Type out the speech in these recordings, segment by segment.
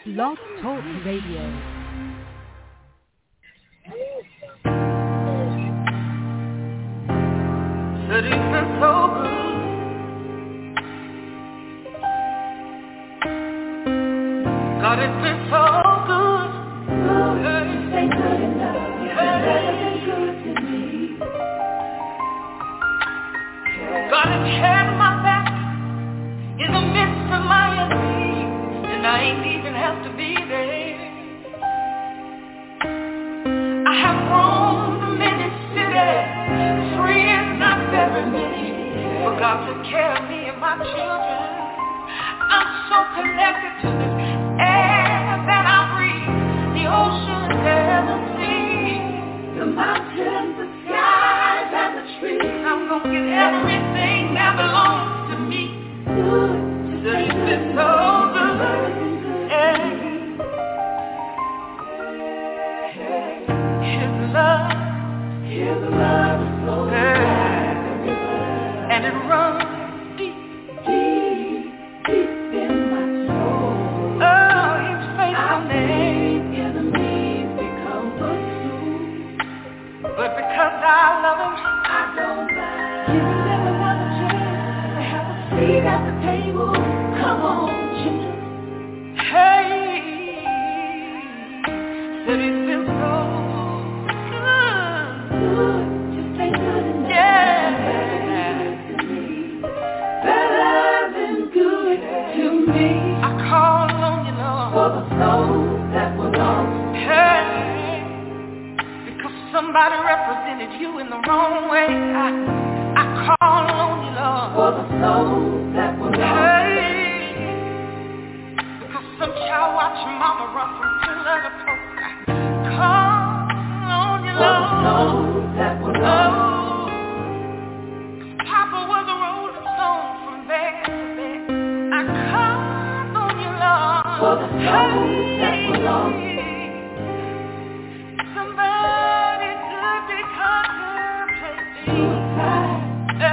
Blog Talk Radio. That he's been so good. God has been so good. Say good enough. You've been good to me. God has had my back in the midst of my enemies, and I ain't even have to be there. I have roamed many cities, friends not very many, but God took care of me and my children. I'm so connected to this air that I breathe, the oceans and the sea, the mountains, the skies and the trees. I'm gonna get everything that belongs to me. That he's been so good. His love is so good, and it runs deep in my soul. Oh, His faithfulness, enemies become footstool. But because I love Him, I don't mind. Giving them another chance to have a seat at the table. Come on, children. Hey, that He's been so good. Just ain't good enough. Yeah. Better than good to me. I call on you, Lord, for the souls that were lost. Hey, because somebody represented you in the wrong way. I call on you, Lord, for the souls that were lost. Hey, because some child watched mama run from pillar to post. I call on you, Lord, for the souls that were lost. Papa was a rolling stone from bed to bed. I call on you, Lord, for the souls that were lost. Somebody could be contemplating suicide.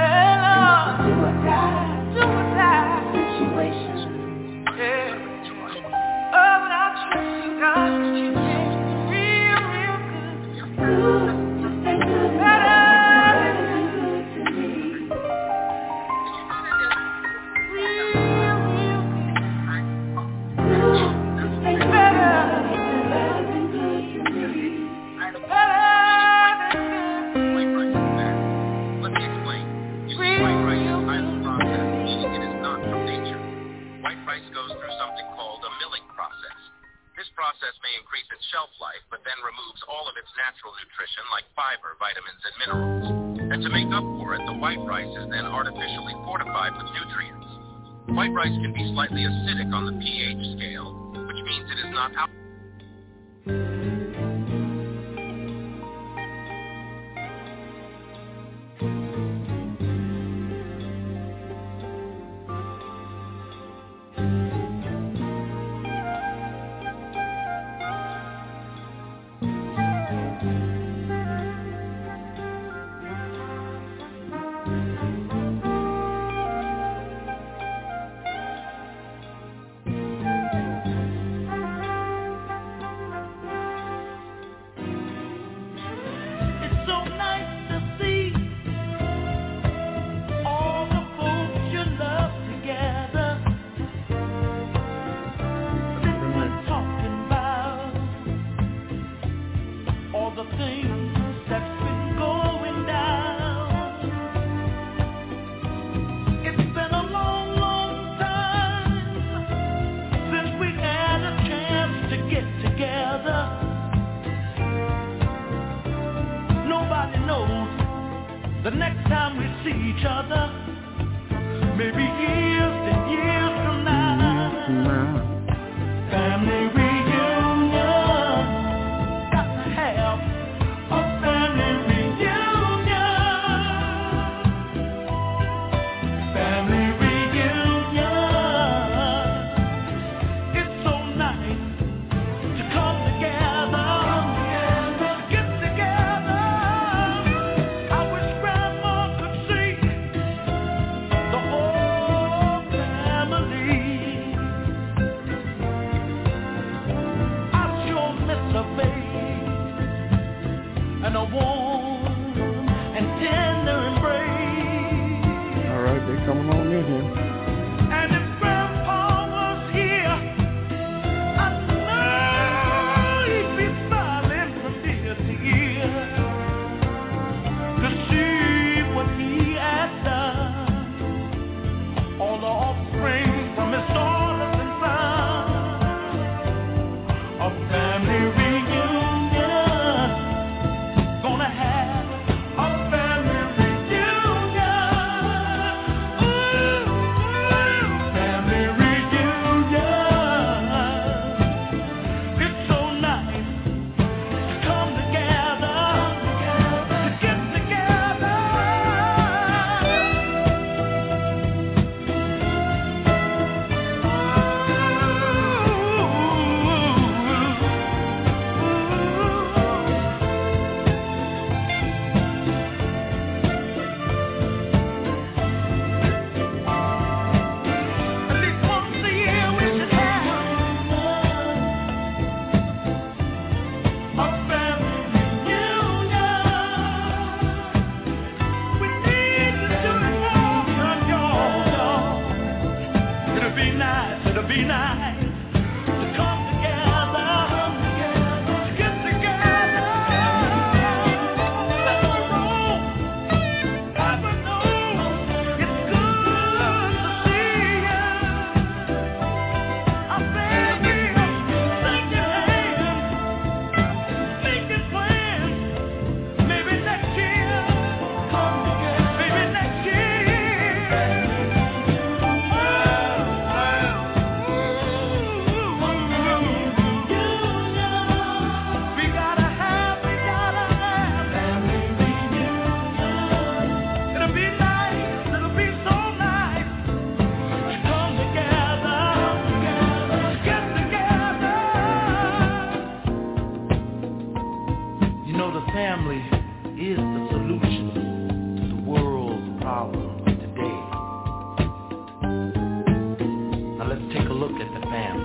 Suicide situations. Yeah. Oh, but I trust you, God, that you change real good. Just ain't good better than good to me. Real good. Just ain't better than good to me. Better than good. Let me explain. Using white rice is highly processed, meaning it is not from nature. White rice goes through something called a milling process. This process may increase its shelf life, but then removes all of its natural nutrition like fiber, vitamins, and minerals. And to make up for it, the white rice is then artificially fortified with nutrients. White rice can be slightly acidic on the pH scale, which means it is not out. The next time we see each other, maybe years and years from now, family reunion, got to have a family reunion, family reunion. It's so nice to come together, get together. I wish Grandma could see the old All right, they coming on in here. And if Grandpa was here, I know he'd be smiling from ear to ear to see what he had done. All the offspring from his daughters and sons, a family reunion, gonna have a family reunion. Ooh, family reunion. It's so nice to come together, to get together. At least once a year we should have a family reunion. We need to do it more, y'all. It'll be nice to come together, to get together. Never know, it's good to see ya. I beg you, shake your hand, make your plans. Maybe next year, maybe next year. We gotta have family reunion. It'll be nice, it'll be so nice to come together, to get together. You know, the family is the solution to the world's problems today. Now let's take a look at the family.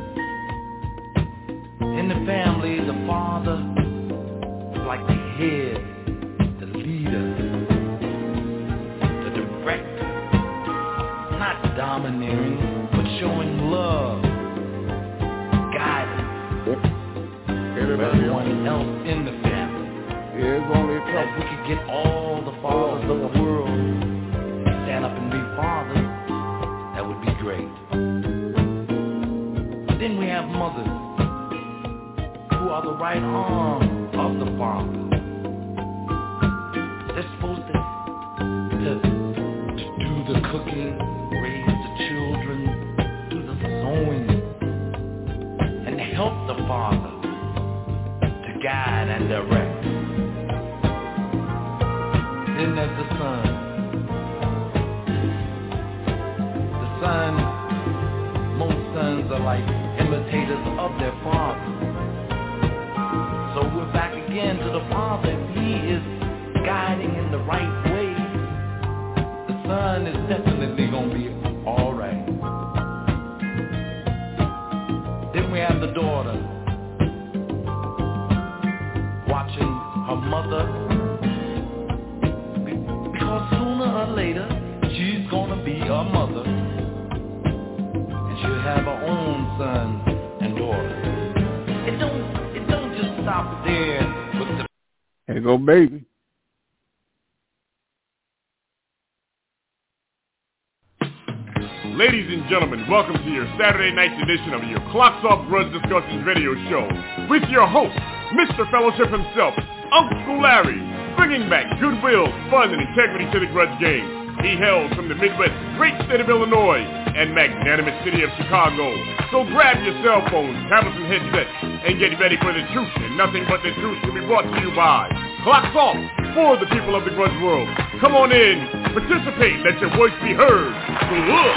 In the family, the father is like the head, the leader, the director, not domineering, but showing love, guidance for Everybody everyone else. else in the family. Yeah, it's only a If couple. we could get all the fathers of the world to stand up and be fathers, that would be great. Then we have mothers who are the right arm of the father. They're supposed to do the cooking, raise the children, do the sewing, and help the father to guide and direct. Then there's the son. The son, most sons are like imitators of their father. So we're back again to the father. If he is guiding in the right way, the son is definitely going to be all right. Then we have the daughter, watching her mother, because sooner or later she's going to be a mother, and she'll have her own sons and daughters. It don't just stop there with the There go baby. Ladies and gentlemen, welcome to your Saturday night edition of your Clocks Off Grudge Discussions radio show with your host, Mr. Fellowship himself, Uncle Larry, bringing back goodwill, fun, and integrity to the grudge game. He hails from the Midwest, great state of Illinois, and magnanimous city of Chicago. So grab your cell phones, tablets, and headsets, and get ready for the truth, and nothing but the truth will be brought to you by Clocks Off for the people of the grudge world. Come on in, participate, let your voice be heard. Good.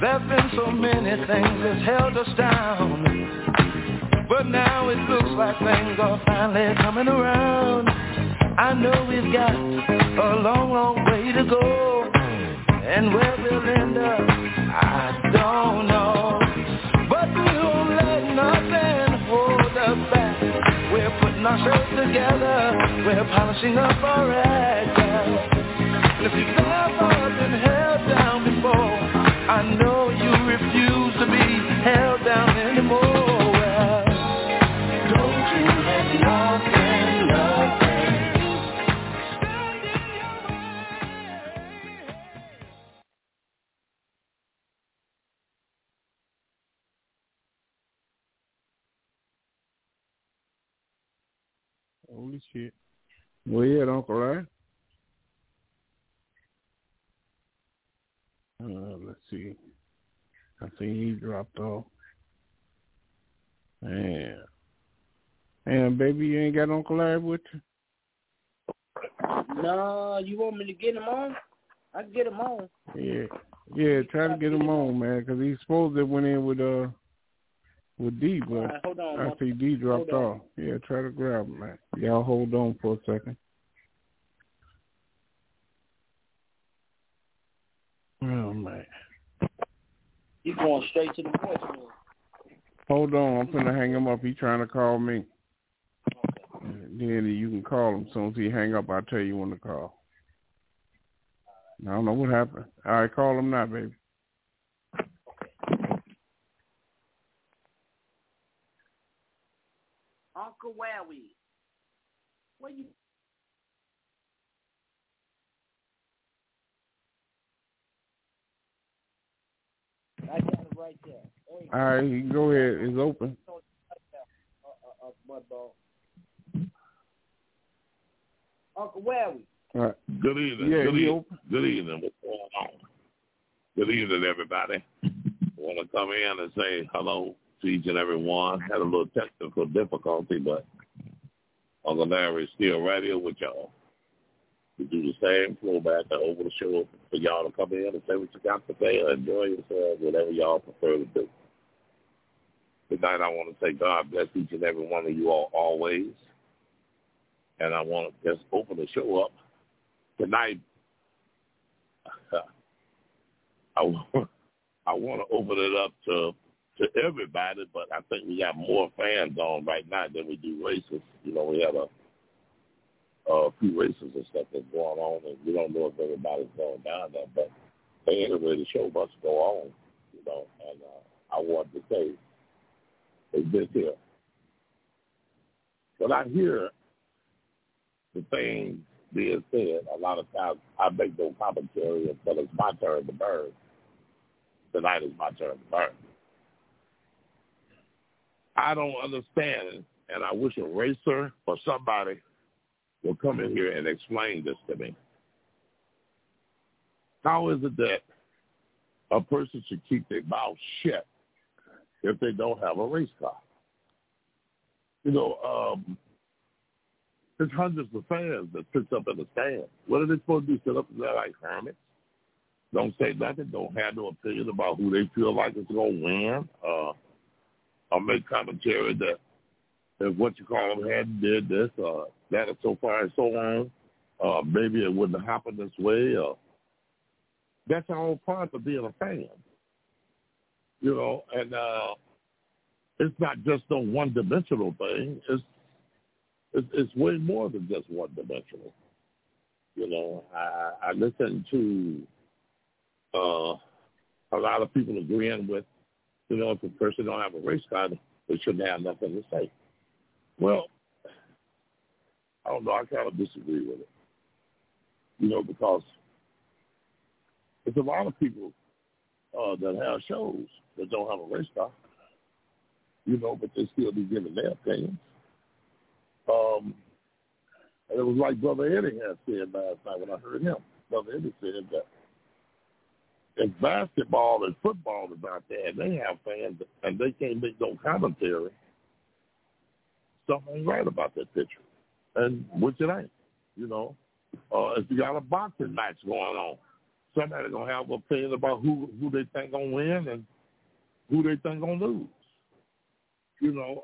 There's been so many things that's held us down, but now it looks like things are finally coming around. I know we've got a long, long way to go, and where we'll end up, I don't know. But we won't let nothing hold us back. We're putting ourselves together, we're polishing up our act. And if you've never been held down before, I know you refuse to be held down anymore. Well, don't you let nothing stand in your way. Holy shit. Go ahead, Uncle Larry. Let's see. I think he dropped off. Man. And baby, you ain't got Uncle Larry with you? No, you want me to get him on? I can get him on. Yeah, try to get him on, man, because he's supposed to went in with D, but right, hold on, I see D dropped off. Yeah, try to grab him, man. Y'all hold on for a second. Oh, man. You going straight to the voicemail. Hold on, I'm finna hang him up. He trying to call me. Okay. Then you can call him. As soon as he hang up, I'll tell you when to call. I don't know what happened. All right, call him now, baby. Uncle Wowie, where you? I got it right there. Hey. All right, you can go ahead. It's open. Uncle Wowie. All right. Good evening. Yeah, Good evening. open. Good evening. What's going on? Good evening, everybody. I want to come in and say hello to each and every one. Had a little technical difficulty, but Uncle Larry is still right here with y'all. We do the same flow back and over the show for y'all to come in and say what you got to say or enjoy yourselves, whatever y'all prefer to do. Tonight I want to say God bless each and every one of you all always. And I want to just open the show up. Tonight, I want to open it up to everybody, but I think we got more fans on right now than we do races. You know, we have a few races and stuff that's going on, and we don't know if everybody's going down there, but anyway, the show must go on, you know, and I want to say, it's this here. When I hear the things being said, a lot of times I make no commentary until it's my turn to burn. Tonight is my turn to burn. I don't understand, and I wish a racer or somebody will come in here and explain this to me. How is it that a person should keep their mouth shut if they don't have a race car? You know, there's hundreds of fans that sits up in the stand. What are they supposed to do, sit up there like hermits? Don't say nothing, don't have no opinion about who they feel like is going to win, or make commentary that if what you call them hadn't did this, that, or so far and so on, maybe it wouldn't have happened this way. That's the whole part of being a fan, you know. And it's not just a one-dimensional thing. It's way more than just one-dimensional. You know, I listen to a lot of people agreeing with, you know, if a person don't have a race car, they shouldn't have nothing to say. Well, I don't know. I kind of disagree with it, you know, because there's a lot of people that have shows that don't have a race car, you know, but they still be giving their opinions. And it was like Brother Eddie had said last night when I heard him. Brother Eddie said that if basketball and football is out there and they have fans and they can't make no commentary, something ain't right about that picture. And which it ain't, you know. If you got a boxing match going on, somebody gonna have an opinion about who they think gonna win and who they think gonna lose. You know,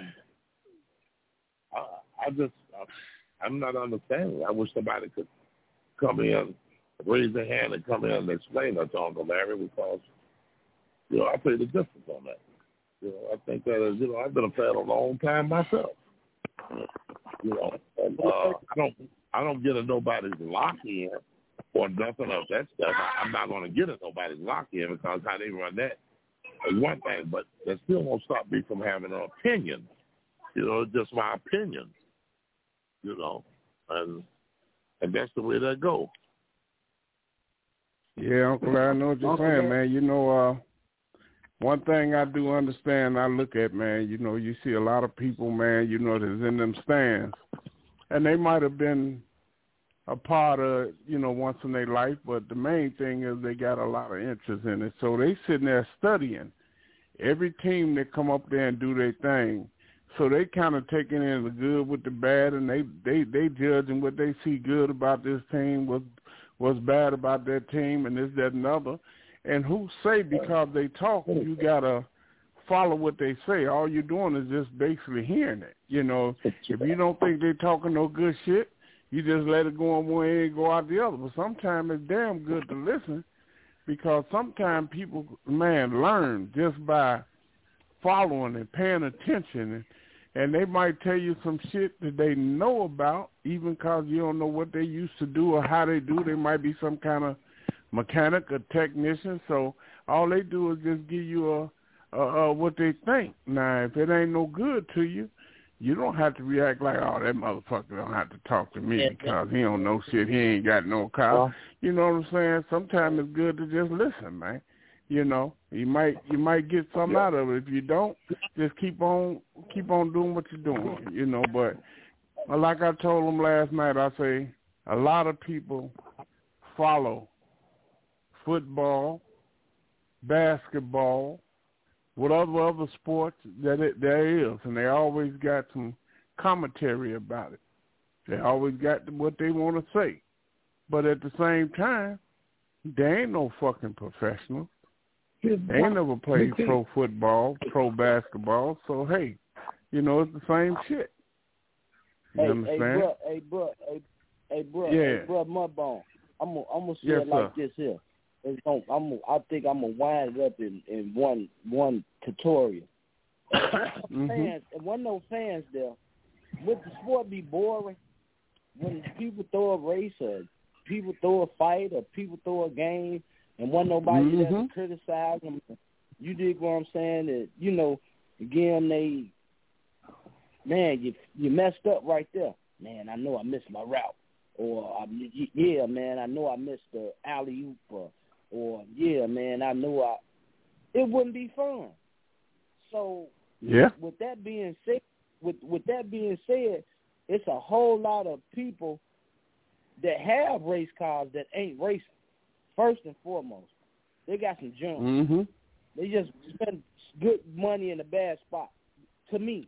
I'm not understanding. I wish somebody could come in, raise their hand, and come in and explain that to Uncle Larry, because I pay the difference on that. I think that is, I've been a fan a long time myself. And, I don't get in nobody's lock-in or nothing of that stuff. I'm not going to get in nobody's lock-in, because how they run that is one thing, but that still won't stop me from having an opinion. Just my opinion. And that's the way that goes. Yeah, Uncle Larry, I know what you're saying, man. One thing I do understand, I look at, man, you see a lot of people, man, that's in them stands, and they might have been a part of, once in their life, but the main thing is they got a lot of interest in it. So they sitting there studying every team that come up there and do their thing. So they kind of taking in the good with the bad, and they judging what they see good about this team, what's bad about that team, and this, that, and other. And who say because they talk, you got to follow what they say. All you're doing is just basically hearing it. If you don't think they're talking no good shit, you just let it go on one end and go out the other. But sometimes it's damn good to listen, because sometimes people, man, learn just by following and paying attention. And they might tell you some shit that they know about, even because you don't know what they used to do or how they do. They might be some kind of mechanic or technician, so all they do is just give you a what they think. Now, if it ain't no good to you, you don't have to react like, oh, that motherfucker don't have to talk to me because he don't know shit. He ain't got no car. You know what I'm saying? Sometimes it's good to just listen, man. You might get something out of it. If you don't, just keep on doing what you're doing. But like I told them last night, I say a lot of people follow football, basketball, whatever other sports that there is, and they always got some commentary about it. They always got what they want to say. But at the same time, they ain't no fucking professionals. They ain't never played pro football, pro basketball, so, hey, it's the same shit. You understand? Hey, bro, yeah. Bro, Mudbone, I'm gonna say it sir. like this here. I think I'm gonna wind it up in one tutorial. Fans, and one of those fans there, would the sport be boring when people throw a race or people throw a fight or people throw a game and wasn't nobody there to criticize them? You dig what I'm saying? That again, man, you messed up right there. Man, I know I missed my route. Or, yeah, man, I know I missed the alley-oop. Or yeah, man, I know it wouldn't be fun. So, with that being said, it's a whole lot of people that have race cars that ain't racing. First and foremost, they got some junk. They just spend good money in a bad spot, to me.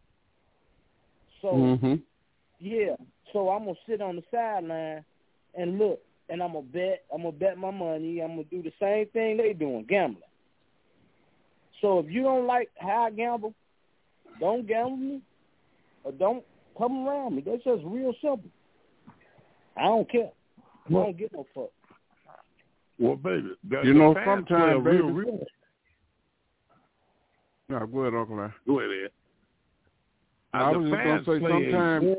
So, so I'm gonna sit on the sideline and look. And I'm gonna bet my money. I'm gonna do the same thing they doing, gambling. So if you don't like how I gamble, don't gamble me, or don't come around me. That's just real simple. I don't care. I don't give no fuck. Well, baby, sometimes, baby. Real. No, go ahead, Uncle Larry. Go ahead, Ed. I was just gonna say sometimes.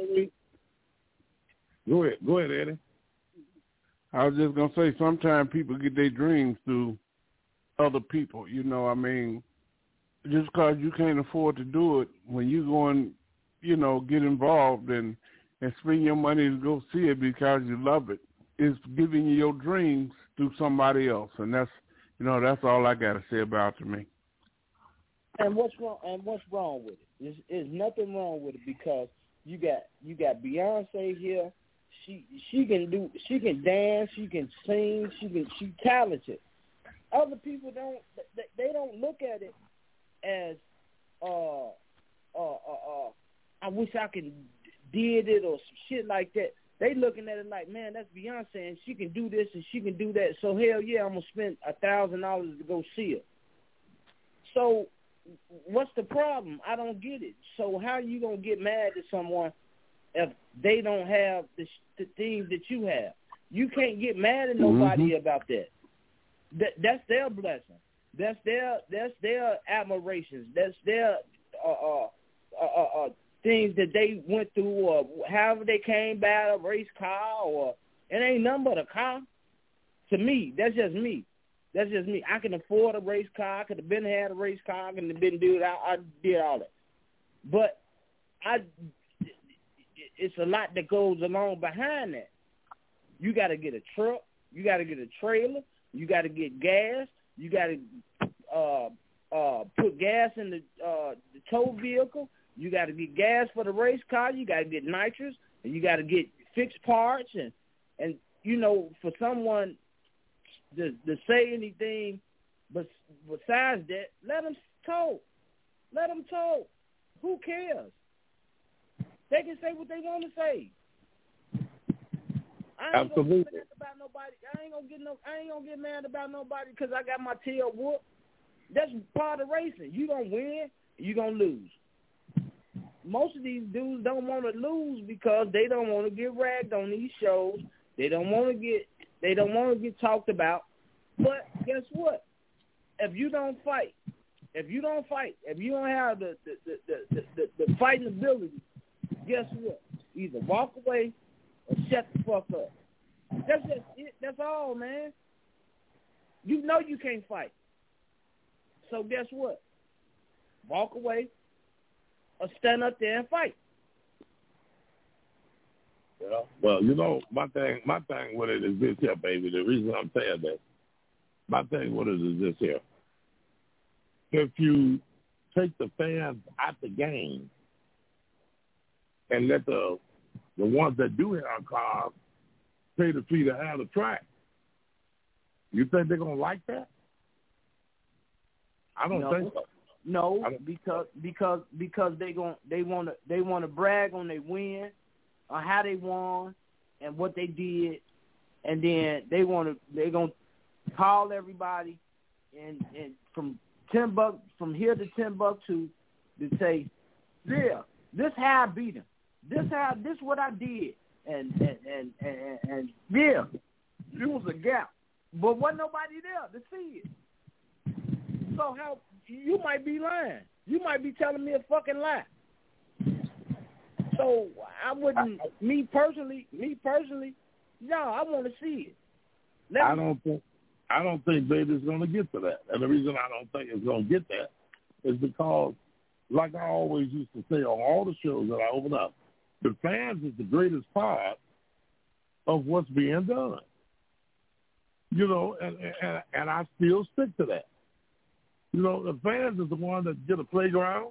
Go ahead, Eddie. I was just going to say, sometimes people get their dreams through other people. Just because you can't afford to do it, when you go and, get involved and spend your money to go see it because you love it, it's giving you your dreams through somebody else. And that's all I got to say about it to me. And what's wrong with it? There's nothing wrong with it, because you got Beyonce here. She can dance, she can sing, she's talented. Other people don't look at it as I wish I could did it or some shit like that. They looking at it like, man, that's Beyonce, and she can do this and she can do that. So hell yeah, I'm gonna spend $1,000 to go see her. So what's the problem? I don't get it. So how are you gonna get mad at someone if they don't have the things that you have? You can't get mad at nobody about that. That's their blessing. That's their admirations. That's their things that they went through, or however they came by a race car, or it ain't nothing but a car. To me, that's just me. That's just me. I can afford a race car. I could have been had a race car. I could have been doing. I did all that, but it's a lot that goes along behind that. You got to get a truck. You got to get a trailer. You got to get gas. You got to put gas in the tow vehicle. You got to get gas for the race car. You got to get nitrous, and you got to get fixed parts, and you know, for someone to say anything besides that, let them tow. Let them tow. Who cares? They can say what they want to say. I ain't Absolutely. Gonna get mad about nobody. I ain't gonna get mad about nobody because I got my tail whooped. That's part of racing. You gonna win, you gonna lose. Most of these dudes don't want to lose because they don't want to get ragged on these shows. They don't want to get talked about. But guess what? If you don't fight, if you don't have the fighting ability, guess what? Either walk away or shut the fuck up. That's just it. That's all, man. You know you can't fight. So guess what? Walk away or stand up there and fight. Yeah. Well, you know, my thing with it is this here, baby. The reason I'm saying that, my thing with it is this here. If you take the fans out the game and let the ones that do have cars pay the fee to have the track, you think they're gonna like that? I don't think so. No, because they want to brag on their win, or how they won, and what they did, and then they're gonna call everybody and from here to Timbuktu to say, yeah, this how I beat him. This what I did, and yeah, it was a gap, but wasn't nobody there to see it. So how you might be lying? You might be telling me a fucking lie. So I wouldn't. Me personally, no, I want to see it. I don't think Baby's going to get to that, and the reason I don't think it's going to get that is because, like I always used to say on all the shows that I open up, the fans is the greatest part of what's being done. You know, and I still stick to that. You know, the fans is the one that get a playground,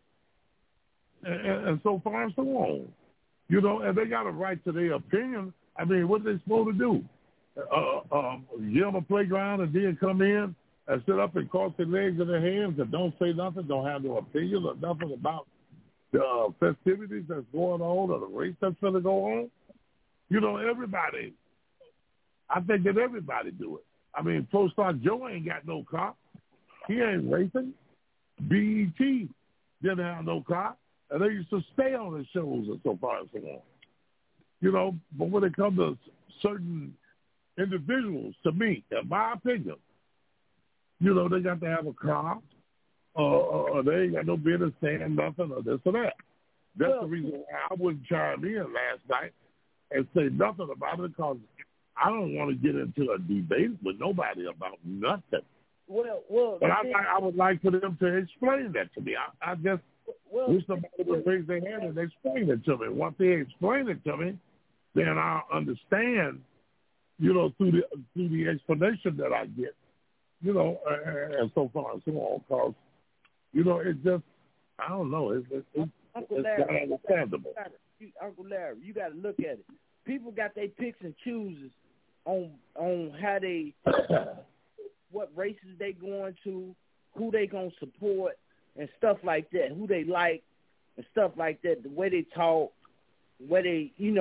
and so far and so on. You know, and they got a right to their opinion. I mean, what are they supposed to do? Give them a playground and then come in and sit up and cross their legs in their hands and don't say nothing, don't have no opinion or nothing about the festivities that's going on or the race that's going to go on? You know, everybody, I think that everybody do it. I mean, Pro Star Joe ain't got no car. He ain't racing. BET didn't have no car. And they used to stay on the shows and so far and so on. You know, but when it comes to certain individuals, to me, in my opinion, you know, they got to have a car or they ain't got no business saying nothing or this or that. That's the reason why I wouldn't chime in last night and say nothing about it, because I don't want to get into a debate with nobody about nothing. But I would like for them to explain that to me. I just wish somebody would raise their hand and explain it to me. Once they explain it to me, then I'll understand, you know, through the explanation that I get, you know, and so far and so on. Because, you know, it's just, I don't know, it's not understandable. Uncle Larry, you got to look at it. People got their picks and chooses on how they, what races they going to, who they going to support, and stuff like that, who they like, and stuff like that, the way they talk, where they, you know,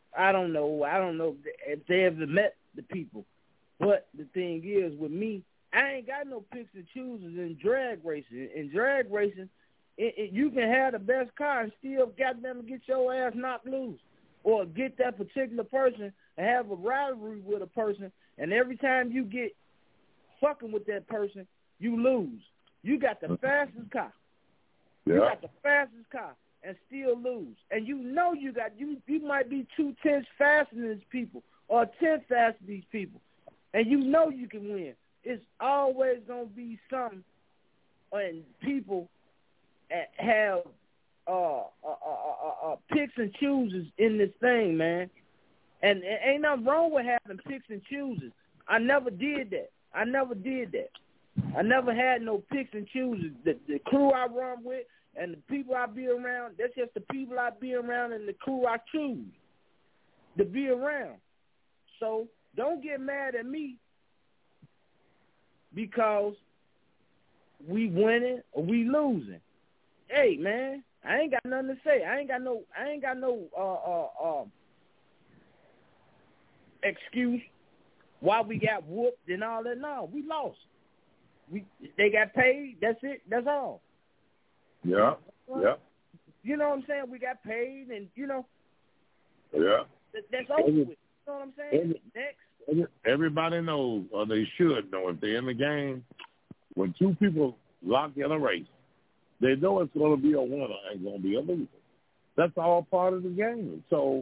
I don't know if they ever met the people. But the thing is, with me, I ain't got no picks and chooses in drag racing. In drag racing, you can have the best car and still goddamn get your ass knocked loose, or get that particular person and have a rivalry with a person, and every time you get fucking with that person, you lose. You got the fastest car. Yeah. You got the fastest car and still lose. And you know you might be 2/10 faster than these people or 10 faster than these people. And you know you can win. It's always going to be something, and people have picks and chooses in this thing, man. And ain't nothing wrong with having picks and chooses. I never did that. I never had no picks and chooses. The crew I run with and the people I be around, that's just the people I be around and the crew I choose to be around. So don't get mad at me because we winning or we losing. Hey, man, I ain't got nothing to say. I ain't got no excuse why we got whooped and all that. No, we lost. They got paid. That's it. That's all. Yeah. Yeah. You know what I'm saying? We got paid, and Yeah. That's over with. You know what I'm saying? Next. Everybody knows, or they should know, if they're in the game, when two people lock in a race, they know it's going to be a winner and going to be a loser. That's all part of the game. So,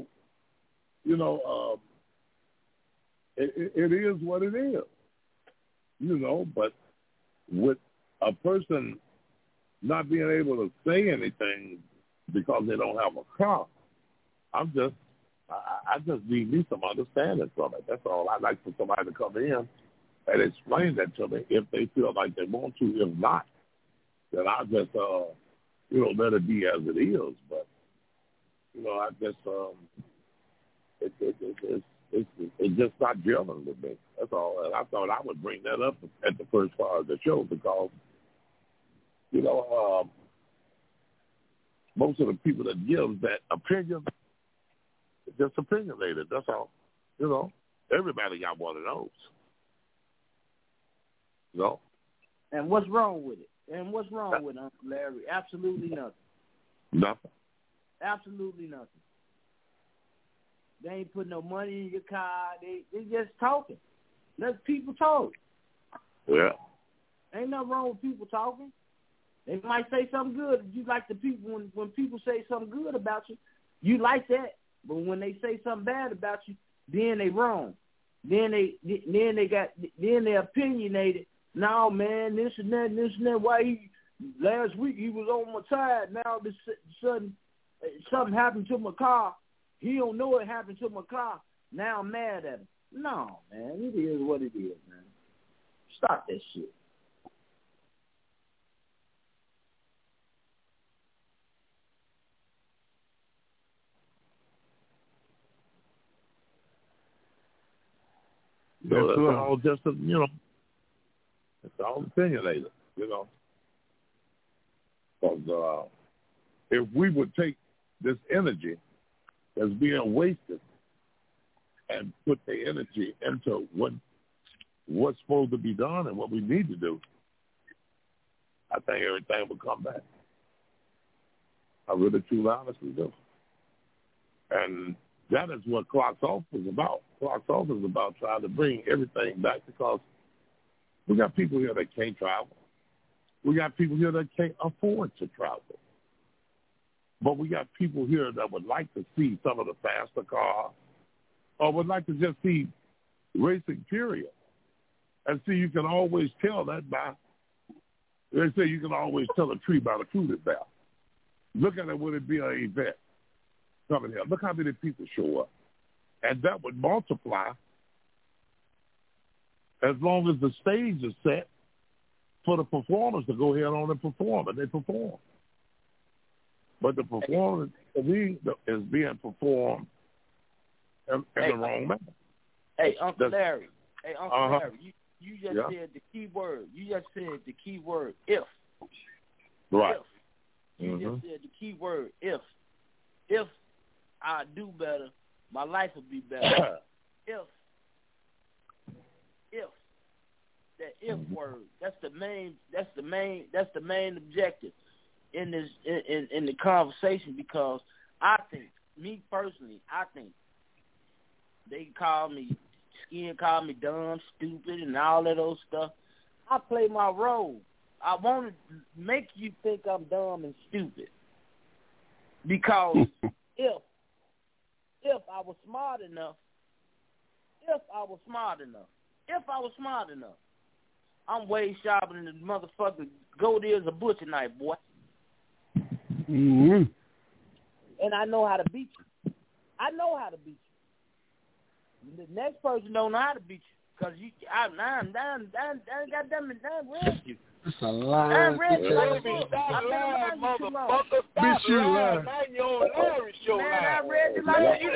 it is what it is, but with a person not being able to say anything because they don't have a car, I just need me some understanding from it. That's all. I'd like for somebody to come in and explain that to me if they feel like they want to. If not, then I'll just, let it be as it is. But, I just, it's just not gelling with me. That's all. And I thought I would bring that up at the first part of the show because, most of the people that give that opinion, just opinionated. That's all. Everybody got one of those. And what's wrong with it? And what's wrong with it, Uncle Larry? Absolutely nothing. Nothing. Absolutely nothing. They ain't putting no money in your car. They just talking. Let people talk. Yeah. Ain't nothing wrong with people talking. They might say something good. You like the people when people say something good about you, you like that. But when they say something bad about you, then they wrong. Then they opinionated. No, man, this and that. Why last week he was on my tire. Now this sudden something happened to my car. He don't know it happened to my car. Now I'm mad at him. No, man, it is what it is, man. Stop that shit. So it's all just, it's all opinionated, Because if we would take this energy that's being wasted and put the energy into what's supposed to be done and what we need to do, I think everything will come back. I really, truly, honestly do. And that is what Clocks Off is about. Clocks Off is about trying to bring everything back because we got people here that can't travel. We got people here that can't afford to travel. But we got people here that would like to see some of the faster cars or would like to just see racing, period. And see, you can always tell that by, they say you can always tell a tree by the fruit it bears. Look at it when it be an event coming here. Look how many people show up. And that would multiply as long as the stage is set for the performers to go ahead on and perform, and they perform. But the performance is being performed in the wrong manner. Hey, Uncle Larry. Larry, you just said the key word. You just said the key word, if. Right. If. You just said the key word, if. If I do better, my life would be better. If that if word, that's the main objective in this in the conversation, because I think, me personally, they call me dumb, stupid, and all of those stuff. I play my role. I want to make you think I'm dumb and stupid, because if I was smart enough, I'm way sharper than the motherfucking goat is a butcher knife, boy. Mm-hmm. And I know how to beat you. The next person don't know how to beat you, because I read you. It's a lie. I read you like a book. Bitch, you lie. Man, I read you like a book.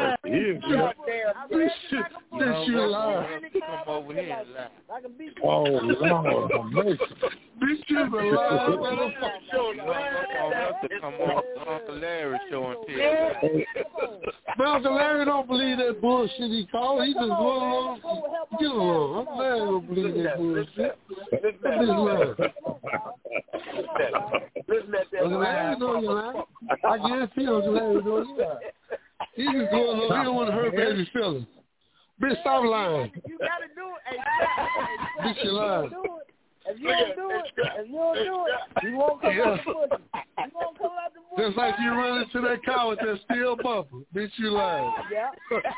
Bitch, you lie. Come over here and lie. I can beat you. Oh, Lord, amazing. Bitch, you a lie, motherfucker. Come on, Uncle Larry show and tell. Uncle Larry don't believe that bullshit he called. He just going along. Get along. Uncle Larry don't believe that bullshit. Uncle Larry know you lie. I guarantee Uncle Larry know you lie. He just going along. He don't want to hurt baby feelings. Bitch, stop lying. You gotta do it. Bitch, you lying. If you don't do it, you won't come out the bush. Just like you run into that car with that steel bumper. Bitch, you lying. Yeah.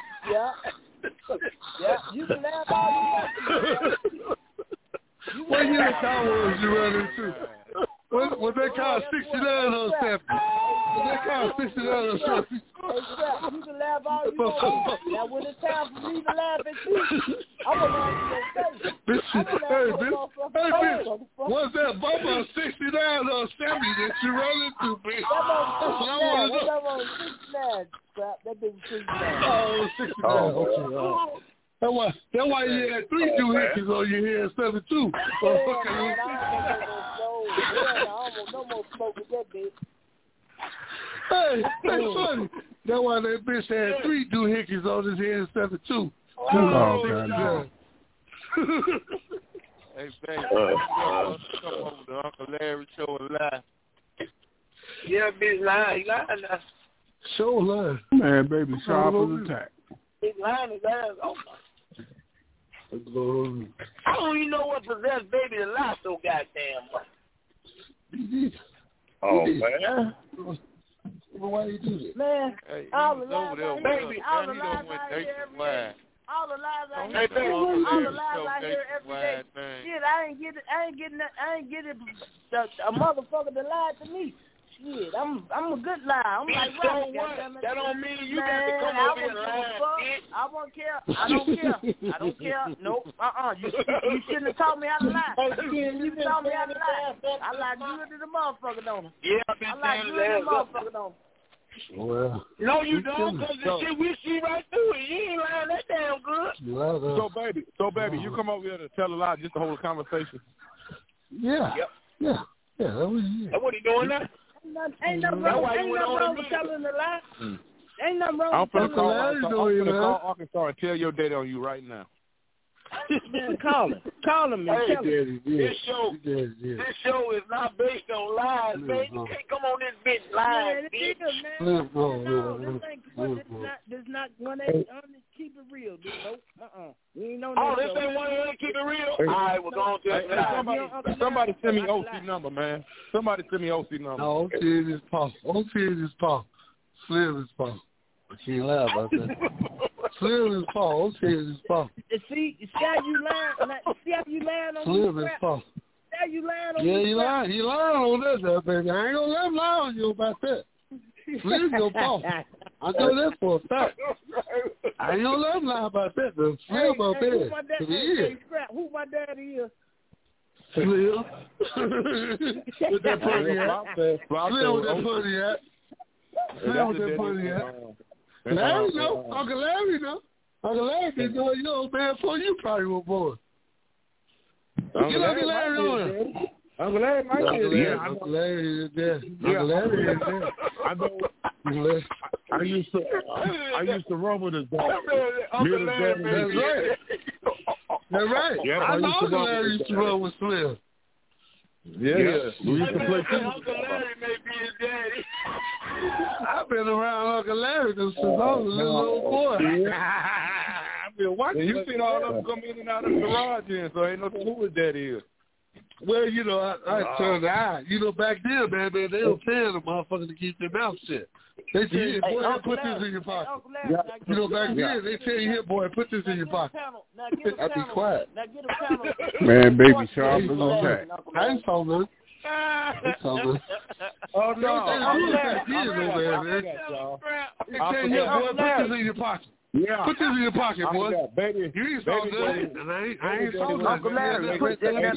You can laugh all you want. What year car was you run into? Was that car 69 or 70? Was that car 69 or 70? Hey, Scrap, you can laugh all you want. Now, when it's time for me to laugh at you, I'm going to laugh at your face. Hey, bitch, was that bumper 69 or 70 that you run into, bitch? That's what I want to know. That 69, Scrap. That been 69. Oh, 69. Okay, That's why you had 3 doohickeys on your head instead of 2. Man, I don't want no more smoke with that bitch. Hey, that's funny. That's why that bitch had 3 doohickeys on his head instead of 2. Oh, God. Hey, baby, come over to Uncle Larry show and lie. Yeah, bitch, lying. He lying now. Show lie. Man, baby, sharp as a tack. He's lying his ass off. I don't even know what possessed baby to lie so goddamn much. Oh, man. Well, why you do that? Man, Hey, all the lies over there, baby, all the he lies done went I hear nationwide. every day. All the lies I Hey, hear, all the lies I hear every day. Man. Shit, I ain't getting a motherfucker to lie to me. Shit, I'm a good liar. I'm like, so what? That don't mean you got to come over here and lie, bitch. I won't care. I don't care. Nope. You shouldn't have taught me how to lie. You taught me how to lie. I lie good to the motherfucker, don't I? Yeah, I've been I lie good to the motherfucker, don't I? Well, no, you don't, because the shit we see right through it. You ain't lying that damn good. So baby, you come over here to tell a lie just to hold a conversation. Yeah. Yep. Yeah. Yeah, that was it. That's what he doing now. Ain't nothing wrong with telling a lie. Ain't nothing wrong I'm with finna telling a lie. call Arkansas and tell your daddy on you right now. Man, call him, man. Hey, tell him. This show is not based on lies, man. You can't come on this bitch lying, bitch. This not one that keep it real, dude. Nope. We ain't know this ain't one that keep it real. All right, we're going to somebody send me OC number, man. Somebody send me OC number. No, OC is his paw. Slim is paw. I can't laugh about that. Slim is paw. OC is his paw. See how you lying? See how you lying on Slim is paw. See how you lying on he lying. He lying on that, baby. I ain't gonna let him lie on you about that. Slim your paw. I know that for a fact. I ain't gonna let him lie about that, though. Slim out there. Who my daddy is? Slim. With that funny hat. Slim with that funny hat. Slim with that funny hat. Larry know. Uncle Larry know. Uncle Larry been doing your old man before you probably were born. Get Uncle Larry on him. Uncle Larry might be there. Uncle Larry is there. Uncle Larry is there. I know. I used to run with his dad. Uncle Larry. That's right. Yeah, I know Uncle Larry used to run with Slim. Yeah. We used to play too. Uncle Larry may be his daddy. I've been around Uncle Larry since I was a little boy. I've been watching. And you seen all of them come in and out of the garage, so ain't no telling who his daddy is. Well, you know, I turned the eye. You know, back then, man, they were paying the motherfucker to keep their mouth shut. They tell you, boy, put this in your pocket. You know, back then, they tell you, here, boy, put this in your pocket. I'd be quiet. Man, baby sharp is okay. I ain't told them. Oh, no. They tell you, boy, put this in your pocket. Yeah. Put this in your pocket, boy. Baby. You ain't saw nothing. I ain't saw nothing. Uncle Larry, put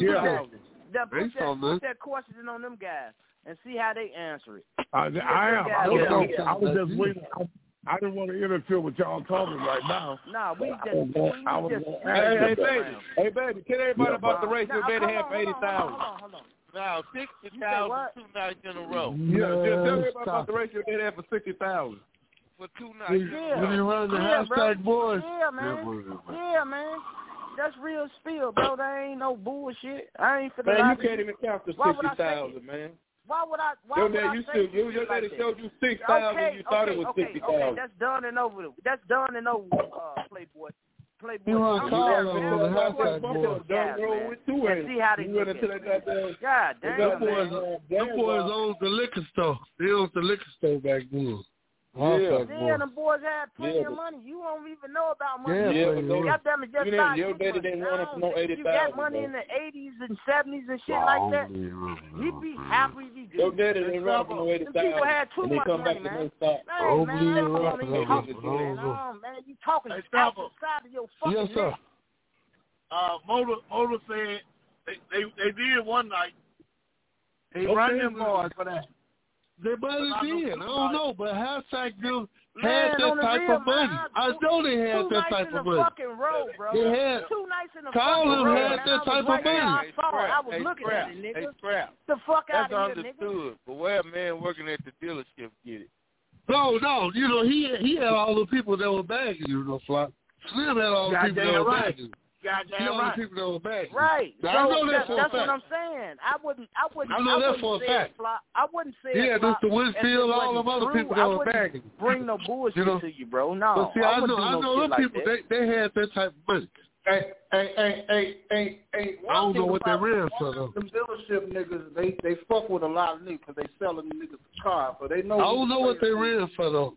that question on them guys and see how they answer it. I was just waiting. I didn't want to interfere with y'all talking right now. No, we just. Hey, baby, tell everybody about the race your daddy had for 80,000. Hold on. Now, 60,000 2 nights in a row. Yeah, just tell everybody about the race your daddy had for 60,000. For 2 nights. When you run the hashtag boys. Yeah, man. That's real spill, bro. That ain't no bullshit. I ain't for Man, you can't even count the 60,000, man. Why would I say your daddy showed you 6,000. You thought it was 60,000. Okay, that's done and over. Playboy. You want to call them on the hashtag boys. See how they look at it. God damn, them boys owned the liquor store. They owned the liquor store back then. Yeah, them boys had plenty of money. You don't even know about money. Goddamn it, just your daddy didn't want us no 80,000. You got money in the 80s and 70s and shit like that. He'd be happy if he did. Your daddy didn't want us no 80,000. People had too much money, man. Man, you talking outside of your fucking neck. Motor said they did one night. They run them boys for that. They might have did. I don't know, but hashtag them had that type of money. I know they had that type of money. They had. 2 nights in the Colin had that type of money. I was looking at it, nigga. The fuck out of here, nigga. That's understood. But where a man working at the dealership get it? No. You know, he had all the people that were bagging, you know, Flock. Slim had all the people that were bagging. Goddamn right. People that were bagging. Right. So I know that's what I'm saying. I wouldn't. I know that for a fact. I wouldn't say. Yeah, Mr. Winfield, all them other people that were bagging. Bring no bullshit to you, bro. No. But see, I know them people. They had that type of money. Hey, I don't know what they ran for though. Them dealership niggas, they fuck with a lot of niggas because they selling the niggas cars, so they know. I don't know what they ran for though.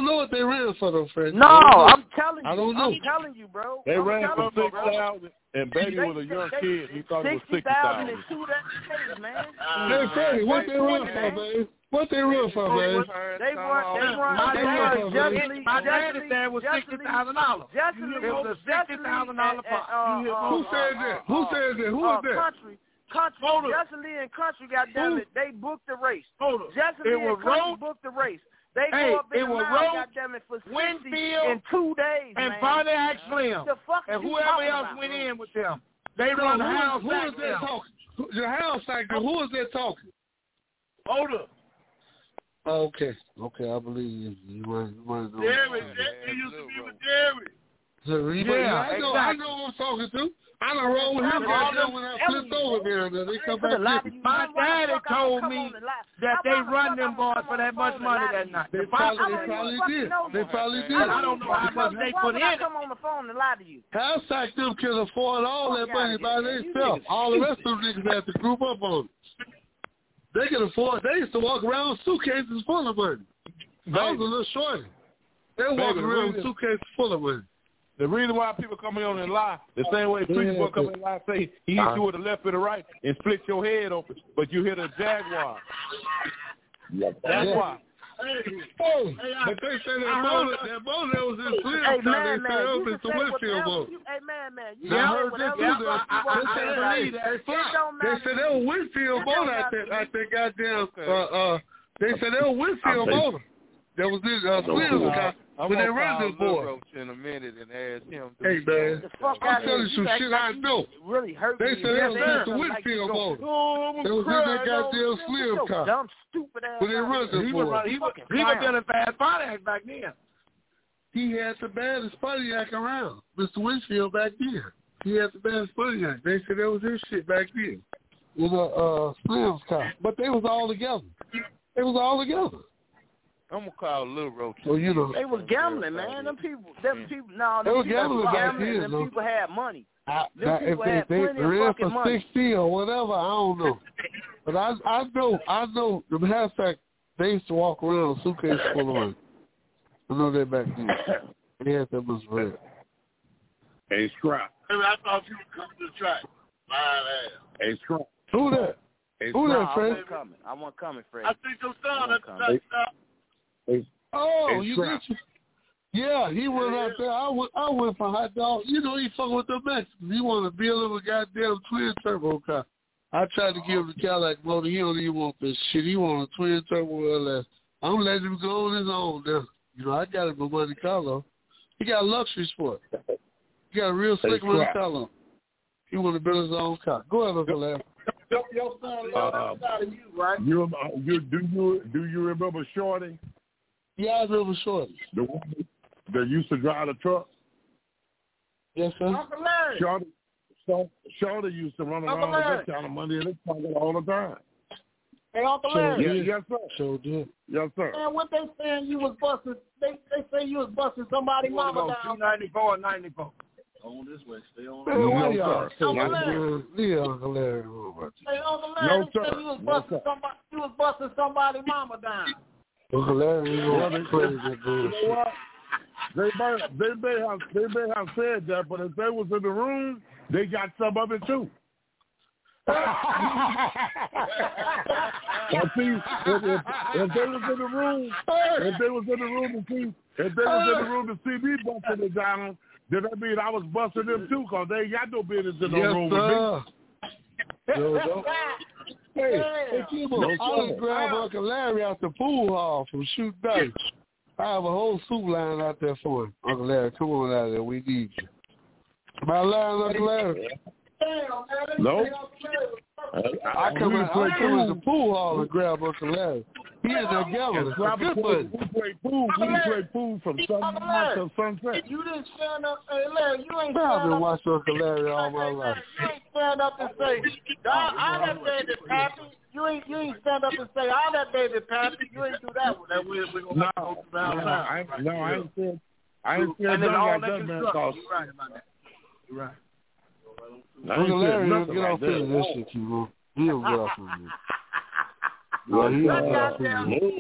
Fred. No, I'm telling you. I don't know. I'm telling you, bro. They ran for 6,000, and baby was a young kid. He thought it was 60,000. 60,000 in 2 days, man. Hey, Freddie, what they run for, man? What they run for, man? They run justly. My daddy said it was $60,000. It was a $60,000 pot. Who said that? Who was that? Country, Justly and Country, goddammit, they booked the race. Justly and Country booked the race. They go up in the mile, goddammit, for 60 in 2 days, and man. Bonnie Act Slim, and whoever else went in with them. They run the house. Who is that talking? The house actor. Who is that talking? Older. Okay, I believe you. Jerry, he used to be with Jerry. Yeah, I know who I'm talking to. I done roll with him when I flipped over there. They come back. My daddy told me that they run them boys for that much money that night. They probably did. I don't know how much they put in it. Come on the phone and lie to you. House like them can afford all that money by themselves. All the rest of them niggas have to group up on it. They can afford. They used to walk around with suitcases full of money. I was a little shorty. They walk around with suitcases full of money. The reason why people come in and lie, the same way preachers will come in and lie, say he hit you with the left or the right and split your head open, but you hit a Jaguar. That's why. But they say that motor that was in Slim time. They said it was Mr. Winfield motor. Hey, man. I heard that too. They said that was Winfield motor at that goddamn. They said that was Winfield motor. That was in Slim's car. when they run this boy. Roach in a minute and ask him. Hey man, I'm telling you some shit I know. Really hurt they me. said that was Mr. Whitfield motor. They was in that goddamn Slim car. Dumb, stupid ass. When they run this boy. He was in a fast Pontiac back then. He had the baddest Pontiac around. Mr. Whitfield back then. He had the baddest Pontiac. They said that was his shit back then. With a Slim's car. But they was all together. They was all together. I'm gonna call Little Roach. So you know, they was gambling, man. Them people. No, they were gambling back then. Them people had money. If they ran for money. 60 or whatever, I don't know. But I know. The matter of fact, they used to walk around with a suitcase full of money. I know that back then. They had that much bread. Hey, Scrap. Hey, I thought you were coming to the track. Fine ass. Hey, Scrap. Who that? Hey, who that, Fred? I want coming, Fred. I see your son at the track stop. Oh, you get you. Yeah, he went out there. I went for hot dog. You know, he fucking with the Mexicans. He wanted to build him a goddamn twin turbo car. I tried to give him the Cadillac motor. He don't even want this shit. He want a twin turbo LS. I'm letting him go on his own now. You know, I got him a Monte Carlo. He got a luxury sport. He got a real slick Monte Carlo. He want to build his own car. Go ahead, Uncle Larry. Your son outside of you, right? Do you remember Shorty? Yeah, I remember Shorty. The one that used to drive the truck? Yes, sir. Uncle Larry. Shorty used to run around with that kind of money in his pocket all the time. Hey, Uncle Larry. Yes, sir. Sure did. Yes, sir. Man, what they saying you was busting? They say you was busting somebody mama down 94 and 94. On this way, stay on. Man, why y'all say Uncle Larry? Yeah, Uncle Larry. Hey, Uncle Larry, they say you was busting somebody. You was busting somebody mama down. Uncle Larry, you know what? They may have said that, but if they was in the room, they got some of it too. Now see, if they was in the room, to see me busting it down, then that mean I was busting them too, cause they ain't got no business in no room with me. Hey, Kimo, I just grabbed Uncle Larry out the pool hall from Shoot Dice. I have a whole soup line out there for him. Uncle Larry, come on out there. We need you. Am I lying, Uncle Larry? No. I come in the pool hall and grab Uncle Larry. He in there gambling. We play pool from sunrise to sunset. You didn't stand up. Hey, Larry, you ain't I've been stand up. watching Uncle Larry all my life. You ain't stand up and say, "I that baby Pappy." You ain't stand up and say, "I that baby Pappy." You ain't do that one. That we're gonna go down. I ain't said nothing like that, man. You're right about that. You're right. Uncle Larry, he'll get off into this shit, you know. He'll get off into it. Yeah, he'll get off into it.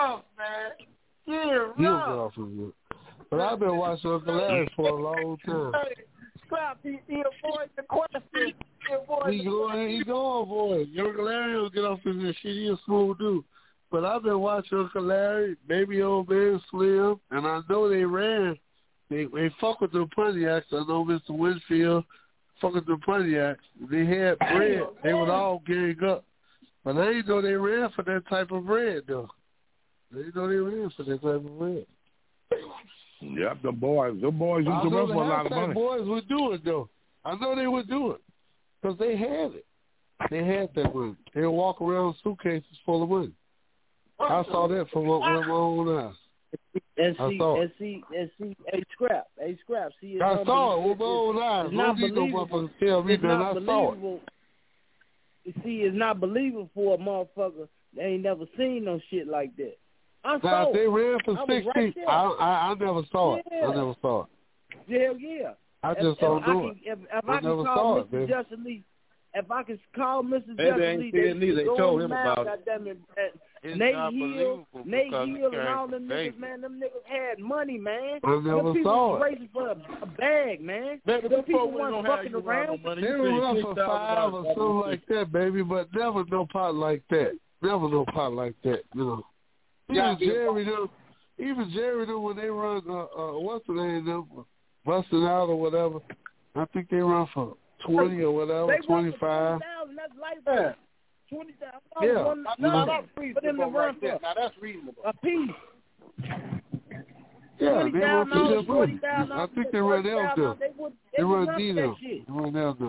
He'll get off into it. But I've been watching Uncle Larry for a long time. Scrap, he avoids the question. He going for it. Uncle Larry will get off into this shit. He's a smooth dude. But I've been watching Uncle Larry, Baby Old Man Slim, and I know they ran. They fuck with the Pontiacs. I know Mr. Winfield fucking the Pontiacs. They had bread. They would all gang up. But I didn't know they ran for that type of bread, though. They didn't know they ran for that type of bread. Yep, the boys used to run for a lot of money. The boys would do it, though. I know they would do it because they had it. They had that money. They would walk around with suitcases full of money. I saw that from my own eyes. See, hey, Scrap. See, I saw it with my own eyes. Don't need no motherfucker tell me that I saw it. You see, it's not believable for a motherfucker that ain't never seen no shit like that. Now, if they ran for 60, I never saw it. I never saw it. Hell yeah. I just don't do it. If I can call Mr. Justin Lee, if I can call Mr. Justin Lee, they told him about it. Nate Hill and all them niggas, man, them niggas had money, man. I never saw it. Racing for a bag, man. Them people weren't fucking around. They were run for 5 or something like that, baby, but never no pot like that. Never no pot like that, you know. Even Jerry knew when they run, what's the name of them, busting out or whatever. I think they run for 20 or whatever, 25. That's like that. 20,000. Yeah. Now that's reasonable. Now that's reasonable. A piece. Yeah, they run for Jeff Woody. $40,000. I think they run Elder. They run Dino. They run Elder.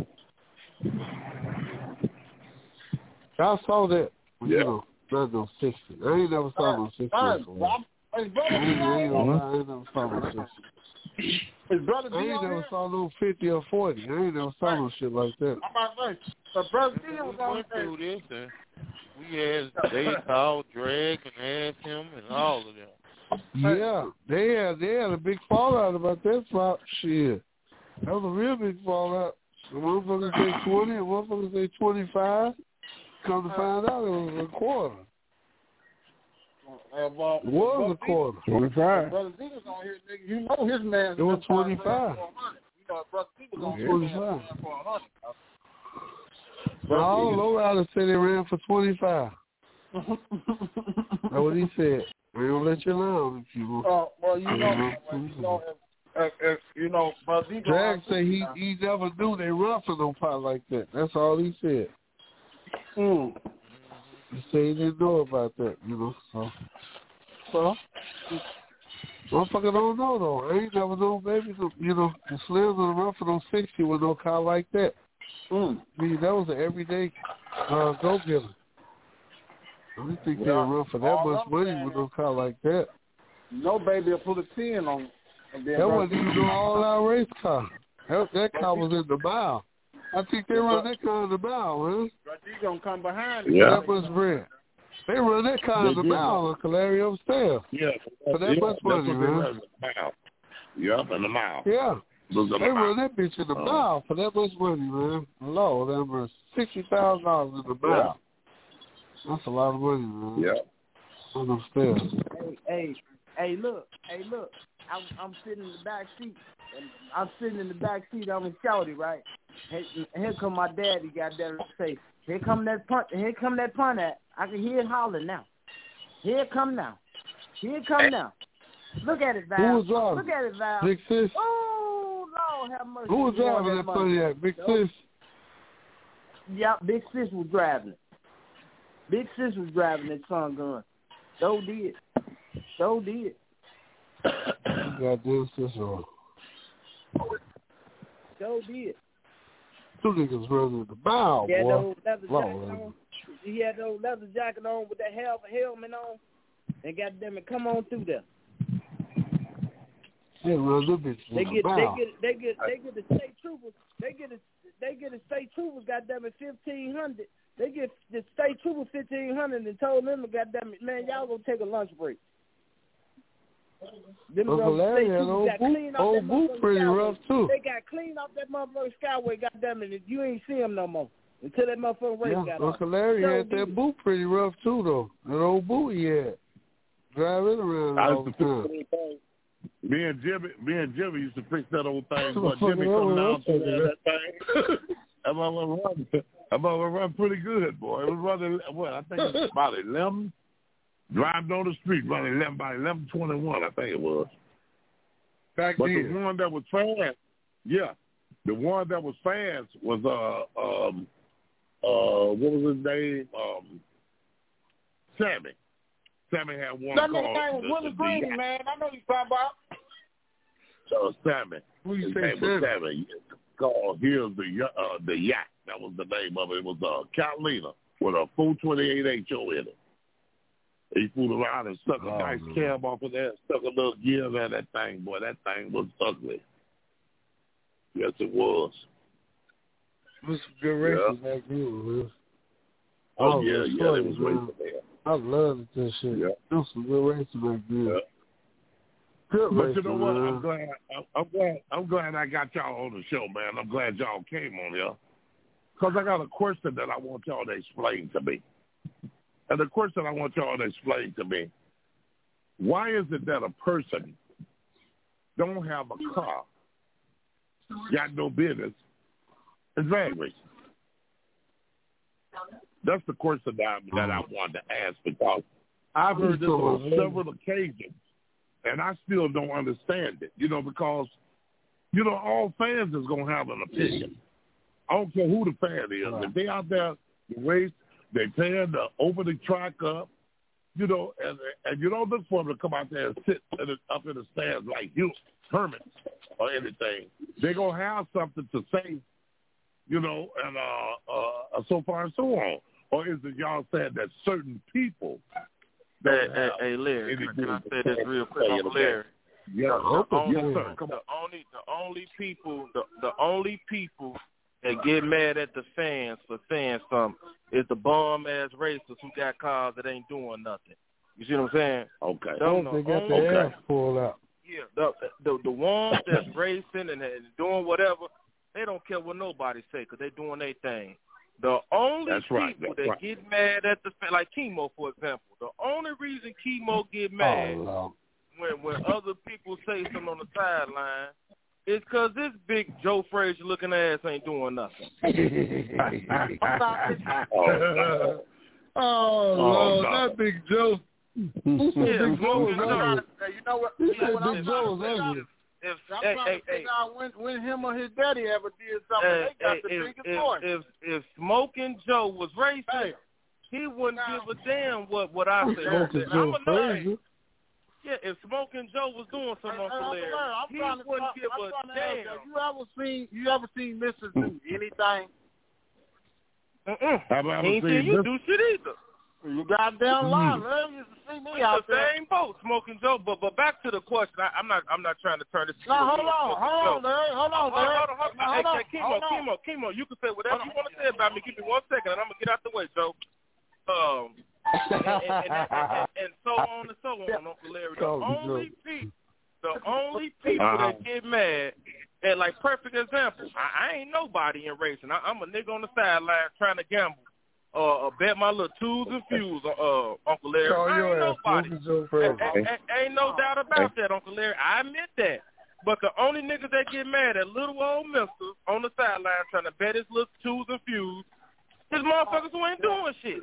I saw that. You know, not no 60. I ain't never saw no 60. I ain't never saw no 60. His brother I ain't never saw no 50 or 40. I ain't never saw no shit like that. I'm about to say, the brother D was on through this, and they called, Drake, and asked him, and all of them. Yeah, they had a big fallout about that flop shit. That was a real big fallout. The motherfuckers say 20, and motherfuckers say 25. Come to find out, it was a quarter. It was a quarter. 25. Brother D was on here, nigga. You know his man. It was 25. You know, Brother D was on here 25. for 100. No, Lowrider said they ran for 25. That's what he said. They don't let you alone if you want. Well, you know, Brother D. Drag say he never knew they run for no pot like that. That's all he said. He said he didn't know about that, you know. So motherfucker don't know though. I ain't never known baby, you know, the Slims on the run for no 60 with no car like that. I mean, that was an everyday go-getter. I didn't think they would run for that much money with no car like that. No baby will put a 10 on. That wasn't even an all-out race car. That car was in the mile. I think they run that car in the mile, man. He's going to come behind That much bread. They run that car in the mile, Uncle Larry, upstairs. Yeah. For that much money, man. Yep, in the mile. Yeah. They run that bitch in the mile for that much money, man. Lord, that was $60,000 in the mile. That's a lot of money, man. Yeah. On them stairs. Hey, look. I'm sitting in the back seat. I'm sitting in the back seat. I'm in Shouty, right? Here come my daddy. Got there to say, here come that punt. Here come that punt at. I can hear it hollering now. Here it come now. Look at it, Val. Who was driving? Look at it, Val. Big Sis. Oh, Lord have mercy. Who was driving that Pontiac? Big Sis? Yeah, Big Sis was driving it. Big Sis was driving that Sun Gun. So did. Goddamn sis on. So did. Two niggas running the bow, He had boy. those leather jacket on. He had those leather jacket on with that helmet on, and goddamn it, come on through there. They run them bitches They in get the bow. the state troopers. They get the state troopers. Goddamn it, 1,500. They get the state troopers 1,500 and told them, goddamn it, man, y'all gonna take a lunch break. Uncle Larry had old boot pretty rough too. They got clean off that motherfucking Skyway, goddamn it. You ain't see him no more until that motherfucking race got off. Uncle Larry had that boot pretty rough too, though. That old boot he had. Driving around all the time. Me and Jimmy used to fix that old thing, but Jimmy come down to that thing. I'm gonna run pretty good, boy. It was running, I think it was about 11. Driving down the street, running 11 by 11:21, I think it was. Back but then. The one that was fast, the one that was fast was what was his name? Sammy. Sammy had one that called. That name was Willie Green, man. I know you talking about. Sammy. Who you his say name was Sammy? Called Here's the Yacht. That was the name of it. It was Catalina with a 428 HO in it. He fooled around and stuck a nice cab off of that, stuck a little gear in that thing. Boy, that thing was ugly. Yes, it was. It was some good races back then, man. Oh, yeah, it was racing there. I loved that shit. Yeah. It was some good racing back then. Yeah. Good but racing, you know what? Man. I'm glad I got y'all on the show, man. I'm glad y'all came on here. Because I got a question that I want y'all to explain to me. And the question I want y'all to explain to me, why is it that a person don't have a car, got no business, and drag racing? That's the question that I wanted to ask, because I've heard this on several occasions, and I still don't understand it, because, all fans is going to have an opinion. I don't care who the fan is. If they out there to race, they plan to open the track up, you know, and you don't look for them to come out there and sit up in the stands like hermits or anything. They're going to have something to say, you know, and so far and so on. Or is it y'all saying that certain people? Hey, Larry, can I say this real quick, Larry? Yeah, the only people that get mad at the fans for saying something is the bum-ass racists who got cars that ain't doing nothing. You see what I'm saying? Okay. They got their ass pulled out. Yeah, the ones that's racing and doing whatever, they don't care what nobody say because they doing their thing. The only people that get mad at the like Chemo, for example, the only reason Chemo get mad when other people say something on the sideline is because this big Joe Frazier looking ass ain't doing nothing. Lord, that Big Joe. Who said Big Joe was ugly? You know what? Who said Big Joe was ugly? I'm trying to figure out when him or his daddy ever did something. They got the biggest voice. If Smoking Joe was racist, he wouldn't give a damn what I say. Smoking Joe Frazier. Yeah, if Smoking Joe was doing something on Larry, he wouldn't give a damn. You ever seen Mrs. do anything? He ain't seen you do shit either. You goddamn lying, man. You see me out there. Same boat, Smoking Joe. But back to the question. I'm not trying to turn this. No, hold on, Larry. Chemo. You can say whatever you want to say about me. Give me 1 second, and I'm gonna get out the way, Joe. And so on and so on, Uncle Larry. The only people that get mad, and like perfect example, I ain't nobody in racing. I'm a nigga on the sideline trying to gamble. Bet my little twos and fews, Uncle Larry. I ain't nobody. Ain't no doubt about that, Uncle Larry. I admit that. But the only niggas that get mad at little old mister on the sideline trying to bet his little twos and fews is motherfuckers who ain't doing shit.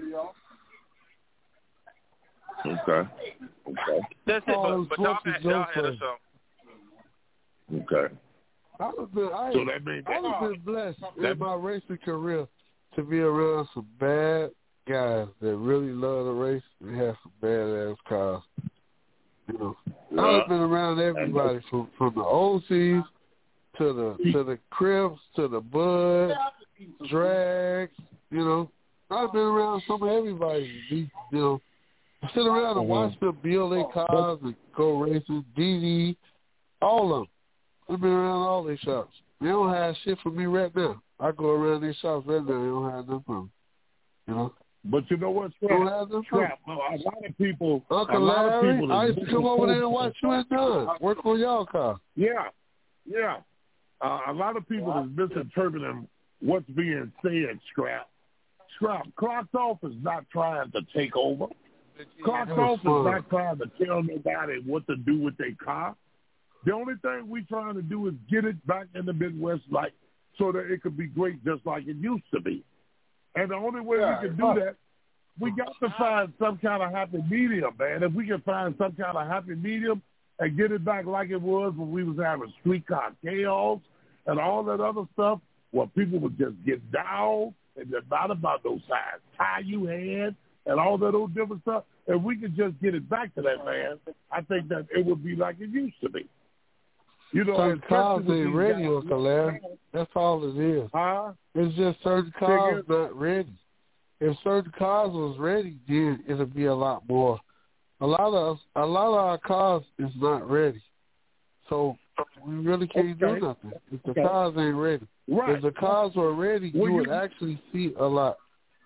Okay. That's it. But y'all had a show. Okay. I was been blessed in my racing career to be around some bad guys that really love the race and have some badass cars. You know, I've been around everybody from the OCs to the Crips to the Bud, Drags. You know, I've been around some of everybody. You know, sit around and watch them build their cars and go racing. DD, all of them. I've been around all their shops. They don't have shit for me right now. I go around these shops right now. They don't have nothing for me. You know. But you know what, Scrap? A lot of people. Uncle Larry, I used to come over there and watch you and Don work on y'all car. Yeah. A lot of people is misinterpreting what's being said, Scrap. Clark Off is not trying to take over. Clark Off is not trying to tell nobody what to do with their car. The only thing we're trying to do is get it back in the Midwest, like so that it could be great, just like it used to be. And the only way we can do that, we got to find some kind of happy medium, man. If we can find some kind of happy medium and get it back like it was when we was having streetcar chaos and all that other stuff, where people would just get down and they're not about those sides tie you had and all that old different stuff. If we could just get it back to that, man, I think that it would be like it used to be. You know, certain cars ain't ready, Uncle Larry. That's all it is. It's just certain cars not ready. If certain cars was ready, then it'll be a lot more. A lot of our cars is not ready, so we really can't do nothing if the cars ain't ready. If the cars were ready, you would actually see a lot.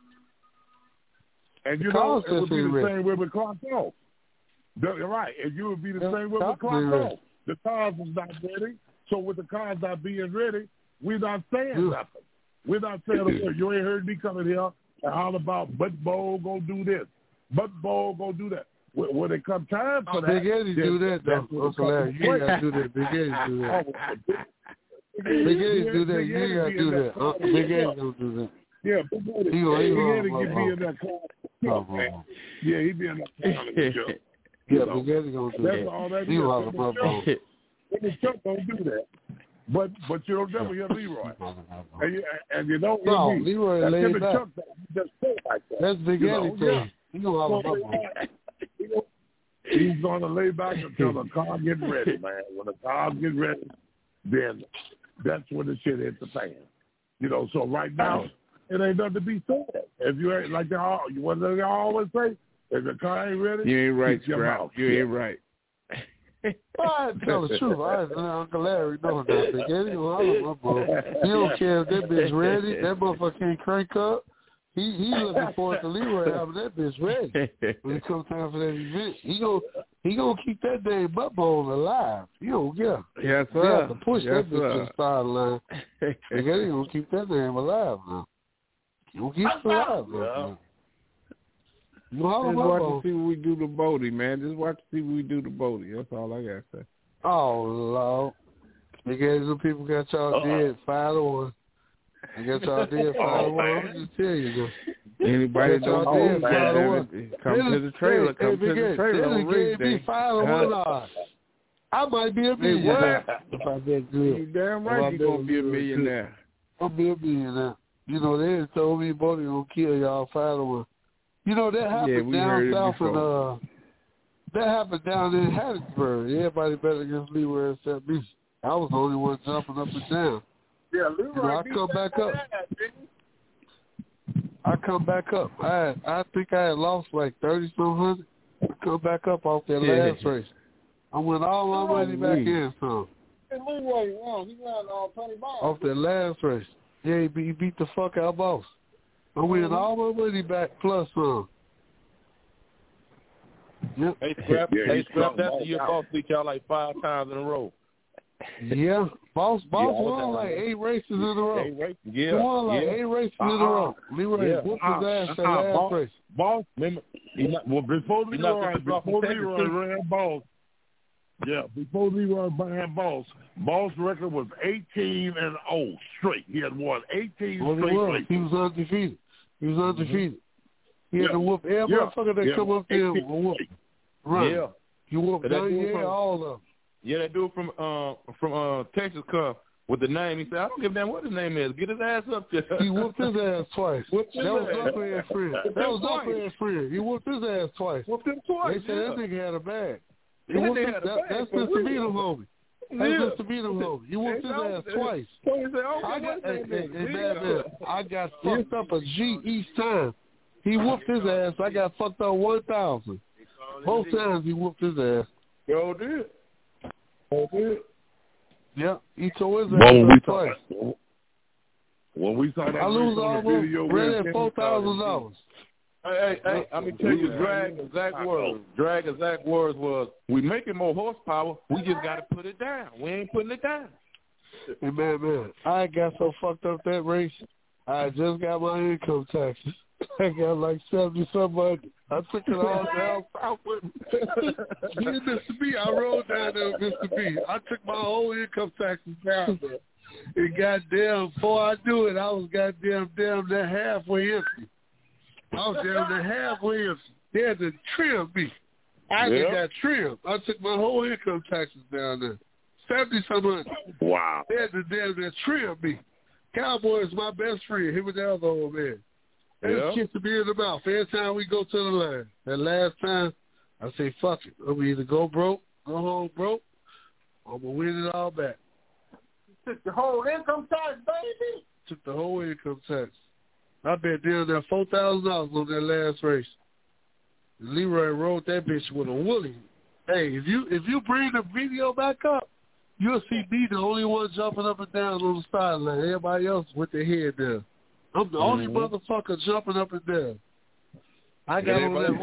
And you know, it would be the same way with Clark Off. Right, and you would be the same way with Clark Off. The cars is not ready, so with the cars not being ready, we're not saying nothing. We're not saying, okay, you ain't heard me coming here and holler about Butt Bowl gonna do this, Butt Bowl gonna do that. When it come time for that, Big Eddie do that though, Uncle Larry. You ain't gotta do that. Big Eddie do that. Big Eddie do that. You ain't gotta do that. Big Eddie don't do that. Yeah, Big Eddie can be in that car. Yeah, he be in that car. Yeah, Big Eddie gonna do that. All that is. The Chuck don't do that. But you don't never hear Leroy. And you don't hear no, me. Leroy laid back. Chuck just say like that. That's Big Eddie thing. You know all about that. He's going to lay back until the car gets ready, man. When the car gets ready, then that's when the shit hits the fan. So right now, it ain't nothing to be said. If you ain't like what they always say, if the car ain't ready, you ain't right, Scrap. You ain't right. I tell the truth. Uncle Larry knows that. He don't care if that bitch ready. That motherfucker can't crank up. He looking forward to Leroy having that bitch ready when it comes time for that event. He gonna keep that damn butt bone alive. You don't get. Yes, sir. They have to push that bitch to the start line. They gonna keep that damn alive now. You gonna keep it alive now. Just watch and see what we do to Bodie, man. Just watch and see what we do to Bodie. That's all I got to say. Oh, Lord. Because some people got y'all dead 5-1. They got y'all dead 5-1. I'm just tell you, though. Anybody don't dead 5-1. Come to the trailer. Come to the trailer on race day. 5-1 odds. I might be a millionaire. If I bet good. You damn right you're going to be a millionaire. I'll be a millionaire. They told me Bodie going to kill y'all 5-1. That happened down south that happened down in Hattiesburg. Everybody bet against Leroy except me. I was the only one jumping up and down. Yeah, Leroy. I come back up. I think I had lost like 30-some hundred. I come back up off that last race. I went all my money back in, son. Leroy won. He won $20 off that last race. Yeah, he beat the fuck out of Boss. I win all my money back plus some. Yep. They scrapped that year. Boss beat y'all like 5 times in a row. Yeah. Boss won like 8 races in a row. He won like 8 races in a row. Leroy whooped his ass that last race. Boss, remember, before Leroy ran Boss, before Leroy ran Boss record was 18-0 straight. He had won 18 straight races. He was undefeated. He had to whoop every motherfucker that come up there and whoop. Right. Yeah. He whooped all of them. Yeah, that dude from Texas come with the name. He said, I don't give a damn what his name is. Get his ass up there. He whooped his ass twice. That was Upper friend. He whooped his ass twice. Whooped him twice. They said that nigga had a bag. That's Mr. Beatum, homie. That's Mr. Beatum, homie. You whooped his ass twice. I got fucked up a G each time. He whooped his ass. I got fucked up 1,000. Both times he whooped his ass. Yo, did. Yeah, he tore his ass twice. When we saw that, I lose almost $4,000. Hey, let me tell you, Drag and Zach words was, we making more horsepower, we just got to put it down. We ain't putting it down. Hey, man, I got so fucked up that race, I just got my income taxes. I got like 70-something. I took it all down south with me. Mr. B, I rode down there with Mr. B. I took my whole income taxes down there. And goddamn, before I do it, I was goddamn near halfway empty. I was down there halfway empty. They had to trim me. I just got trimmed. I took my whole income taxes down there. 70-something. Wow. They had to damn near trim me. Cowboy is my best friend. Him and the other old man. They kiss me in the mouth every time we go to the line. That last time, I say, fuck it. I'm going to either go home broke, or I'm going to win it all back. You took the whole income tax, baby? Took the whole income tax. I bet down there $4,000 on that last race. Leroy rode that bitch with a woolly. Hey, if you bring the video back up, you'll see me the only one jumping up and down on the sideline. Everybody else with their head down. I'm the only motherfucker jumping up and down. I got on that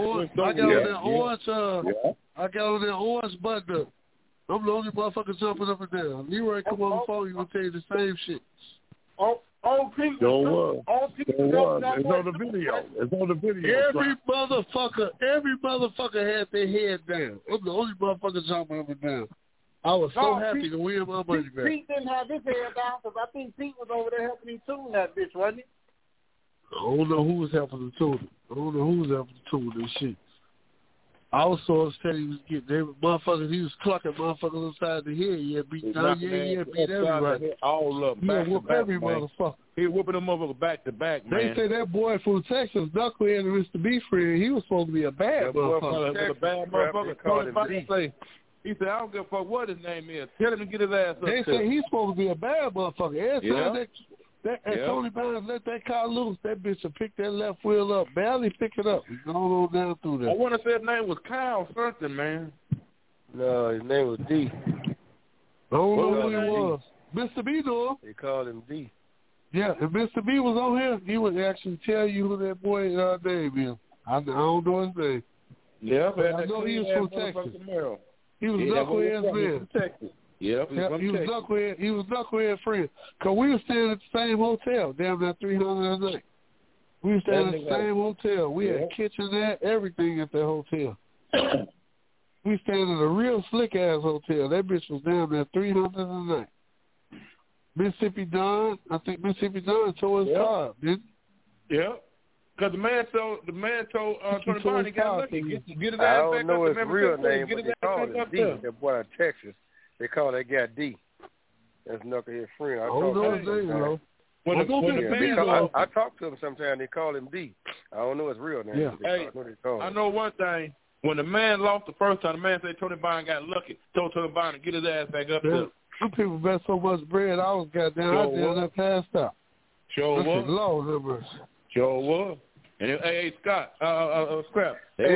orange button up. I'm the only motherfucker jumping up and down. Leroy come on the phone, he gonna tell you the same shit. All people. It's on the video. Every motherfucker had their head down. I'm the only motherfucker jumping up and down. I was so happy to win my money back. Pete didn't have his head down because I think Pete was over there helping him tune that bitch, wasn't he? I don't know who was helping him tune it. This shit. I was so upset he was getting motherfuckers. He was clucking motherfuckers inside the head. Yeah, beat everybody. All of them. Yeah, whoop every motherfucker. He whooping them motherfuckers back to back, man. They say that boy from Texas, Knucklehead and Mr. B friend, he was supposed to be a bad motherfucker. A bad motherfucker. He said, I don't give a fuck what his name is. Tell him to get his ass up. They say he's supposed to be a bad motherfucker. Every time Tony Barnes let that car loose, that bitch will pick that left wheel up, barely pick it up. He's going on down through there. I want to say his name was Kyle something, man. No, his name was D. I don't know who he was. Mr. B knew him. They called him D. Yeah, if Mr. B was on here, he would actually tell you who that boy name is. I don't know his name. Yeah, but I know he was from Texas. He was Knucklehead's man. Yeah, he was Knucklehead friend. Because we were staying at the same hotel, damn that 300 a night. We were staying at the same hotel. We had kitchenette, everything at that hotel. We staying at a real slick-ass hotel. That bitch was down there 300 a night. Mississippi Don, I think Mississippi Don told his car, didn't he? Yeah. Because the man told Tony Barnes he got lucky. Get his ass back up. I don't know his real name, but they call him D. That boy out of Texas. They call that guy D. That's Knucklehead friend. I talk to him sometimes. They call him D. I don't know his real name. Yeah. Hey, I know one thing. When the man lost the first time, the man said Tony Barnes got lucky. Told Tony Barnes to get his ass back up there. Some people bet so much bread, I was goddamn passed out. Sure was. Low numbers. Sure was. And hey, Scott, Scrap.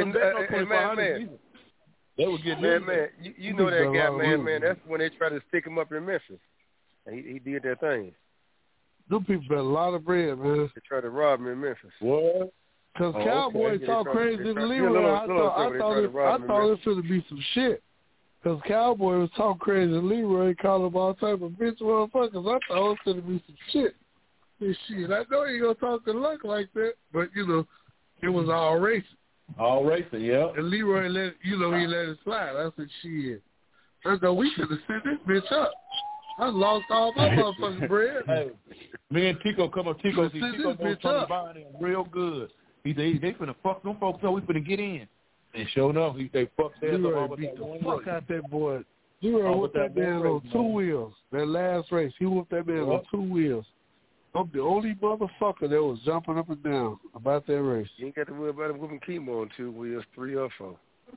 They were getting man, you know that guy, man. That's when they try to stick him up in Memphis. And he did that thing. Them people bet a lot of bread, man. They tried to rob him in Memphis. What? Because Cowboy talk crazy to Leroy. I thought it was going to be some shit. Because Cowboy was talking crazy to Leroy, calling him all type of bitch motherfuckers. I thought it was going to be some shit. And shit, I know you going to talk to Luck like that, but, you know, it was all racing. All racing, yeah. And Leroy he let it slide. I said, shit. I know we should have sent this bitch up. I lost all my motherfucking bread. Hey, me and Tico come up. Tico goes Tony Barnes real good. He said, they finna fuck them folks up. We finna get in. And sure enough, they fucked their ass up. Beat the fuck out that boy. Leroy whooped that man on 2 wheels. That last race, he whooped that man on 2 wheels. I'm the only motherfucker that was jumping up and down about that race. You ain't got to worry about him whooping Chemo on 2 wheels, 3 or 4.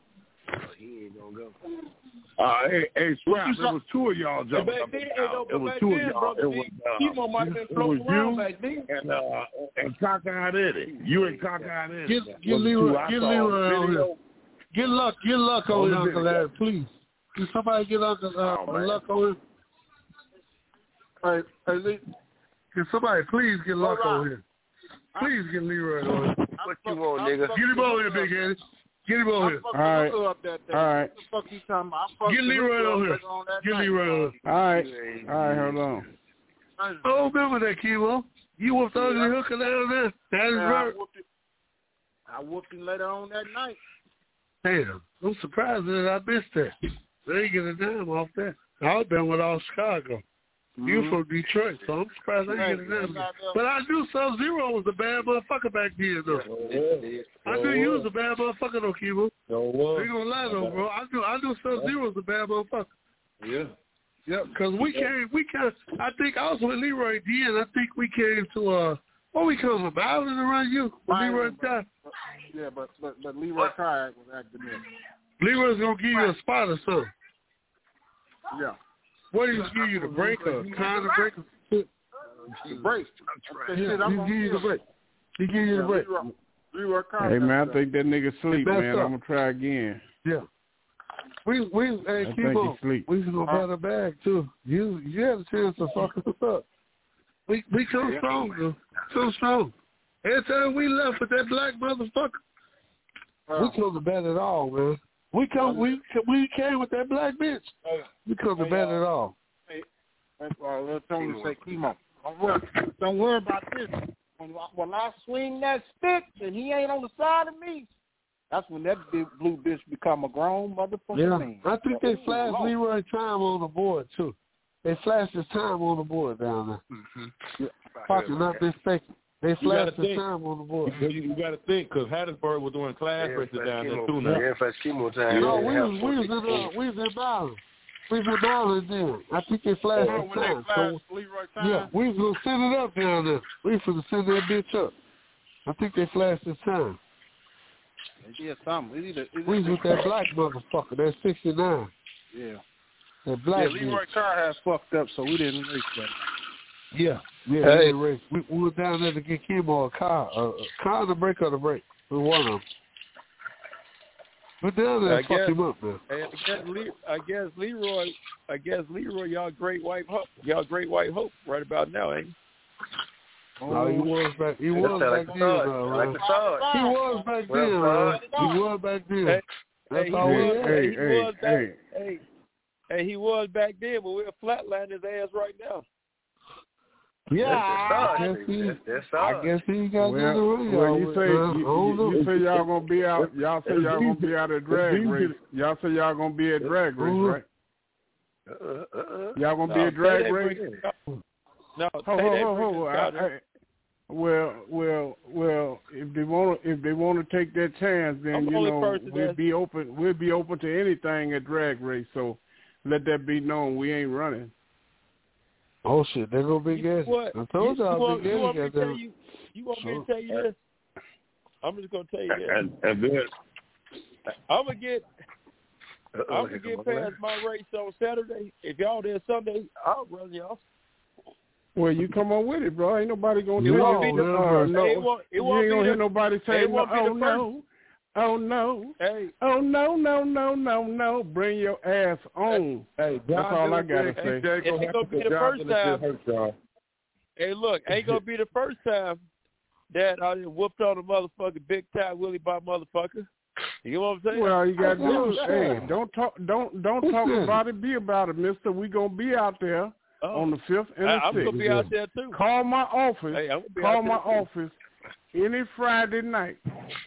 He ain't gonna go. Hey, Scrap, there was 2 of y'all jumping up and down. It was 2 of y'all. Chemo might have been floating around back then. And Cockeyed Eddie. You and Cockeyed Eddie. Get Leroy on here. Get Luck on here, Uncle Larry, please. Can somebody get Uncle Luck on here? All right, can somebody please get Luck on here? Please get Leroy on here. What you want, nigga? Get him on here, Big Eddie. Get him on here. All right. All right. Get Leroy on here. Get Leroy on here. All right. All right, hold on. I don't remember that, Kimo. You whooped Ugly Hooker down there. That is right. I whooped him later on that night. Damn. I'm surprised that I missed that. They ain't get a dime off that. I've been with all Chicago. You from Detroit, so I'm surprised I didn't get it. But I knew Sub-Zero was a bad motherfucker back then, though. I knew you was a bad motherfucker, though, Kibo. You ain't gonna lie, though, bro. I knew Sub-Zero was a bad motherfucker. Yeah. Yeah, because we came, I think I was with Leroy D, and I think we came to, where we come from, Island around you? With Leroy Ty. Yeah, but Leroy Ty was acting in. Leroy's gonna give you a spot or something. Yeah. What did he give you, the break or kind of break? The break. He give you the break. He give you the break. Hey, man, I think that nigga sleep, man. I'm going to try again. Yeah. We keep on. We was going to bat a bag, too. You had a chance to fuck us up. We come strong, though. So strong. Every time we left with that black motherfucker, we couldn't bat at all, man. We came with that black bitch. We couldn't bet at all. Hey, let's only say chemo. Don't worry about this. When I swing that stick and he ain't on the side of me, that's when that big blue bitch become a grown motherfucker man. I think they flashed Leroy time on the board too. They flashed his time on the board down there. Fucking not mistaken. They flashed the time on the board. You got to think, because Hattiesburg was doing class races down there too now. Yeah, flash chemo time. No, we was in Maryland. We was in Maryland then. I think they flashed the time. Yeah, we was going to send it up down there. We was going to send that bitch up. I think they flashed the time. They did something. We was with that black motherfucker, that 69. Yeah. That black Leroy Carr has fucked up, so we didn't race that. Yeah, we were down there to get chemo a car on the break or the break. We won them. We're down there to fuck him up, man. I guess Leroy, y'all great white hope right about now, ain't he? No, he was back then. He was back then. That's all he was back then, but we're flatlining his ass right now. Yeah, I guess he got the ring. Well, you say y'all gonna be out. Y'all say y'all gonna be out at drag race. Y'all say y'all gonna be at drag race, right? Y'all gonna be at drag race? No. Well. If they want to take that chance, then we'll be open. We'll be open to anything at drag race. So let that be known. We ain't running. Oh shit, they're gonna be good. I told y'all you want me to tell you this? I'm just gonna tell you this. And then I'm gonna get past my race on Saturday. If y'all there Sunday, I'll run y'all. Well, you come on with it, bro. Ain't nobody gonna tell you. You ain't gonna hear nobody say, Oh no! Hey! Oh no! Bring your ass on. Hey, that's all I gotta say. It ain't gonna be the first time. Hey, look, ain't gonna be the first time that I whooped on a motherfucking big time Willie Bob motherfucker. You know what I'm saying? Well, you gotta do it. Hey, don't talk about it. Be about it, Mister. We gonna be out there on the 5th and the 6th. I'm gonna be out there too. Call my office. Hey, call my office any Friday night.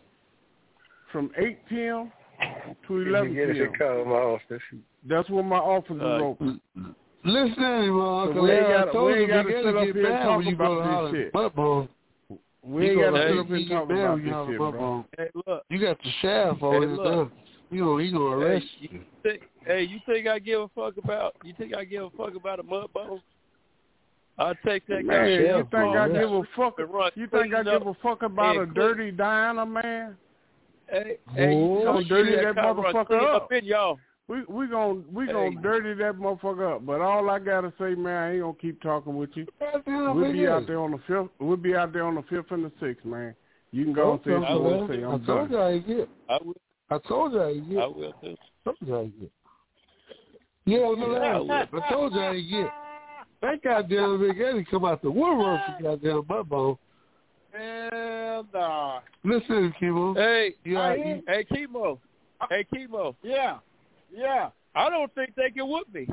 From 8 p.m. to 11 p.m. That's when my office is open. Listen, so we ain't got to sit up here and talk about this shit. We ain't got to sit up here and talk about this shit, bro. Hey, look. You got the shaft on it. He gonna arrest you. You think I give a fuck about a mud bone? I'll take that guy. Man, you think I give a fuck? You think I give a fuck about a dirty Diana, man? Hey, you gonna dirty that motherfucker up. Y'all. We gonna dirty that motherfucker up. But all I gotta say, man, I ain't gonna keep talking with you. We'll be out there on the 5th. We'll be out there on the 5th and the 6th, man. You can go and say what you want to say. I told you how you get. I told you how you get. I will too. I told you how you get. Yeah, I told you how you get. That goddamn Big Eddie come out the woodwork for goddamn butt bone. Hell nah. Listen, Chemo. Hey, Chemo. Hey, Chemo. Yeah. I don't think they can whoop me.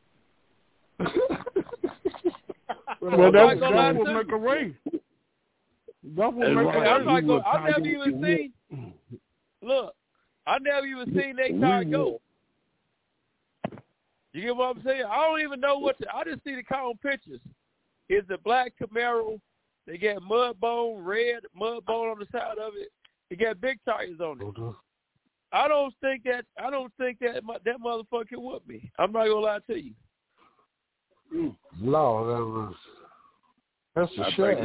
Well, that will make a race. That will make a race. I never even seen. Look, I never even seen that car go. You get what I'm saying? I don't even know I just see the car on pictures. It's a black Camaro. They got red mud bone on the side of it. It got big tires on it. I don't think that motherfucker can whoop me. I'm not gonna lie to you. Lord, that's a shame.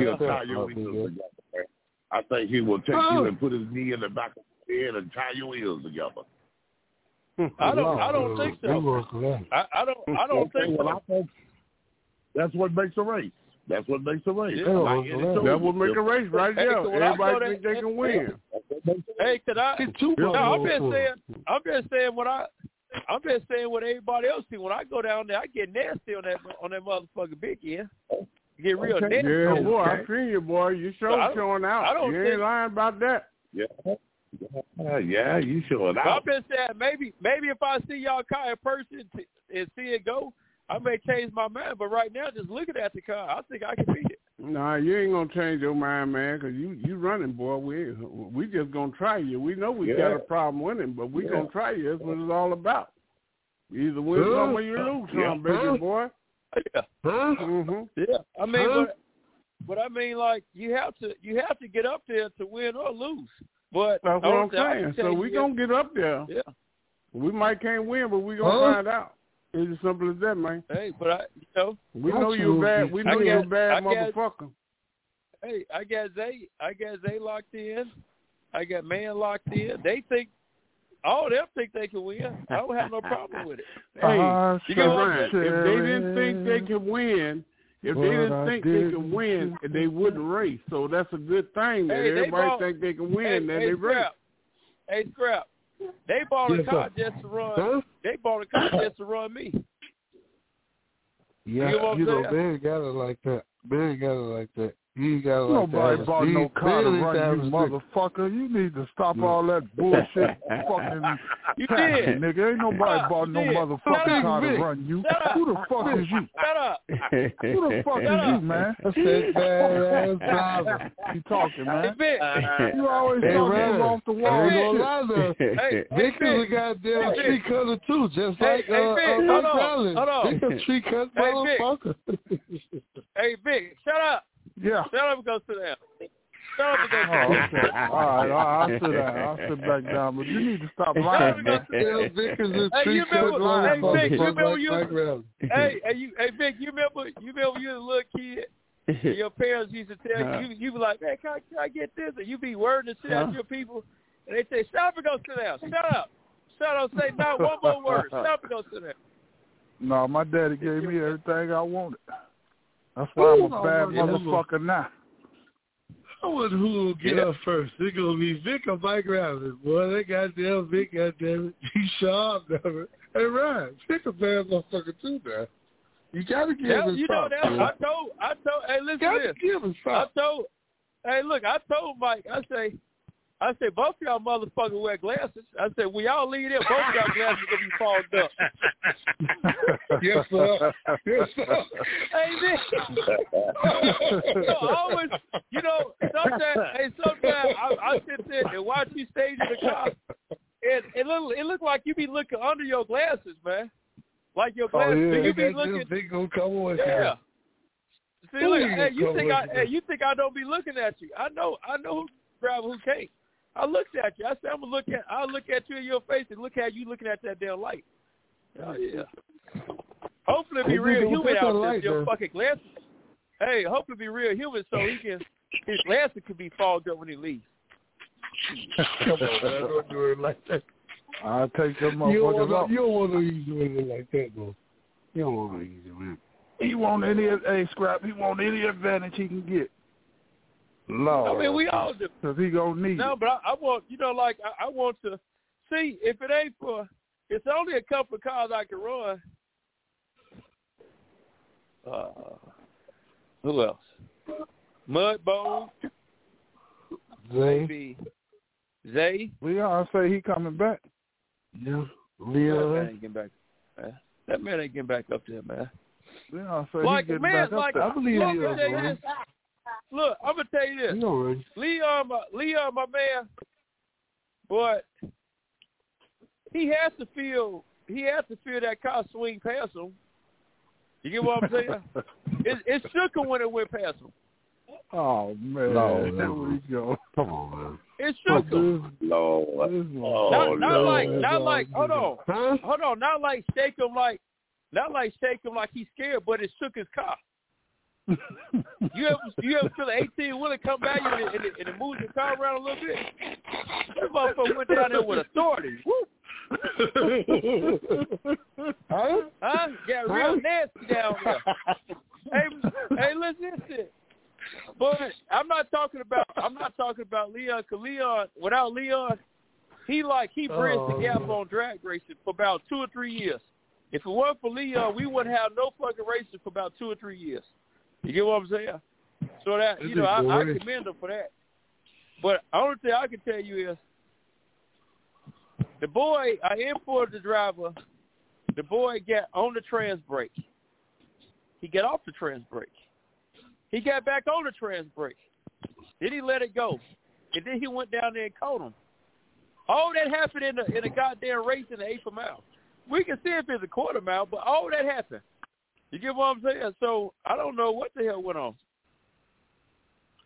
I think he will take you and put his knee in the back of his head and tie your wheels together. I don't think so. I don't think so. That's what makes a race. That's what makes a race. That would make a race right there. Everybody think they can win. Hey, could I? I'm just saying what everybody else see. When I go down there, I get nasty on that motherfucking big end. Get real nasty. Yeah, boy, I seen you, boy. You showing out. You ain't lying about that. Yeah. Yeah, you showing out. I'm just saying, maybe if I see y'all car in person and see it go, I may change my mind, but right now, just looking at the car, I think I can beat it. Nah, you ain't gonna change your mind, man, because you running, boy. We just gonna try you. We know we got a problem winning, but we gonna try you. That's what it's all about. You either win some or you lose some, baby boy. Yeah. Mm-hmm. Yeah. I mean, But I mean, like you have to get up there to win or lose. But that's what I'm saying. So we gonna get up there. Yeah. We might can't win, but we gonna find out. It's as simple as that, man. Hey, but we know you're bad. We know you're a bad motherfucker. Hey, I got Zay locked in. I got Man locked in. They think all of them think they can win. I don't have no problem with it. Hey, you know what I'm saying? If they didn't think they could win, they could win, they wouldn't race. So that's a good thing that everybody think they can win, then they race. Hey, Scrap. They bought a car just to run. Huh? They bought a car just to run me. Yeah, you know, Ben got it like that. You got nobody bought no car to run, you motherfucker. You need to stop all that bullshit fucking passion, nigga. Ain't nobody bought no motherfucking car to run you. Who the fuck is you? Shut up. Who the fuck is you, man? That's that badass driver. You talking, man. You always talking off the wall. Vic is a goddamn tree cutter too, just like Hold on. Vic a tree cut motherfucker. Hey, Vic, shut up. Yeah. Shut up and go sit down. Shut up and go sit down. Okay. All right, I'll sit down. I'll sit back down. But you need to stop lying, man. Hey, Vic, you remember you were a little kid and your parents used to tell you be like, man, can I get this? And you be wording the shit out to your people. And they say, shut up and go sit down. Shut up. Shut up. Say not one more word. Shut up and go sit down. No, my daddy gave me everything I wanted. That's why I'm a bad motherfucker now. I wonder who will get up first. It's going to be Vic or Mike Rabbit. Boy, that goddamn Vic, goddamn it. He's sharp, never. Hey, Ryan, Vic a bad motherfucker too, man. You got to give him something. I told, hey, listen to this. Give him something. I told Mike, I say, both of y'all motherfuckers wear glasses. I said, when y'all leave there, both of y'all glasses going to be fogged up. Yes, sir. Yes, sir. Hey, man. Always, sometimes I sit there and watch you stage in the car, and it look like you be looking under your glasses, man. Like your glasses. You be looking. They gonna come with yeah. See, look, you think I don't be looking at you. I know who driver who can't. I looked at you. I said I'll look at you in your face and look at you looking at that damn light. Oh yeah. Hopefully it'll be real human out there. Your fucking glasses. Hey, hopefully it'll be real human so his glasses can be fogged up when he leaves. Come on, man, don't do it like that. I'll take them motherfuckers off. You don't want to use it like that, bro. You don't want to use it, man. He want any advantage he can get. Lord. I mean, we all do. Because he going to need it. No, but I want, I want to see if it ain't for, it's only a couple of cars I can run. Who else? Mudbone. Zay. Leon say he coming back. Yeah. Leon ain't getting back. That man ain't getting back up there, man. Leon say he getting back up there. I believe Leon. Look, I'm gonna tell you this. Leon, my man, but he has to feel that car swing past him. You get what I'm saying? It shook him when it went past him. Oh man, there we go. Come on, man. It shook him. Lord. Not like. Hold on. Not like shake him like he's scared, but it shook his car. You ever feel an 18-wheeler come by you and it moves your car around a little bit? That motherfucker went down there with authority. Huh? Got real nasty down there. Hey, listen to this. But I'm not talking about Leon, because Leon, without Leon, he bridged the gap on drag racing for about 2 or 3 years. If it weren't for Leon, we wouldn't have no fucking racing for about 2 or 3 years. You get what I'm saying? So that, I commend him for that. But the only thing I can tell you is, the boy, I imported the driver, the boy got on the trans brake. He got off the trans brake. He got back on the trans brake. Then he let it go. And then he went down there and caught him. All that happened in a goddamn race in the 8th mile. We can see if it's a quarter mile, but all that happened. You get what I'm saying? So I don't know what the hell went on.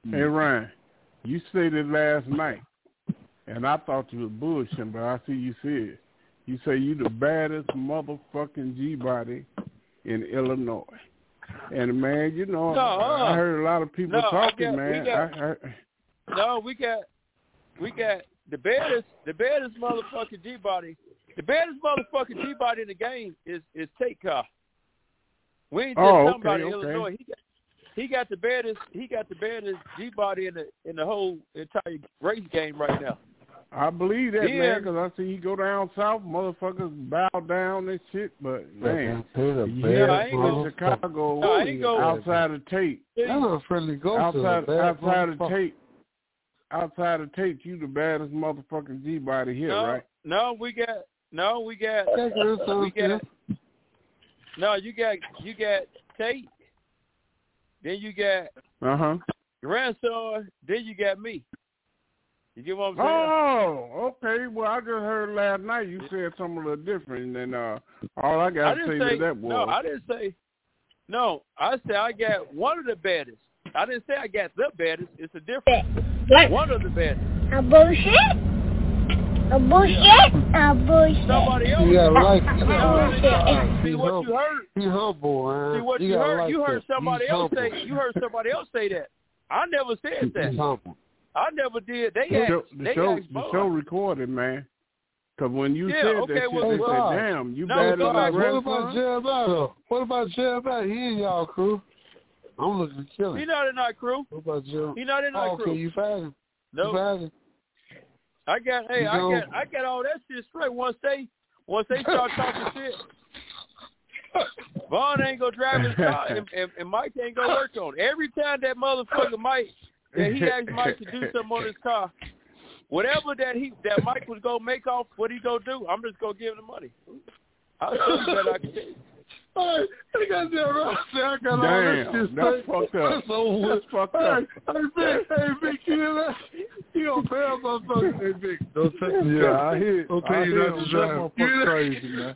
Hey, Ryan, you stated last night, and I thought you were bullshitting, but I see you said. You say you the baddest motherfucking G-body in Illinois. And, man, you know, I heard a lot of people talking, man. We got the baddest motherfucking G-body. The baddest motherfucking G-body in the game is Tate Carr. We ain't just talking about Illinois. He got the baddest G-body in the whole entire race game right now. I believe that, man, because I see he go down south, motherfuckers bow down and shit. But man, I ain't go Chicago outside of Tate. Outside of Tate, you the baddest motherfucking G-body here, right? You got Tate. Then you got grandson. Then you got me. You get what I'm saying? Oh, okay. Well, I just heard last night you said something a little different, and all I got to say to that was. No, I didn't say. No, I said I got one of the baddest. I didn't say I got the baddest. It's a difference. One of the baddest. A bullshit? A bullshit? A bullshit. Somebody else. See what you heard. He's humble, man. See what you heard. You heard somebody else say. You heard somebody else say that. I never said that. He's humble. I never did. The show recorded, man. Because when you said that shit, they said, damn, you better than my grandson. What about Jeremiah? What about Jeremiah? He in y'all crew. I'm looking to kill him. He not in our crew. What about Jeremiah? He not in our crew. Okay, you found him. No. You found him. I got all that shit straight. Once they start talking shit, Vaughn ain't gonna drive his car, and Mike ain't gonna work on it. Every time that motherfucker Mike, that he asked Mike to do something on his car, whatever that Mike was gonna make off, what he gonna do, I'm just gonna give him the money. I'll show you that I can tell you. Hey, I got that right. I got all damn, that shit. That's fucked up. That's fucked up. Hey, Vic, you hear that? You don't tell motherfuckers. Hey, Vic, don't tell me. Yeah, I hear. Don't tell you not to drive. That motherfucker crazy, man.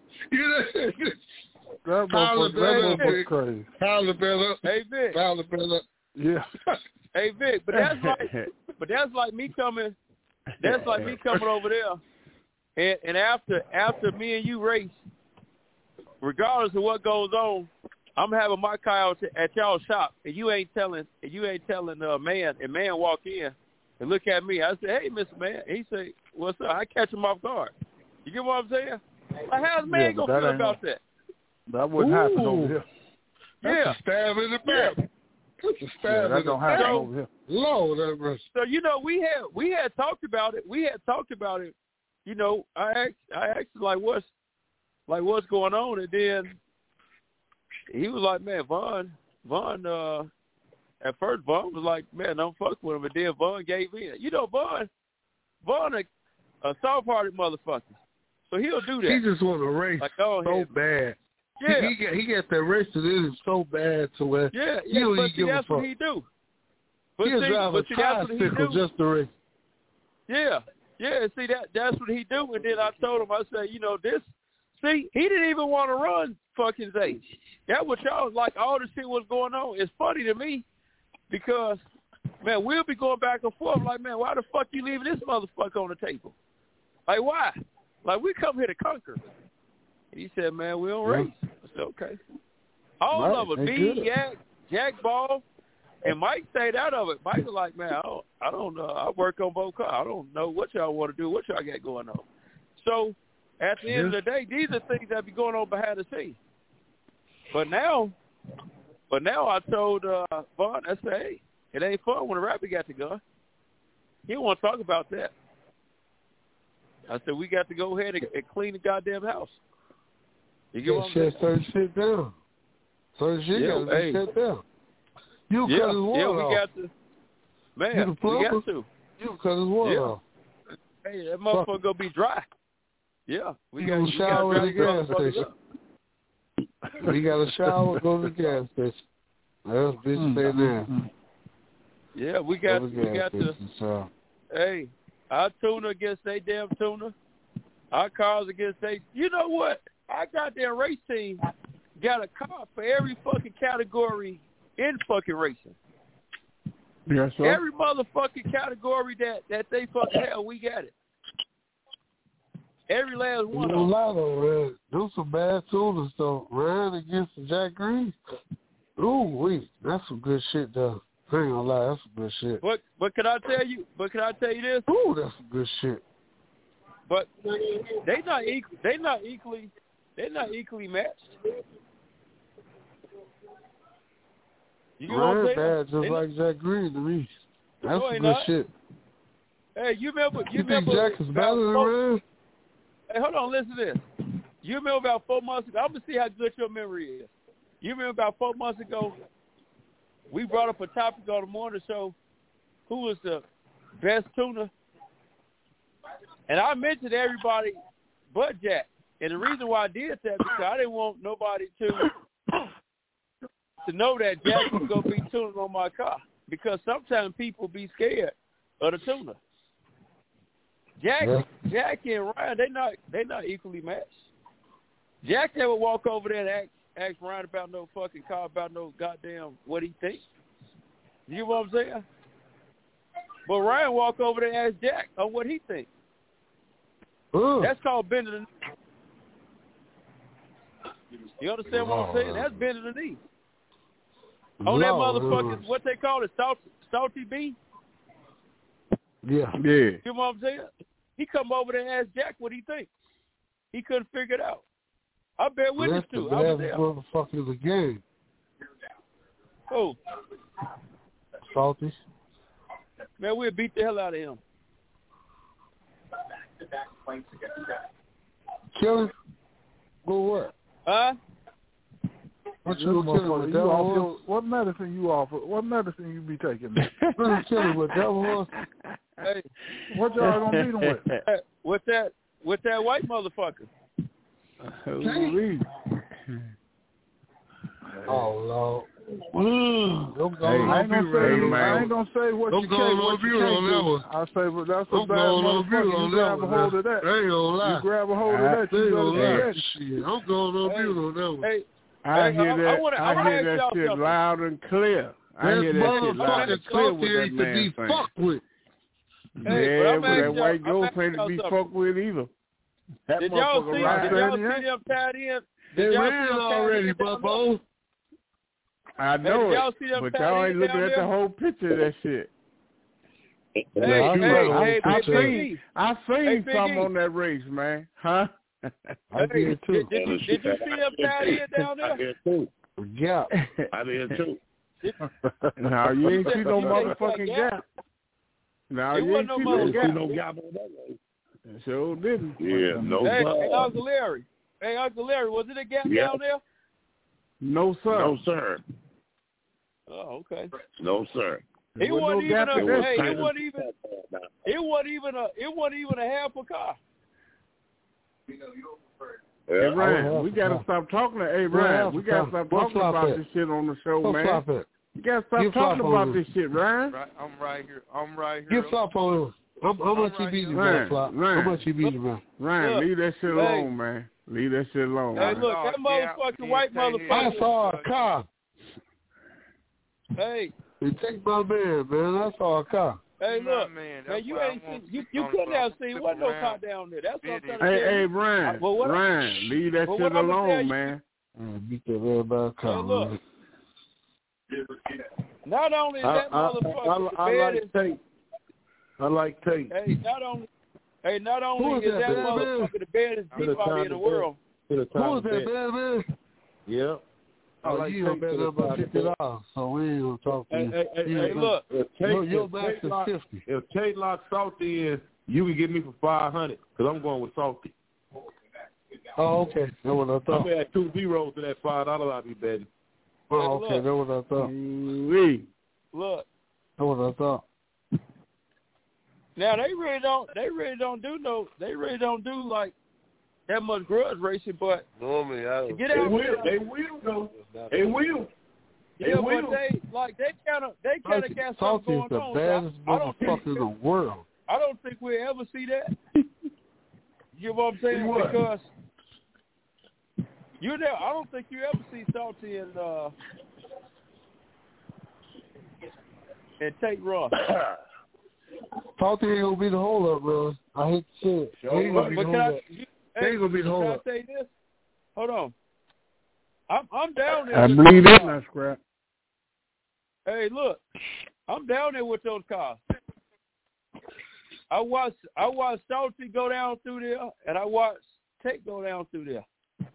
That motherfucker crazy. Holler, Bella. Hey, Vic. Holler, Bella. Yeah. Hey, Vic, but that's like me coming. That's like me coming over there, and after me and you race. Regardless of what goes on, I'm having my car out at y'all shop, and you ain't telling man, and man walk in and look at me. I say, hey, Mr. Man. He say, what's up? I catch him off guard. You get what I'm saying? Like, how's man gonna feel about that? That wouldn't happen over here. That's a stab in the back. That's a stab that don't happen over here. Lord, that was. So we had talked about it. You know, I asked what's going on, and then he was like, man, Vaughn, at first Vaughn was like, man, don't fuck with him, and then Vaughn gave in. You know, Vaughn a soft-hearted motherfucker, so he'll do that. He just want to race so bad. Yeah. He got that race that is so bad to where but see, that's what he do. He'll drive a tricycle just to race. Yeah, see, that's what he do, and then I told him, I said, you know, this, see, he didn't even want to run fucking Zay. That what y'all, like, all the shit was going on. It's funny to me because, man, we'll be going back and forth like, man, why the fuck you leaving this motherfucker on the table? Like, why? Like, we come here to conquer. He said, man, we don't race. I said, okay. All of them, B, Yak, Jack Ball, and Mike stayed out of it. Mike was like, man, I don't know. I work on both cars. I don't know what y'all want to do, what y'all got going on. So, at the end of the day, these are things that be going on behind the scenes. But now I told Vaughn, I said, hey, it ain't fun when a rapper got the gun. He don't want to talk about that. I said, we got to go ahead and clean the goddamn house. You get what I'm saying? Certain shit down. Certain shit got to be shut down. You cut his water off. Got to. Man, we got to. You cut his water off. Hey, that motherfucker gonna be dry. Yeah, we got to shower at the gas station. We got a shower, go to the gas station. That's bitch stay there. Yeah, we got to. So. Hey, our tuner against they damn tuner. Our cars against they. You know what? Our goddamn race team got a car for every fucking category in fucking racing. Yes, sir. Every motherfucking category that they fucking have, we got it. Every last one of them. Man. Do some bad tuna stuff. Ran against Jack Green. Ooh, wait, that's some good shit, though. I ain't gonna lie, that's some good shit. But can I tell you this? Ooh, that's some good shit. But they not equally matched. You know what I'm saying? Bad, just like Jack Green to me. That's some good shit. Hey, you remember? You think Jack is better than Red? Hey, hold on, listen to this. You remember about 4 months ago? I'm gonna see how good your memory is. You remember about 4 months ago? We brought up a topic on the morning show. Who was the best tuna? And I mentioned everybody but Jack. And the reason why I did that because I didn't want nobody to know that Jack was gonna be tuning on my car. Because sometimes people be scared of the tuna. Jack and Ryan, they not equally matched. Jack never walk over there and ask Ryan about no fucking car, about no goddamn what he thinks. You know what I'm saying? But Ryan walk over there and ask Jack on what he thinks. That's called bending the knee. You understand what I'm saying? That's bending the knee. On that motherfucking, what they call it, salty B? Yeah. You know what I'm saying? He come over there and ask Jack what he thinks. He couldn't figure it out. I bear witness to. I was there. Motherfucker the game. Oh. Salty. Man, we'll beat the hell out of him. Kill him? Go what? Huh? What you gonna kill him with devil horse? What medicine you offer? What medicine you be taking? Gonna kill him with devil horse? Hey, what y'all gonna beat him with? With that white motherfucker. Oh Lord. I ain't gonna say what you can't do. I say, but that's a bad motherfucker. You grab a hold of that. I ain't gonna lie. You grab a hold of that. You better do shit. I'm going on mute on that one. I hear that shit loud and clear. I hear that shit loud and clear with that man thing. Fucked with. Yeah, but that white ghost ain't to be fucked with either. Did y'all see them tied in? They ran already, Bubbo. I know it, but y'all ain't looking at the whole picture of that shit. I seen some on that race, man. Huh? I did too. Did you see them tied in down there? I did too. Yeah. I did too. No, you ain't see no motherfucking gap. No, you ain't see no gap. No gap on that race. Sure didn't. Yeah, no. Hey, Uncle Larry, was it a gap down there? No, sir. No, sir. Oh, okay. No, sir. It wasn't even a half a car. Hey, Ryan, we gotta stop talking to. Hey, Ryan, we gotta stop talking about this shit on the show, man. You gotta stop talking about this shit, Ryan. I'm right here. Get flop on him. How much you beat him, man? How much you beat him, man? Ryan, leave that shit alone, man. Leave that shit alone. Hey, look, that motherfucking white motherfucker. I saw a car. Hey. They take my man. I saw a car. Hey, look, man, you ain't seen. You couldn't have seen. Wasn't no car down there. That's what I'm trying to tell you. Hey, Ryan. Ryan, leave that shit alone, man. Beat that red by a car. Look. Not only is that motherfucker I like Tate. Hey, not only is that motherfucker the baddest people in the world. Who is that, bad man? Yeah. Oh, you don't bet about $50, so we ain't gonna talk to you. Hey, look. Your back is 50. If Tate lock Salty in, you can get me for 500 because I'm going with Salty. Oh, okay. That's what I thought. I'm gonna add 2 zeros to that $5 I'll be betting. Oh, okay. That's what I thought. Look. That's what I thought. Now they really don't do like that much grudge racing, but normally to get out they will though. They will. Yeah, but they kind of got something going on. Salty's the baddest motherfucker in the world. I don't think we'll ever see that. You know what I'm saying? Because I don't think you ever see Salty in and take Ross. Salty ain't gonna be the hold up, bro. I hate to say it. He ain't gonna be the hold up. He ain't gonna be the hold up. Can I say this? Hold on. I'm down there. I believe that now, Scrap. Hey, look, I'm down there with those cars. I watched Salty go down through there, and I watched Tate go down through there.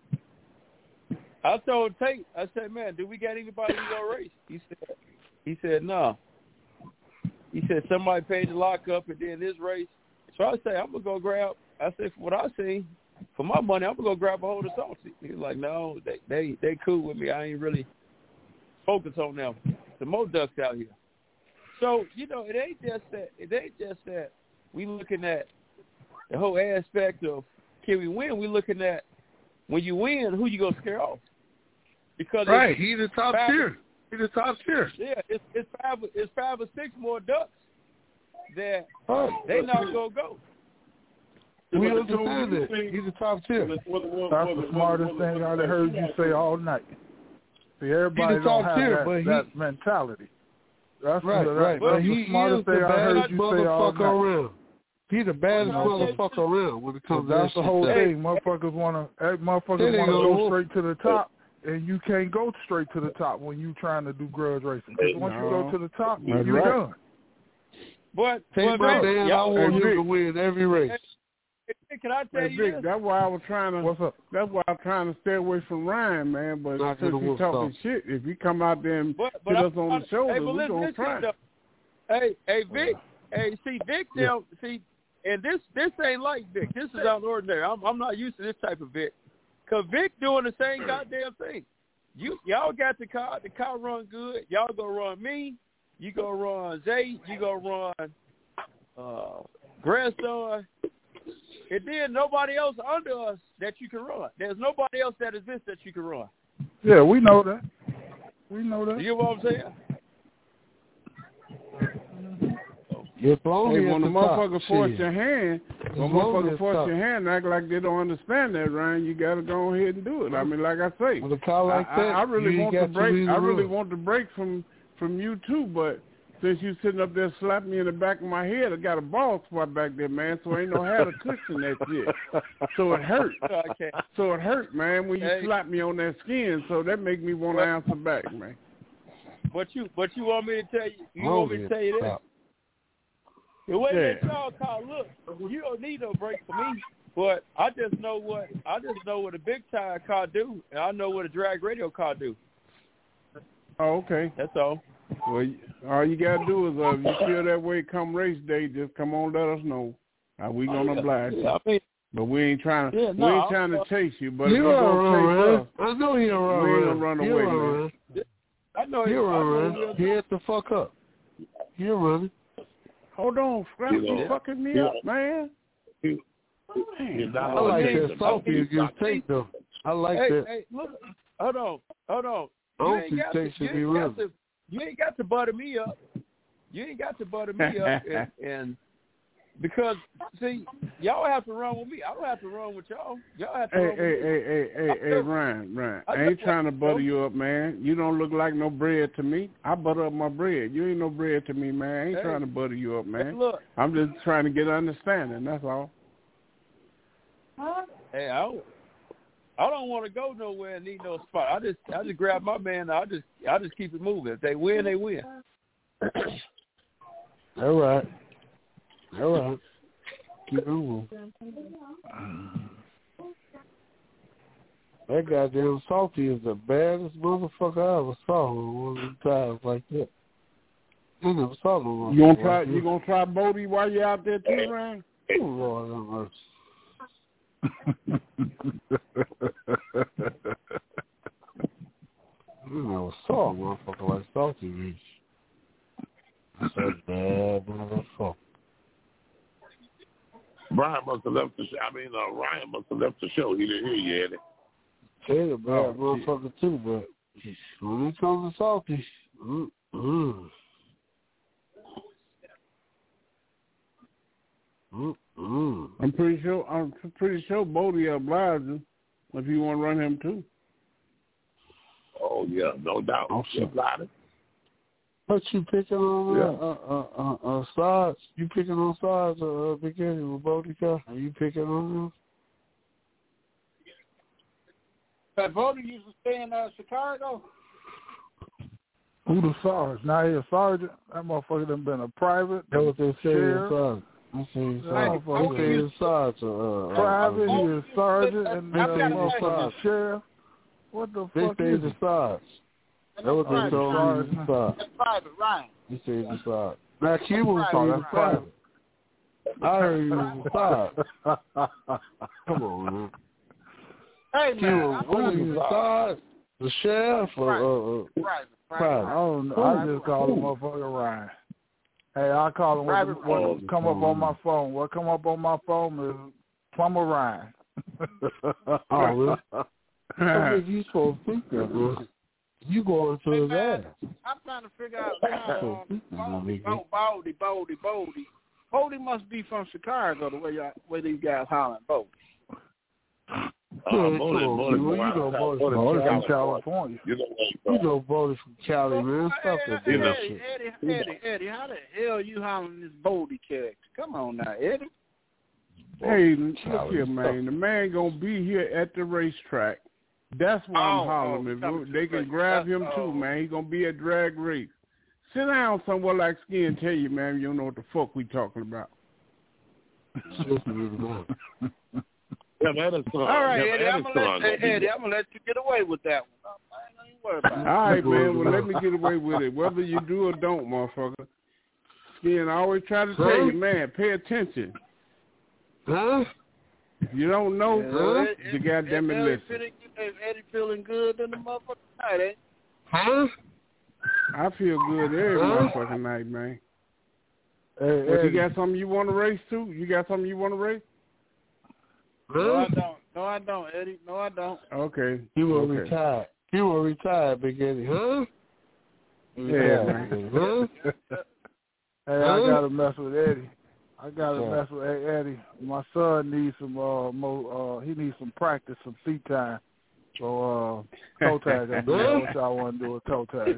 I told Tate, I said, man, do we got anybody to go race? He said, no. He said, somebody paid the lockup and then this race. So I said, I'm going to go grab, I said, for what I seen, for my money, I'm going to go grab a hold of Salty. He was like, no, they cool with me. I ain't really focused on them. The more ducks out here. So, you know, it ain't just that we looking at the whole aspect of can we win. We looking at when you win, who you going to scare off? Because right, he's the top tier. He's the top tier. Yeah, it's 5 or 6 more ducks that they not gonna go. We understand that. He's the top tier. That's the smartest thing I heard you say all night. See, everybody don't have that mentality. That's right. But he is the baddest motherfucker around. He's the baddest motherfucker around when it comes to that. That's the whole thing. Motherfuckers wanna go straight to the top. And you can't go straight to the top when you trying to do grudge racing. Because once you go to the top, you're done. But I want you to win every race. Can I tell you this? That's why I was trying to. What's up? That's why I'm trying to stay away from Ryan, man. But since you talking shit, if you come out there and hit us on the shoulder, we're gonna try. Hey, Vic. Hey, see, Vic. And this ain't like Vic. This is out of the ordinary. I'm not used to this type of Vic. Because Vic doing the same goddamn thing. Y'all got the car run good. Y'all go run me. You go run Zay. You go run Grandson. And then nobody else under us that you can run. There's nobody else that exists that you can run. Yeah, we know that. You know what I'm saying? When the motherfucker force your hand, act like they don't understand that, Ryan, you got to go ahead and do it. I mean, like I say, with a car like that, I really want to break. I really want to break from you too, but since you sitting up there slapping me in the back of my head, I got a bald spot back there, man. So ain't no how to cushion that shit. So it hurt. Okay. So it hurt, man, when you slap me on that skin. So that make me want to answer back, man. But you want me to tell you? You want me to tell you this? The way that y'all call, look, you don't need no break for me. But I just know what a big tire car do, and I know what a drag radio car do. Oh, okay. That's all. Well, all you gotta do is if you feel that way come race day, just come on, let us know. We gonna oblige you. But we ain't trying to. We ain't trying to chase you. But if you gonna chase us, I know you don't run. We ain't gonna run away, man. I know you run. Get the fuck up. You're running. Hold on, Scrap, you fucking me up, man. I like that salty against Tate, though. I like that. Hey, look, hold on. You ain't got to butter me up. You ain't got to butter me up, and because see, y'all have to run with me. I don't have to run with y'all. Y'all have to run with me. Hey, Ryan. I ain't trying to butter you up, man. You don't look like no bread to me. I butter up my bread. You ain't no bread to me, man. I ain't trying to butter you up, man. Look, I'm just trying to get an understanding. That's all. Hey, I don't want to go nowhere and need no spot. I just grab my man. I just keep it moving. If they win, they win. All right. Keep it moving. That goddamn Salty is the baddest motherfucker I ever saw on one of them times like that. I never saw no one. You gonna try Bodie while you're out there too, Ryan? Oh, Lord have mercy. I never saw a motherfucker like Salty Reach. That's a bad motherfucker. Ryan must have left the show. He didn't hear you, Eddie. Taylor bad motherfucker too, but when it comes to Salty, I'm pretty sure Bodie obliged him if you want to run him too. Oh yeah, no doubt. Oh, she obliged. What you picking on? Sides? You picking on sides? Beginning with Bodica? Are you picking on them? That Bodie used to stay in Chicago. Who the Sarge? Now he a sergeant. That motherfucker done been a private. That what they say inside. I see Sarge. Private, he is sergeant, and then motherfucking sheriff. What the fuck is the Sarge? That what they told me. That's private, right? You say the Sarge. Now Cuba was private. I heard you was a Sarge. Come on, man. Hey, man. What is the Sarge? The sheriff or private? I don't know. I just call him motherfucker Ryan. Hey, I call him what come up on my phone. What come up on my phone is Plumber Ryan. Oh, really? I think you supposed to think that, bro. You going to his ass. I'm trying to figure out Baldy. Baldy must be from Chicago, the way these guys hollering Baldy. Bodie from California. You know Bodie from Cali, man. Stop that bullshit. Eddie, how the hell you hollering this Bodie character? Come on now, Eddie. Hey, look here, man. The man gonna be here at the racetrack. That's why I'm hollering. If they can grab him too, man. He gonna be at drag race. Sit down somewhere like Skin and tell you, man, you don't know what the fuck we talking about. Yeah, that is all right, Eddie. I'm gonna let you get away with that one. I ain't worried about it. All right, man. Well, let me get away with it. Whether you do or don't, motherfucker. Skin, I always try to tell you, man, pay attention. Huh? If you don't know, you goddamn it listen. Eddie feeling good in the motherfucking night, eh? Huh? I feel good every motherfucking night, man. But you got something you want to race too? You got something you want to race? No, I don't, Eddie. No, I don't. Okay. You were retired. You were retired, Big Eddie, huh? Yeah, man. Huh? Hey, I gotta mess with Eddie. Eddie. My son needs some more. He needs some practice, some seat time. So toe tag. What y'all want to do with toe tag?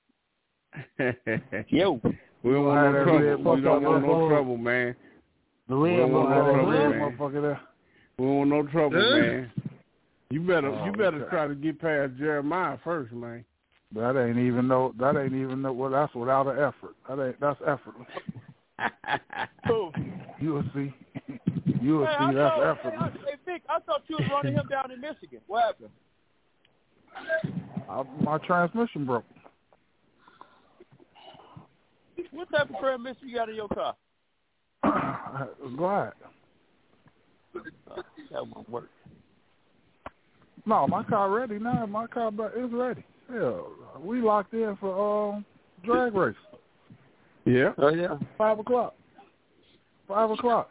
Yo, we don't want no trouble. We don't want no trouble, man. The real motherfucker there. We don't want no trouble, man. You better try to get past Jeremiah first, man. That ain't even no. Well, that's without an effort. That's effortless. You'll see. That's effortless. Hey, Vic, I thought you was running him down in Michigan. What happened? My transmission broke. What type of transmission you got in your car? Glad. That won't work. No, my car ready now. My car is ready. Yeah, we locked in for drag race. Yeah. Oh yeah. 5 o'clock. 5 o'clock.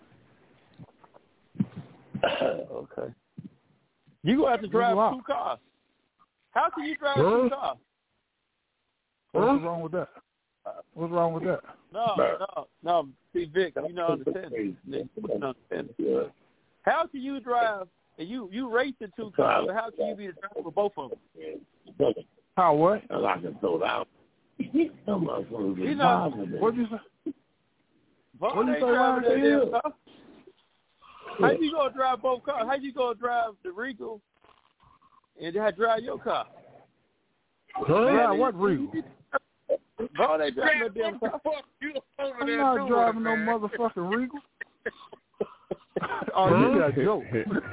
Okay. You gonna have to drive 2 cars. How can you drive 2 cars? What's wrong with that? What's wrong with that? No. See, Vic, you don't understand this. How can you drive? You race in 2 cars, but how can you be the driver for both of them? How what? I can throw down. What'd you say? What you say? How you gonna drive both cars? How you gonna drive the Regal and drive your car? Yeah, what Regal? Vaughn ain't driving no damn car. I'm not driving no motherfucking Regal. Oh, you got jokes.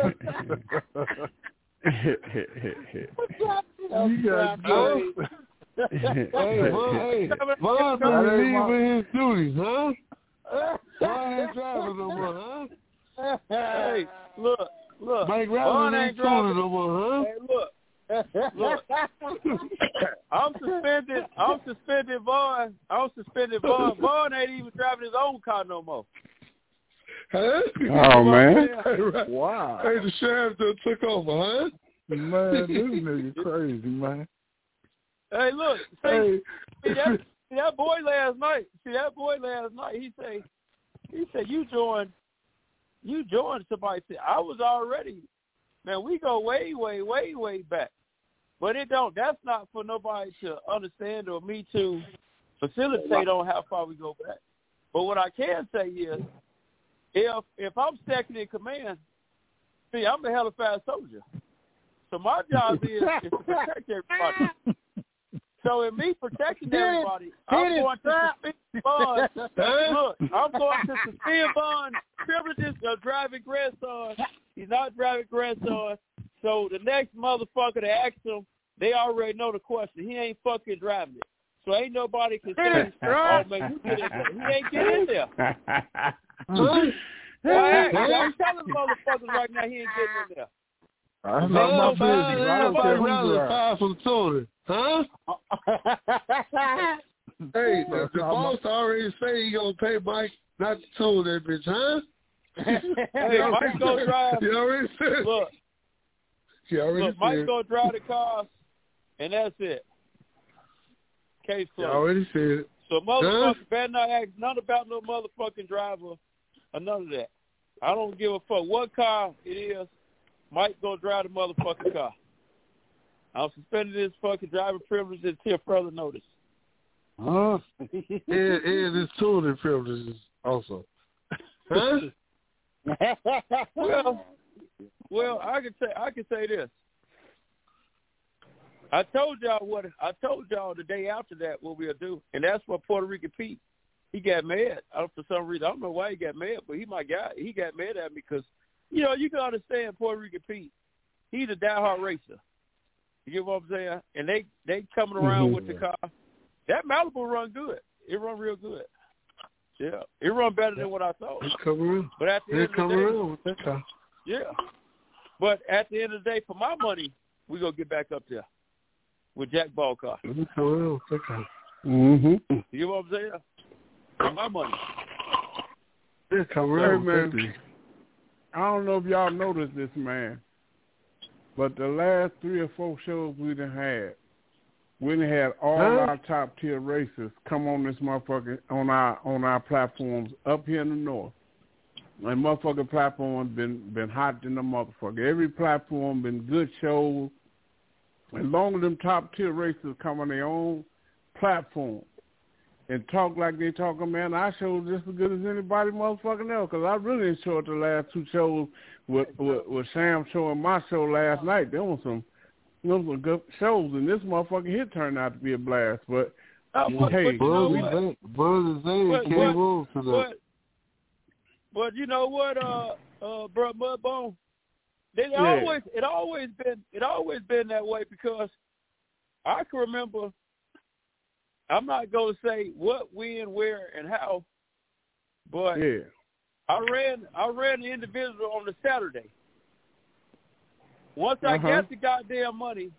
You got jokes. Hey, Von's relieving his duties, huh? Von ain't driving no more, huh? Hey, look. Mike Rabbit ain't driving no more, huh? Hey, look. I'm suspended Vaughn. Vaughn ain't even driving his own car no more. Huh? Oh, man. Wow. Hey, the sheriff done took over, huh? Man, this nigga crazy, man. Hey, look. See that boy last night. He said you joined somebody. Said, I was already. Man, we go way, way, way, way back. But it don't. That's not for nobody to understand or me to facilitate on how far we go back. But what I can say is, if I'm second in command, see, I'm a Halifax soldier. So my job is to protect everybody. So in me protecting everybody, I'm going to suspend Bond. Look, I'm going to suspend Bond privileges of driving grandson. He's not driving grandson. So the next motherfucker that asks him, they already know the question. He ain't fucking driving it. So ain't nobody can say, oh, man, you get in there. He ain't get in there. I'm telling motherfuckers right now he ain't getting in there. That's not my business. I don't care who's five from Tony. Huh? Hey, the boss already say he gonna pay Mike not to tow that bitch, huh? Hey, Mike gonna drive. You already said. Look, Mike gonna drive the car, and that's it. Case closed. You already said it. So motherfuckers better not ask none about no motherfucking driver or none of that. I don't give a fuck what car it is. Mike go drive the motherfucking car. I'm suspending his fucking driver privilege until further notice. And his tooling privileges also. Huh? Well, I can say this. I told y'all the day after that what we'll do, and that's what Puerto Rican Pete. He got mad. For some reason, I don't know why he got mad, but he got mad at me because, you know, you can understand Puerto Rican Pete. He's a diehard racer. You get what I'm saying? And they coming around with the car. That Malibu run good. It run real good. Yeah, it run better than what I thought. It's coming around. But at the end of the day, around with that car. Yeah. But at the end of the day, for my money, we gonna get back up there with Jack Ball car. It's coming around with that car. You get what I'm saying? For my money. It's coming around with that man. I don't know if y'all noticed this, man, but the last 3 or 4 shows we done had all our top tier racers come on this motherfucker on our platforms up here in the north. And motherfucking platforms been hot than the motherfucker. Every platform been good shows. As long as them top tier racers come on their own platform and talk like they talking, man, our show just as good as anybody motherfucking else. Because I really enjoyed the last 2 shows with Sam show and my show last night. There was some good shows, and this motherfucking hit turned out to be a blast. But hey, but you know what, bro, Mudbone, it always been that way because I can remember. I'm not going to say what, when, where, and how, but I ran the individual on the Saturday. Once I got the goddamn money,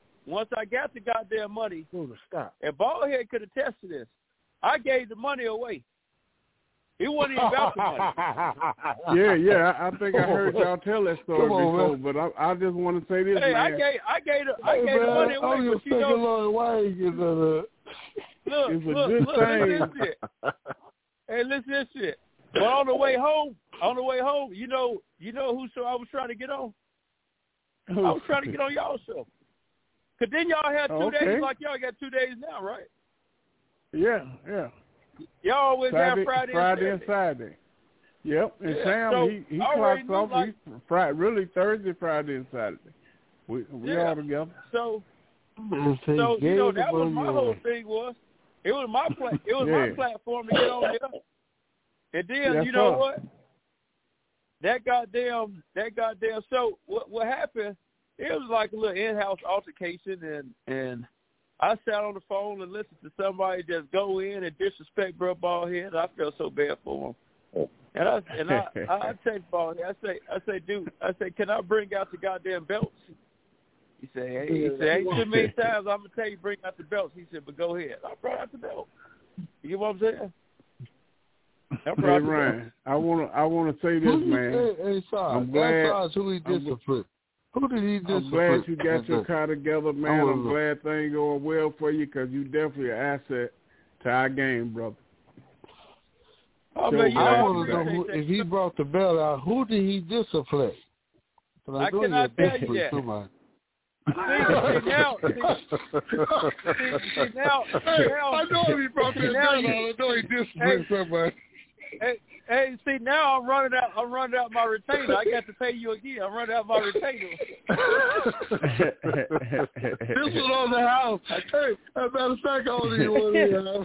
and Ballhead could attest to this, I gave the money away. It wasn't even about the money. Yeah. I think I heard y'all tell that story before, but I just want to say this, man. I gave the money away, but you know. Look, listen to this shit. Hey, listen to this shit. But on the way home, you know whose show I was trying to get on? I was trying to get on y'all's show. Because then y'all had 2 days like y'all got 2 days now, right? Yeah. Y'all always have Friday and Saturday. Yep, and Sam, he clocks off really Thursday, Friday, and Saturday. We all together. So you know, that was my whole thing was. It was my my platform to get on there. And then you know what? That goddamn show. What happened? It was like a little in-house altercation, and I sat on the phone and listened to somebody just go in and disrespect Bro Ballhead. I felt so bad for him. And I text Ballhead. I say, dude, can I bring out the goddamn belts? He said, ain't too many times I'm gonna tell you bring out the belts. He said, but go ahead. I brought out the belt. You get what I'm saying? Hey Ryan, I wanna say this, man. Hey, I'm glad. Who did he discipline? I'm glad you got your car together, man. I'm glad things going well for you because you definitely an asset to our game, brother. I want to know if he brought the belt out, who did he discipline? I cannot tell you that. now. I know he brought that down. I know he disciplined somebody. Hey, see, now I'm running out my retainer. I got to pay you again. I'm running out my retainer. This one on the house. Hey, as a matter of fact, I only one here.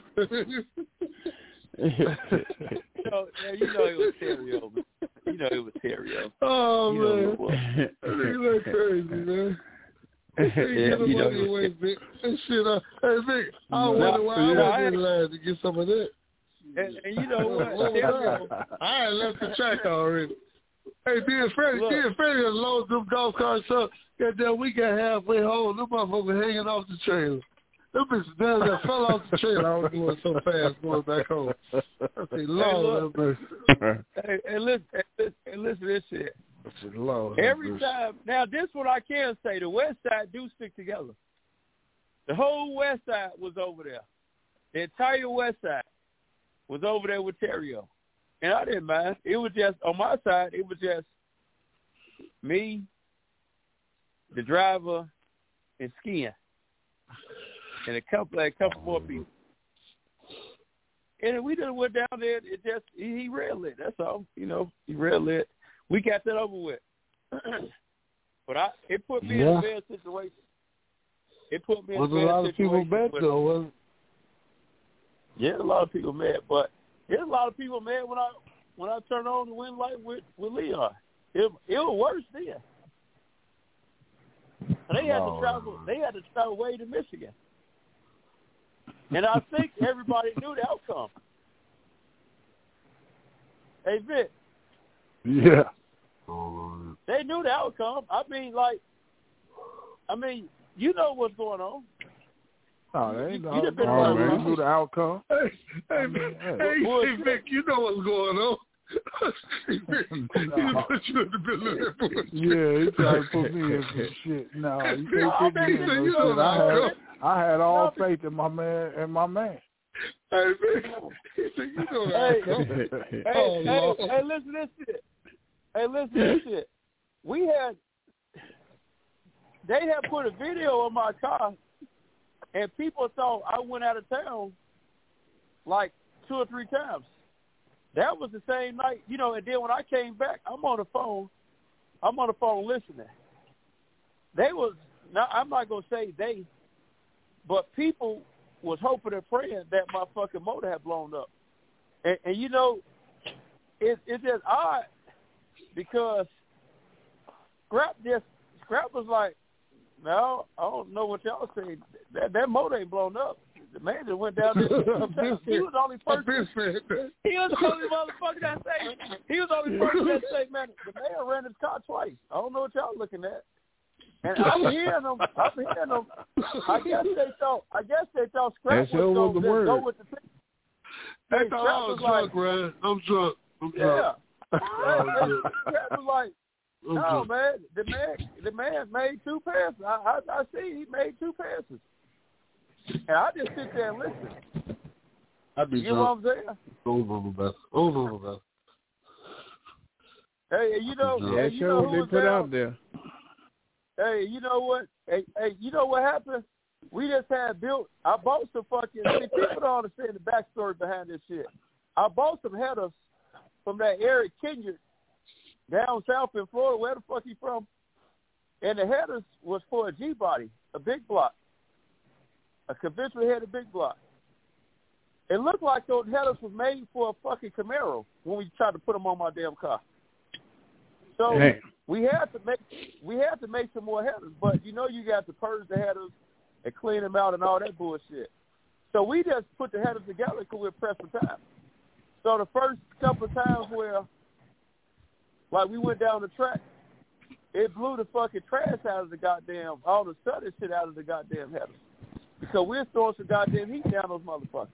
You know it was Terrio. You know it was Terrio. Oh, man. That's crazy, man. Away, Vic. Hey, Vic, I wonder why I wasn't allowed to get some of that. And you know what? I had left the track already. Hey, Dan Freddie has loaded them golf carts up. Goddamn, we got halfway home. Them motherfuckers hanging off the trailer. Them bitches down there fell off the trailer. I was going so fast going back home. I say, Lord, hey, listen to this shit. Lord, every time. Now, this what I can say. The West Side do stick together. The whole West Side was over there. The entire West Side was over there with Terrio. And I didn't mind. It was just, on my side, it was just me, the driver, and Skin. And a couple more people. And we just went down there. It just, he red lit. That's all. You know, he red lit. We got that over with. But it put me in a bad situation. It put me in a bad situation. Was a lot of people mad, though, wasn't it? Yeah, a lot of people mad. But there's a lot of people mad when I turned on the wind light with Leon. It was worse then. They had to travel. They had to travel way to Michigan. And I think everybody knew the outcome. Hey, Vic. Yeah. They knew the outcome. I mean, you know what's going on. Oh, they ain't you knew the outcome. Hey, Vic, you know what's going on. He put you in the middle of that bullshit. Yeah, he tried to put me in some shit. No, you can't put me in no shit. I had all faith in my man Hey, Vic, you know that. Hey, listen to this shit. They had put a video on my car, and people thought I went out of town like 2 or 3 times. That was the same night, you know, and then when I came back, I'm on the phone listening. I'm not going to say they, but people was hoping and praying that my fucking motor had blown up. And you know, it's just odd because Scrap was like, no, I don't know what y'all saying. That motor ain't blown up. The man just went down there. He was the only person. He was the only motherfucker that say. He was the only person that say, man, the man ran his car twice. I don't know what y'all looking at. And I'm hearing them. I guess they thought Scrap was going to go with the thing. They thought I was drunk, man. I'm drunk. Yeah. Scrap was like, no, man. The man made 2 passes. I see he made 2 passes. And I just sit there and listen. I'd be you know what I'm saying? Over. Hey, you know, that show they put out there. Hey, you know what? Hey, you know what happened? We just had built. I bought some fucking. People don't understand the backstory behind this shit. I bought some headers from that Eric Kenyard down south in Florida. Where the fuck he from? And the headers was for a G-body, a big block. A conventionally headed big block. It looked like those headers was made for a fucking Camaro when we tried to put them on my damn car. So we had to make some more headers, but you know you got to purge the headers and clean them out and all that bullshit. So we just put the headers together because we're pressed for time. So the first couple of times where, like, we went down the track, it blew the fucking trash out of the goddamn, all the southern shit out of the goddamn headers. Because we're throwing some goddamn heat down those motherfuckers.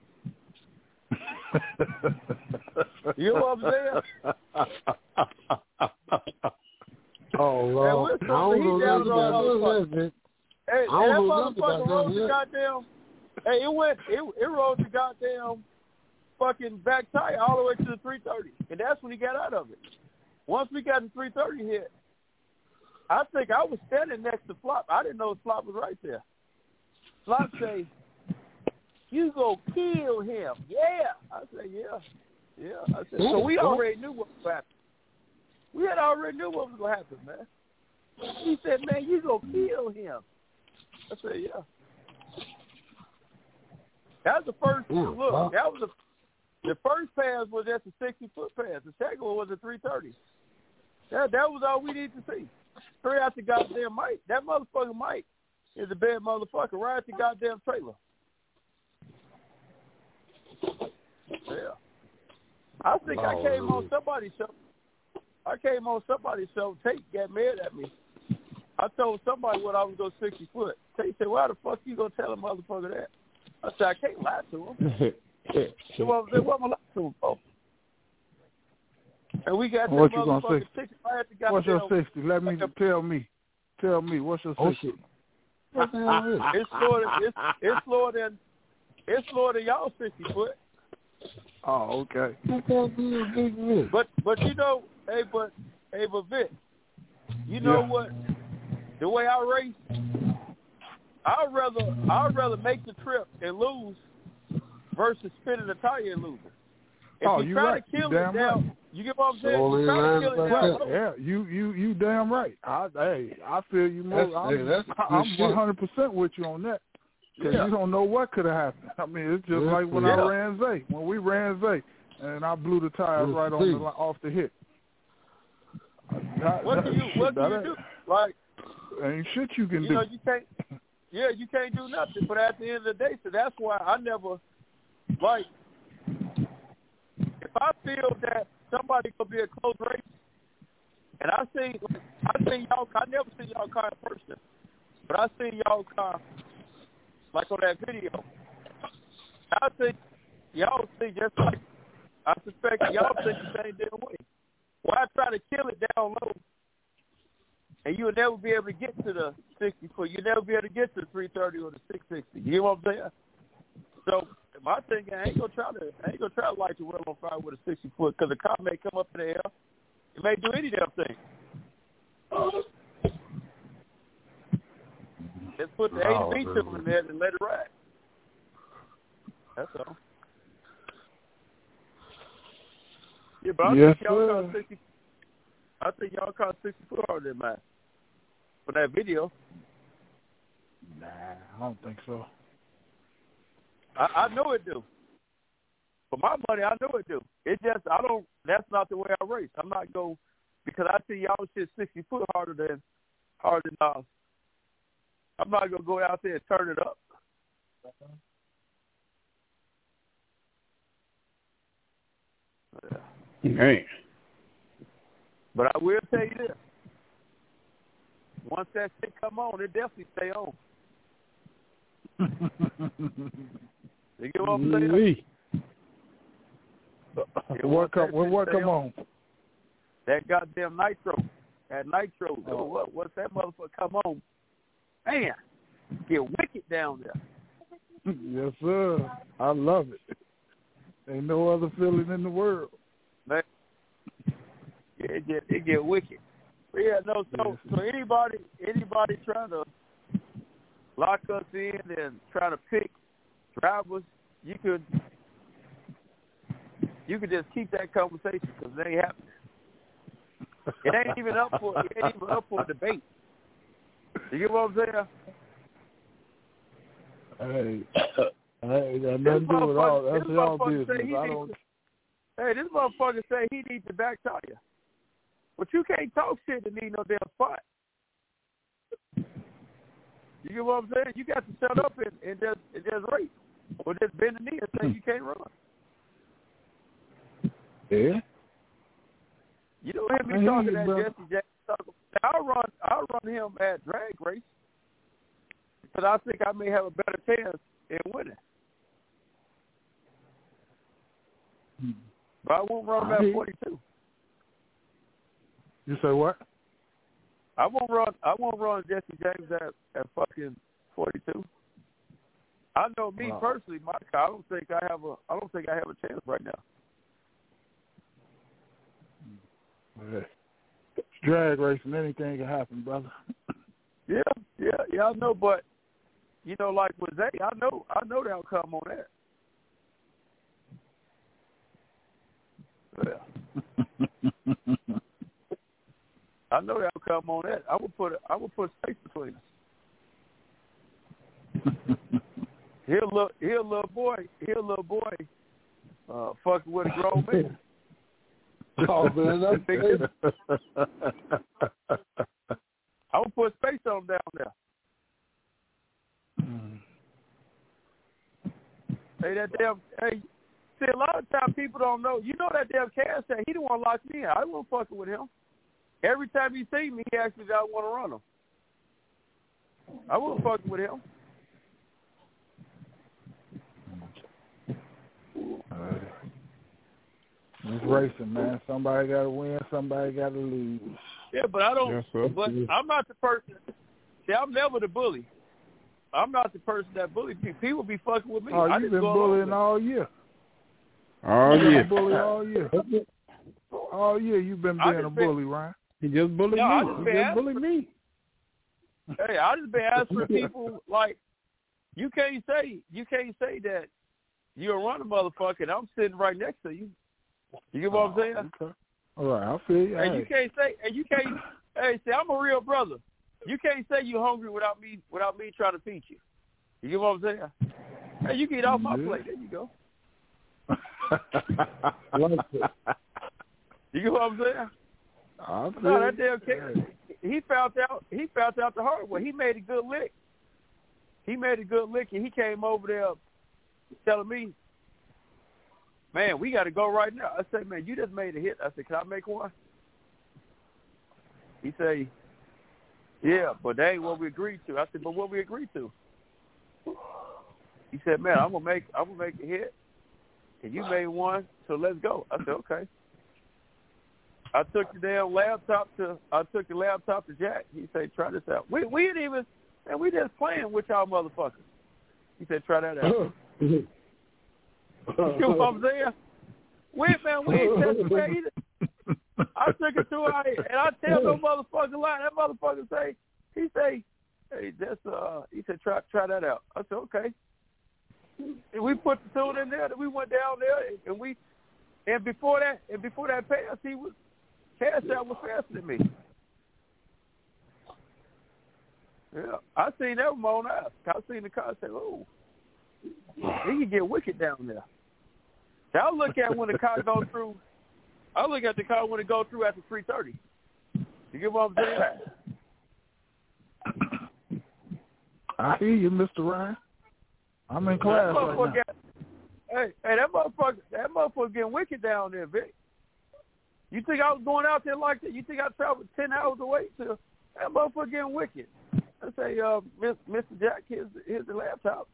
You know what I'm saying? Oh, well. And we're throwing heat down those motherfuckers. Hey, that motherfucker rode the goddamn, it rode the goddamn fucking back tire all the way to the 330. And that's when he got out of it. Once we got the 330 hit, I think I was standing next to Flop. I didn't know Flop was right there. Flop say, "You go kill him." Yeah. I said, "Yeah." Yeah. I said, so we already knew what was happening. We had already knew what was going to happen, man. He said, "Man, you go kill him." I said, "Yeah." That was the first look. That was the first pass was just a 60-foot pass. The second one was a 330. That was all we needed to see. Straight out the goddamn Mike. That motherfucker Mike is a bad motherfucker right at the goddamn trailer. Yeah. I think I came on somebody's show. Tate got mad at me. I told somebody what I was going 60 foot. Tate said, "Why the fuck you going to tell a motherfucker that?" I said, "I can't lie to him." They want to lie to him for. And we got what that you gonna motherfucking say? ticket right at the goddamn. What's your 60? Let me tell me. What's your 60? It's slower than y'all 60 foot. Oh, okay. But you know, but Vic, you know what? The way I race, I'd rather make the trip and lose versus spinning the tire and losing. If you try to kill it down, you get what I'm saying? You try to kill it down. Yeah, you damn right. I feel you more. I'm 100% with you on that. Because you don't know what could have happened. I mean, it's just like when I ran Zay. When we ran Zay, and I blew the tires right on off the hit. What can you do? Like, ain't shit you can do. You know, you can't. Yeah, you can't do nothing. But at the end of the day, so that's why I never like. If I feel that somebody could be a close race, and I never seen y'all car in person, but I seen y'all car like on that video. I think y'all see just like I suspect y'all think the same damn way. Why try to kill it down low, and you'll never be able to get to the 60 foot. You'll never be able to get to the 330 or the 660. You know what I'm saying? So my thinking, I ain't gonna try to light the world on fire with a 60 foot because the car may come up in the air. It may do any damn thing. Let's put the A to B tool in there and let it ride. That's all. Yeah, but I think y'all caught 60 foot harder than mine for that video. Nah, I don't think so. I know it do. For my money, I know it do. It just that's not the way I race. I'm not go because I see y'all shit 60 foot harder than ours. I'm not gonna go out there and turn it up. Hey. But I will tell you this. Once that shit come on, it definitely stay on. You get what I'm saying? What come on? That goddamn nitro. That nitro. Oh, what's that motherfucker come on? Man, get wicked down there. Yes, sir. I love it. Ain't no other feeling in the world. Man, it get wicked. But yeah, no. So anybody trying to lock us in and trying to pick drivers, you could just keep that conversation because it ain't happening. It ain't even up for a debate. You get what I'm Hey, saying? got nothing to do with all. That's y'all business. This motherfucker say he needs the back tire, but you can't talk shit to need no damn spot. You get what I'm saying? You got to shut up and just race, or just bend the knee and say you can't run. Yeah. You don't hear me talking that Jesse Jackson. I'll run him at drag race because I think I may have a better chance in winning. But I won't run at 42. You say what? I won't run Jesse James at fucking 42. I know me personally, my car. I don't think I have a chance right now. Drag racing, anything can happen, brother. Yeah, I know, but you know, like with Zay, I know the outcome on that. Yeah. I know the outcome on that. I would put space between us. He a little boy, fucking with a grown man. Oh man, that's I would put space on him down there. Hey, see, a lot of times people don't know. You know that damn Cass said he didn't want to lock me in. I wasn't fucking with him. Every time he see me, he actually got want to run him. I wasn't fucking with him. It's racing, man. Somebody got to win. Somebody got to lose. Yeah, but I don't. Yes, sir. But I'm not the person. See, I'm never the bully. I'm not the person that bully people. People be fucking with me. Oh, you've been bullying all year. All year. Bully all year. All year you've been being a bully, Ryan. He just bullied me. He just bullied me. Hey, I just been asking for people like you can't say that you're a running motherfucker and I'm sitting right next to you. You get what I'm saying? Okay. All right, I feel you. And you can't say, hey, see, I'm a real brother. You can't say you're hungry without me trying to feed you. You get what I'm saying? Hey, you can eat off my plate. There you go. You get what I'm saying? No, that damn kid, he found out the hard way. He made a good lick. And he came over there telling me, man, we got to go right now. I said, man, you just made a hit. I said, can I make one? He said, yeah, but that ain't what we agreed to. I said, but what we agreed to? He said, man, I'm gonna make a hit, and you made one, so let's go. I said, okay. I took the laptop to Jack. He said, try this out. We didn't even, and we just playing with y'all motherfuckers. He said, try that out. You know what I'm saying? We ain't testing that either. I took it to her, and I tell no motherfucker lie. That motherfucker he say, hey, he said, try that out. I said, okay. And we put the tune in there, and we went down there, and before that pass, Cash Out was faster than me. Yeah, I seen that with my own eyes. I seen the car, I said, oh, he can get wicked down there. I look at when the car goes through. I look at the car when it goes through after 3:30. You get what I'm saying? I hear you, Mr. Ryan. I'm in class right now. Hey, that motherfucker getting wicked down there, Vic. You think I was going out there like that? You think I traveled 10 hours away to that motherfucker getting wicked? I say, Mr. Jack, here's the laptop.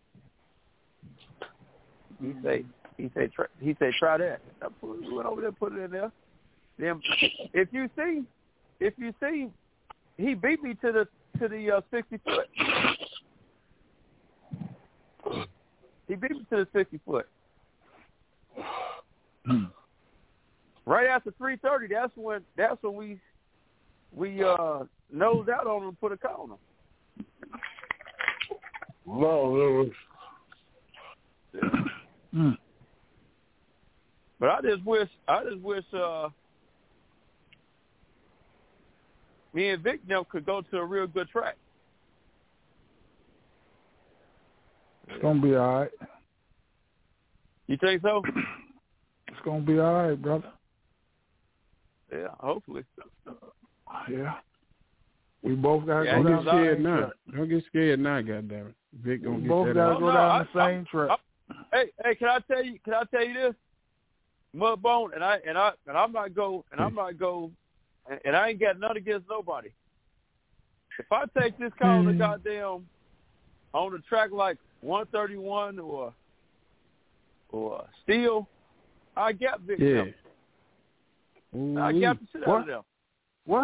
He said, try that. We went over there, put it in there. Then, if you see, he beat me to the 60 foot. He beat me to the 60 foot. Right after 3:30, that's when we nosed out on him and put a car on him. No, But I just wish me and Vic now could go to a real good track. It's gonna be all right. You think so? It's gonna be all right, brother. Yeah, hopefully. Yeah. We both got to go down the same track. Don't get scared now, goddammit. Vic gonna we get both that got to out. go down the same track. Hey, can I tell you this? Mudbone, and I ain't got nothing against nobody. If I take this car on the goddamn on the track like 131 or Steel, I got Vic. Yeah. I got the shit out of them. What?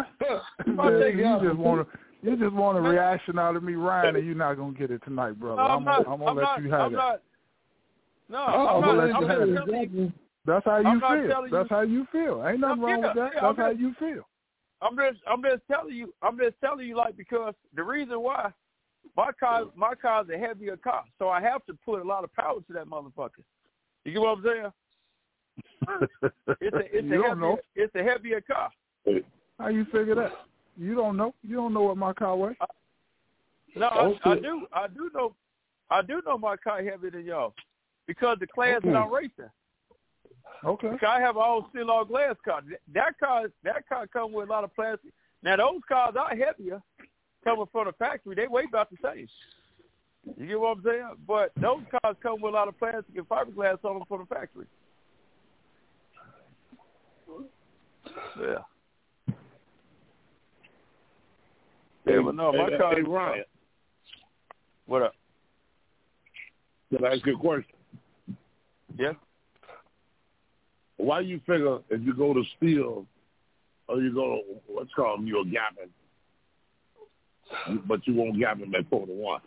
You just want a reaction out of me, Ryan, and you're not gonna get it tonight, brother. I'm gonna let you have it. I'm gonna let you have it. That's how you feel. That's how you feel. Ain't nothing wrong with that. That's how you feel. I'm just telling you, like, because the reason why my car's a heavier car, so I have to put a lot of power to that motherfucker. You get what I'm saying? It's a heavier car. How you figure that? You don't know. You don't know what my car weighs. No, I do. I do know my car heavier than y'all because the class that I'm racing. Okay. Because I have an all steel glass car. That car comes with a lot of plastic. Now those cars are heavier, coming from the factory. They weigh about the same. You get what I'm saying? But those cars come with a lot of plastic and fiberglass on them from the factory. Yeah. Yeah, but no, my car. Hey, Ryan. What up? Can I ask you a question? Yeah. Why you figure if you go to steel or you go to, what's called, you're gapping, but you won't gap him at 4-1?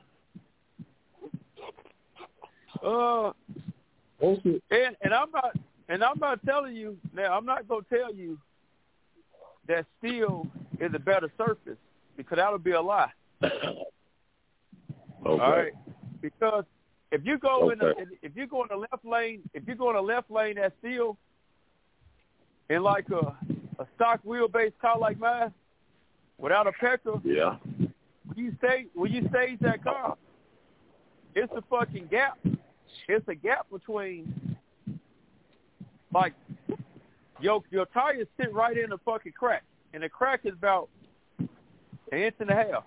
And I'm not telling you now. I'm not gonna tell you that steel is a better surface because that'll be a lie. Okay. All right, because if you go in the left lane, that's steel, in like a stock wheelbase car like mine, without a petrol, yeah. When you stage that car, it's a fucking gap. It's a gap between, like, your tires sit right in the fucking crack, and the crack is about 1.5 inches.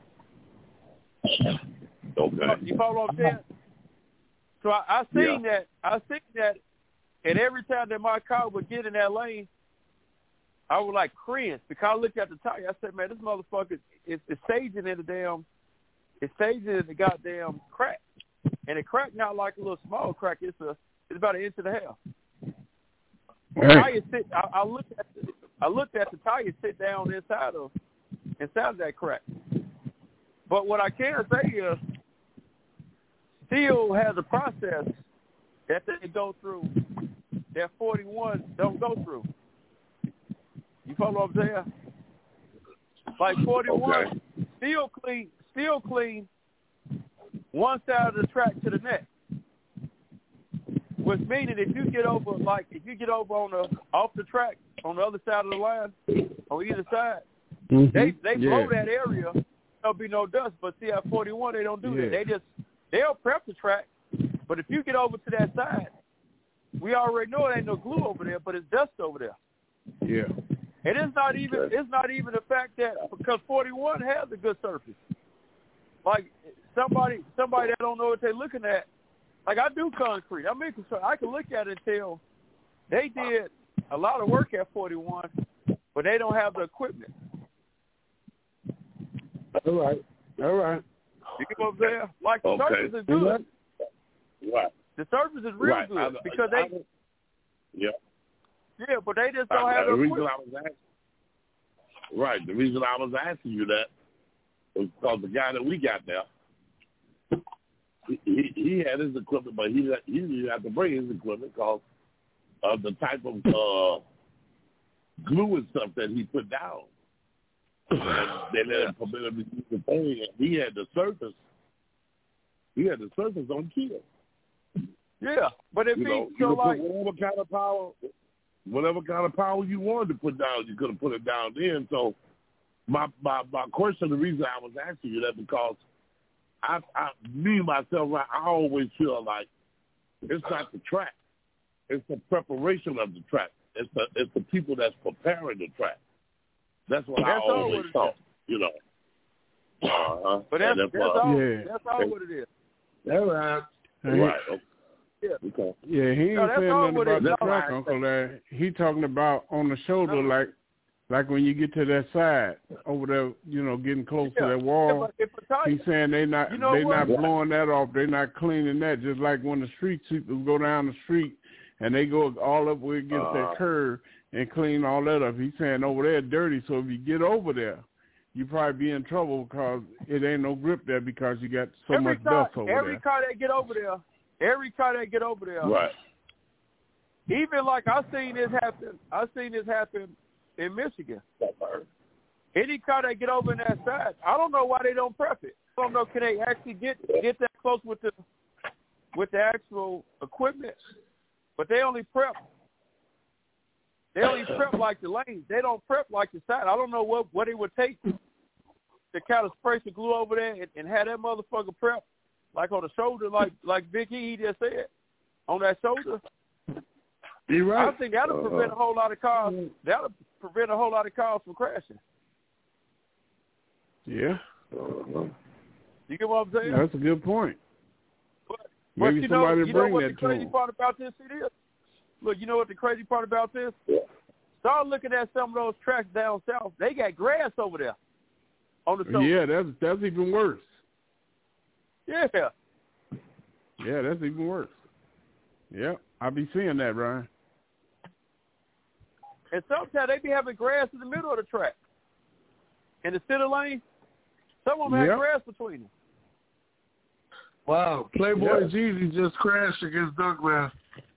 Okay. You follow what I'm saying? So I seen that, and every time that my car would get in that lane, I would like cringe because I looked at the tire. I said, man, this motherfucker is staging in the goddamn crack. And the crack not like a little small crack. It's about 1.5 inches. Tire sit. I looked at the tire sit down inside of that crack. But what I can say is, steel has a process that they go through that 41 don't go through. You follow what I'm saying? Like 41, steel clean one side of the track to the next. Which meaning if you get over off the track on the other side of the line, on either side, they blow that area. There'll be no dust. But see, at 41, they don't do that. They'll prep the track. But if you get over to that side, we already know it ain't no glue over there, but it's dust over there. Yeah. And it's not even the fact that because 41 has a good surface. Like somebody that don't know what they're looking at. Like I do concrete. I can look at it and tell they did a lot of work at 41, but they don't have the equipment. All right. You get what I'm saying? Like the surface is good. Right. The surface is real good because they. Yeah, but they just don't have the equipment. The reason I was asking you that was because the guy that we got there, he had his equipment, but he didn't have to bring his equipment because of the type of glue and stuff that he put down. And they let him permit him to use the thing, and he had the surface on kill. Yeah, but if you so like whatever kind of power you wanted to put down, you could have put it down then. So my question, the reason I was asking you that because I always feel like it's not the track, it's the preparation of the track. It's the people that's preparing the track. That's what I always thought, But that's all what it is. All right. Right. Yeah. Okay. Yeah, he ain't saying nothing about the track, Uncle Larry. He talking about on the shoulder, like when you get to that side over there, getting close to that wall. He's saying they not blowing that off. They're not cleaning that. Just like when the street sweepers go down the street and they go all up where it gets that curve and clean all that up. He's saying over there dirty. So if you get over there, you probably be in trouble because it ain't no grip there because you got so much dust over there. Every car that get over there. Right. Even like I seen this happen in Michigan. Any car that get over in that side, I don't know why they don't prep it. I don't know, can they actually get that close with the actual equipment? But they only prep. They only prep like the lanes. They don't prep like the side. I don't know what it would take to kind of spray some glue over there and have that motherfucker prep like on the shoulder, like Big E just said, on that shoulder. You're right. I think that'll prevent a whole lot of cars. That'll prevent a whole lot of cars from crashing. Yeah. You get what I'm saying? That's a good point. But Maybe you somebody know bring what that the crazy to them. part about this is? Look, you know what the crazy part about this? Start looking at some of those tracks down south. They got grass over there on the shoulder. Yeah, that's even worse. Yeah. Yeah, that's even worse. Yeah, I be seeing that, Ryan. And sometimes they be having grass in the middle of the track. In the center lane, some of them have grass between them. Wow, Playboy Jeezy just crashed against Duckman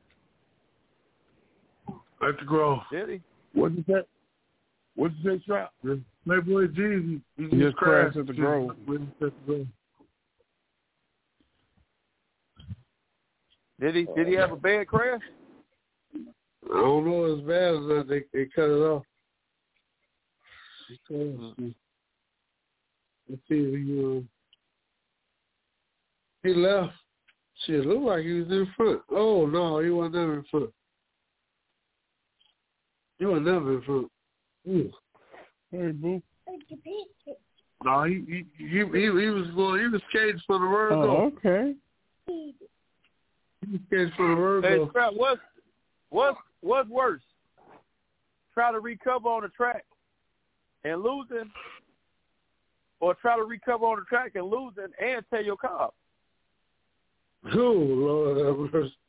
at the Grove. Did he? What'd you say? What'd you say, Trap? Playboy Jeezy he just crashed at the Grove. Did he have a bad crash? I don't know as bad as that. They cut it off. Let's see if he left. Shit, looked like he was in front. Oh no, he wasn't never in front. He was never in front. Ooh. Hey, boo. No, he was caged for the word. Oh, okay. He was caged for the word. Hey, Scrap, what's worse? Try to recover on the track and losing, or try to recover on the track and losing and tear your car up? Oh, Lord have mercy.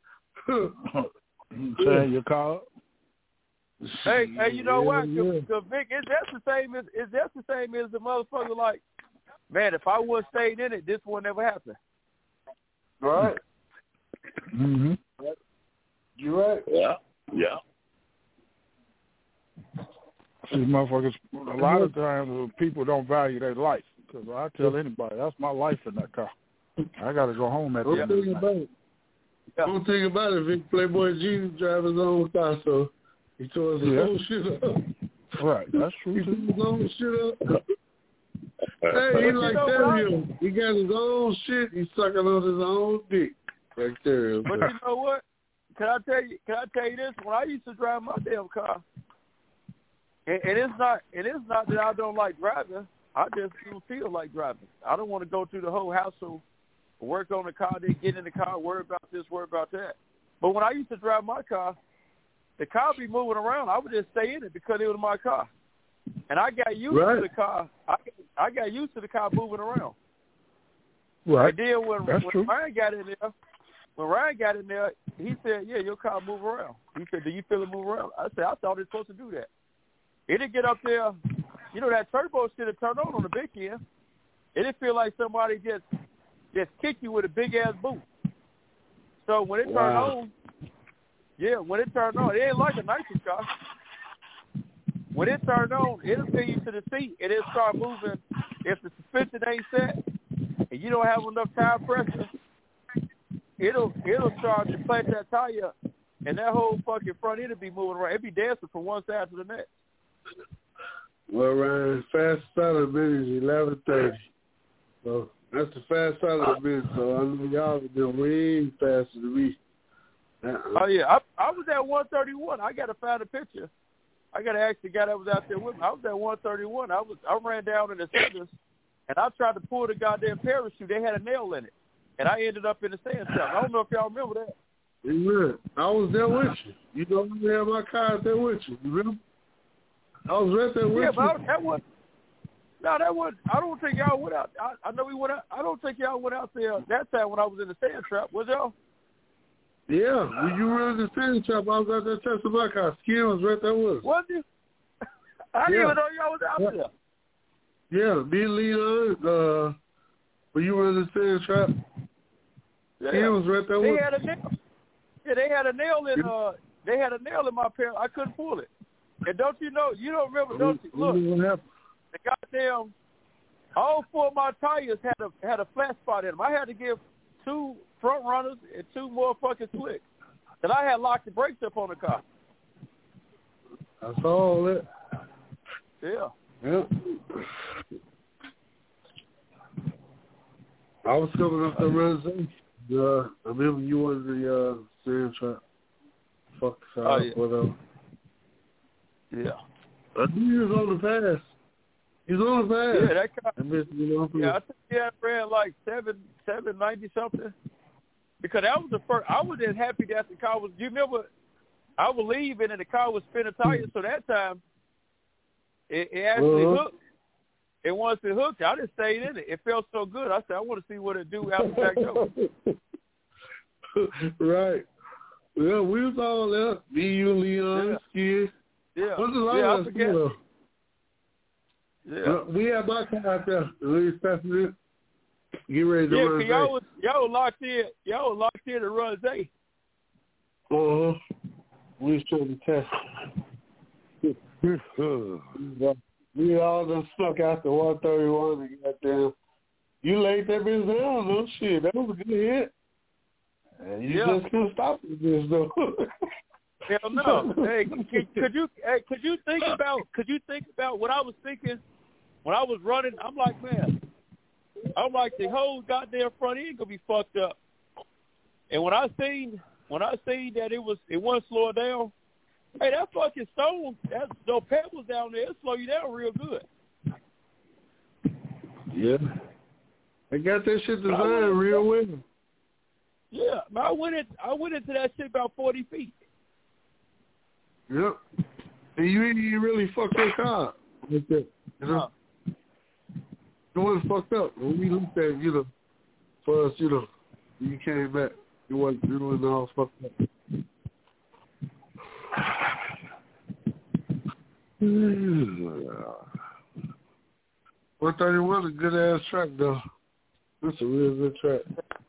Tear your car up? Hey, you know what? Cause Vic, is that the same as the motherfucker? Like, man, if I would have stayed in it, this would never happen. Right. Mm-hmm. You're right. Yeah. See, motherfuckers, a lot of times people don't value their life. Because I tell anybody, that's my life in that car. I got to go home at the end of the night. Don't think about it, Vic. Playboy Jesus drive his own car, so he tore his own shit up. Right, that's true. He tore his own shit up. Hey, he like Terrio. He got his own shit. He's sucking on his own dick. Like Terrio. But you know what? Can I tell you this? When I used to drive my damn car, and it's not that I don't like driving. I just don't feel like driving. I don't want to go through the whole hassle, work on the car, then get in the car, worry about this, worry about that. But when I used to drive my car, the car be moving around. I would just stay in it because it was my car, and I got used to the car. I got used to the car moving around. Right. And then when Ryan got in there, he said, "Yeah, your car move around." He said, "Do you feel it move around?" I said, "I thought it was supposed to do that." It didn't get up there. You know, that turbo shit had turned on the big end. It didn't feel like somebody just kicked you with a big-ass boot. So when it turned on, when it turned on, it ain't like a nitrous car. When it turned on, it'll pin you to the seat, and it'll start moving. If the suspension ain't set and you don't have enough tire pressure, it'll start to plate that tire, and that whole fucking front end will be moving around. It'll be dancing from one side to the next. Well, Ryan, fast side of the minute is 11:30. So that's the fast side of the minute. So I know y'all have been way faster than me. Oh yeah, I was at 131. I got to find a picture. I got to ask the guy that was out there with me. I was at 131. I ran down in the centers, and I tried to pull the goddamn parachute. They had a nail in it, and I ended up in the sand trap. I don't know if y'all remember that. Yeah, I was there with you. You know, I had my car out there with you. You remember? I was right there with you. Yeah, but that was. I don't think y'all went out. I know we went out. I don't think y'all went out there that time when I was in the sand trap. Was y'all? Yeah, when you were in the sand trap, I was out there testing my car. Skin was right there with us. Was you? I didn't even know y'all was out there. Yeah, me and Leon, when you were in the sand trap, Skin was right there with us. They had a nail in. They had a nail in my pair. I couldn't pull it. And don't you know? You don't remember? Don't you? Look. the goddamn all 4 of my tires had a flat spot in them. I had to give 2 front runners and 2 more fucking slicks. And I had locked the brakes up on the car. That's all it. Yeah. Yep. I was coming up the Rosé. I remember you was the sand trap. Fuck the side, whatever. Yeah. I knew you was on the pass. He was on the pass. Yeah, that car. I think he had ran like 790 something. Because that was the first. I was just happy that the car was. You remember? I was leaving and the car was spinning tires. So that time, it actually hooked. And once it hooked, I just stayed in it. It felt so good. I said, I want to see what it do after back over. Right. Well, we was all there. Me, you, Leon, Skid. Yeah. What's the line I forget. Yeah. We had my car out there. We tested it. Get ready to run. Y'all locked in. Y'all locked in to run Zay. We was trying to test. We all done stuck out to 131 and goddamn. You laid that bitch down, no shit. That was a good hit. And you just couldn't stop this bitch though. Hell no. Hey, could you think about what I was thinking when I was running? I'm like, man, the whole goddamn front end gonna be fucked up. And when I seen that it wasn't slowing down, hey, that fucking stone, that's no pebbles down there, it'll slow you down real good. Yeah. They got that shit designed real well. Yeah, I went into that shit about 40 feet. Yep. And you ain't really fucked your car like that. You know? It wasn't fucked up. When we looked at it, for us, you came back. It wasn't all fucked up. 131 is a good ass track though. That's a real good track.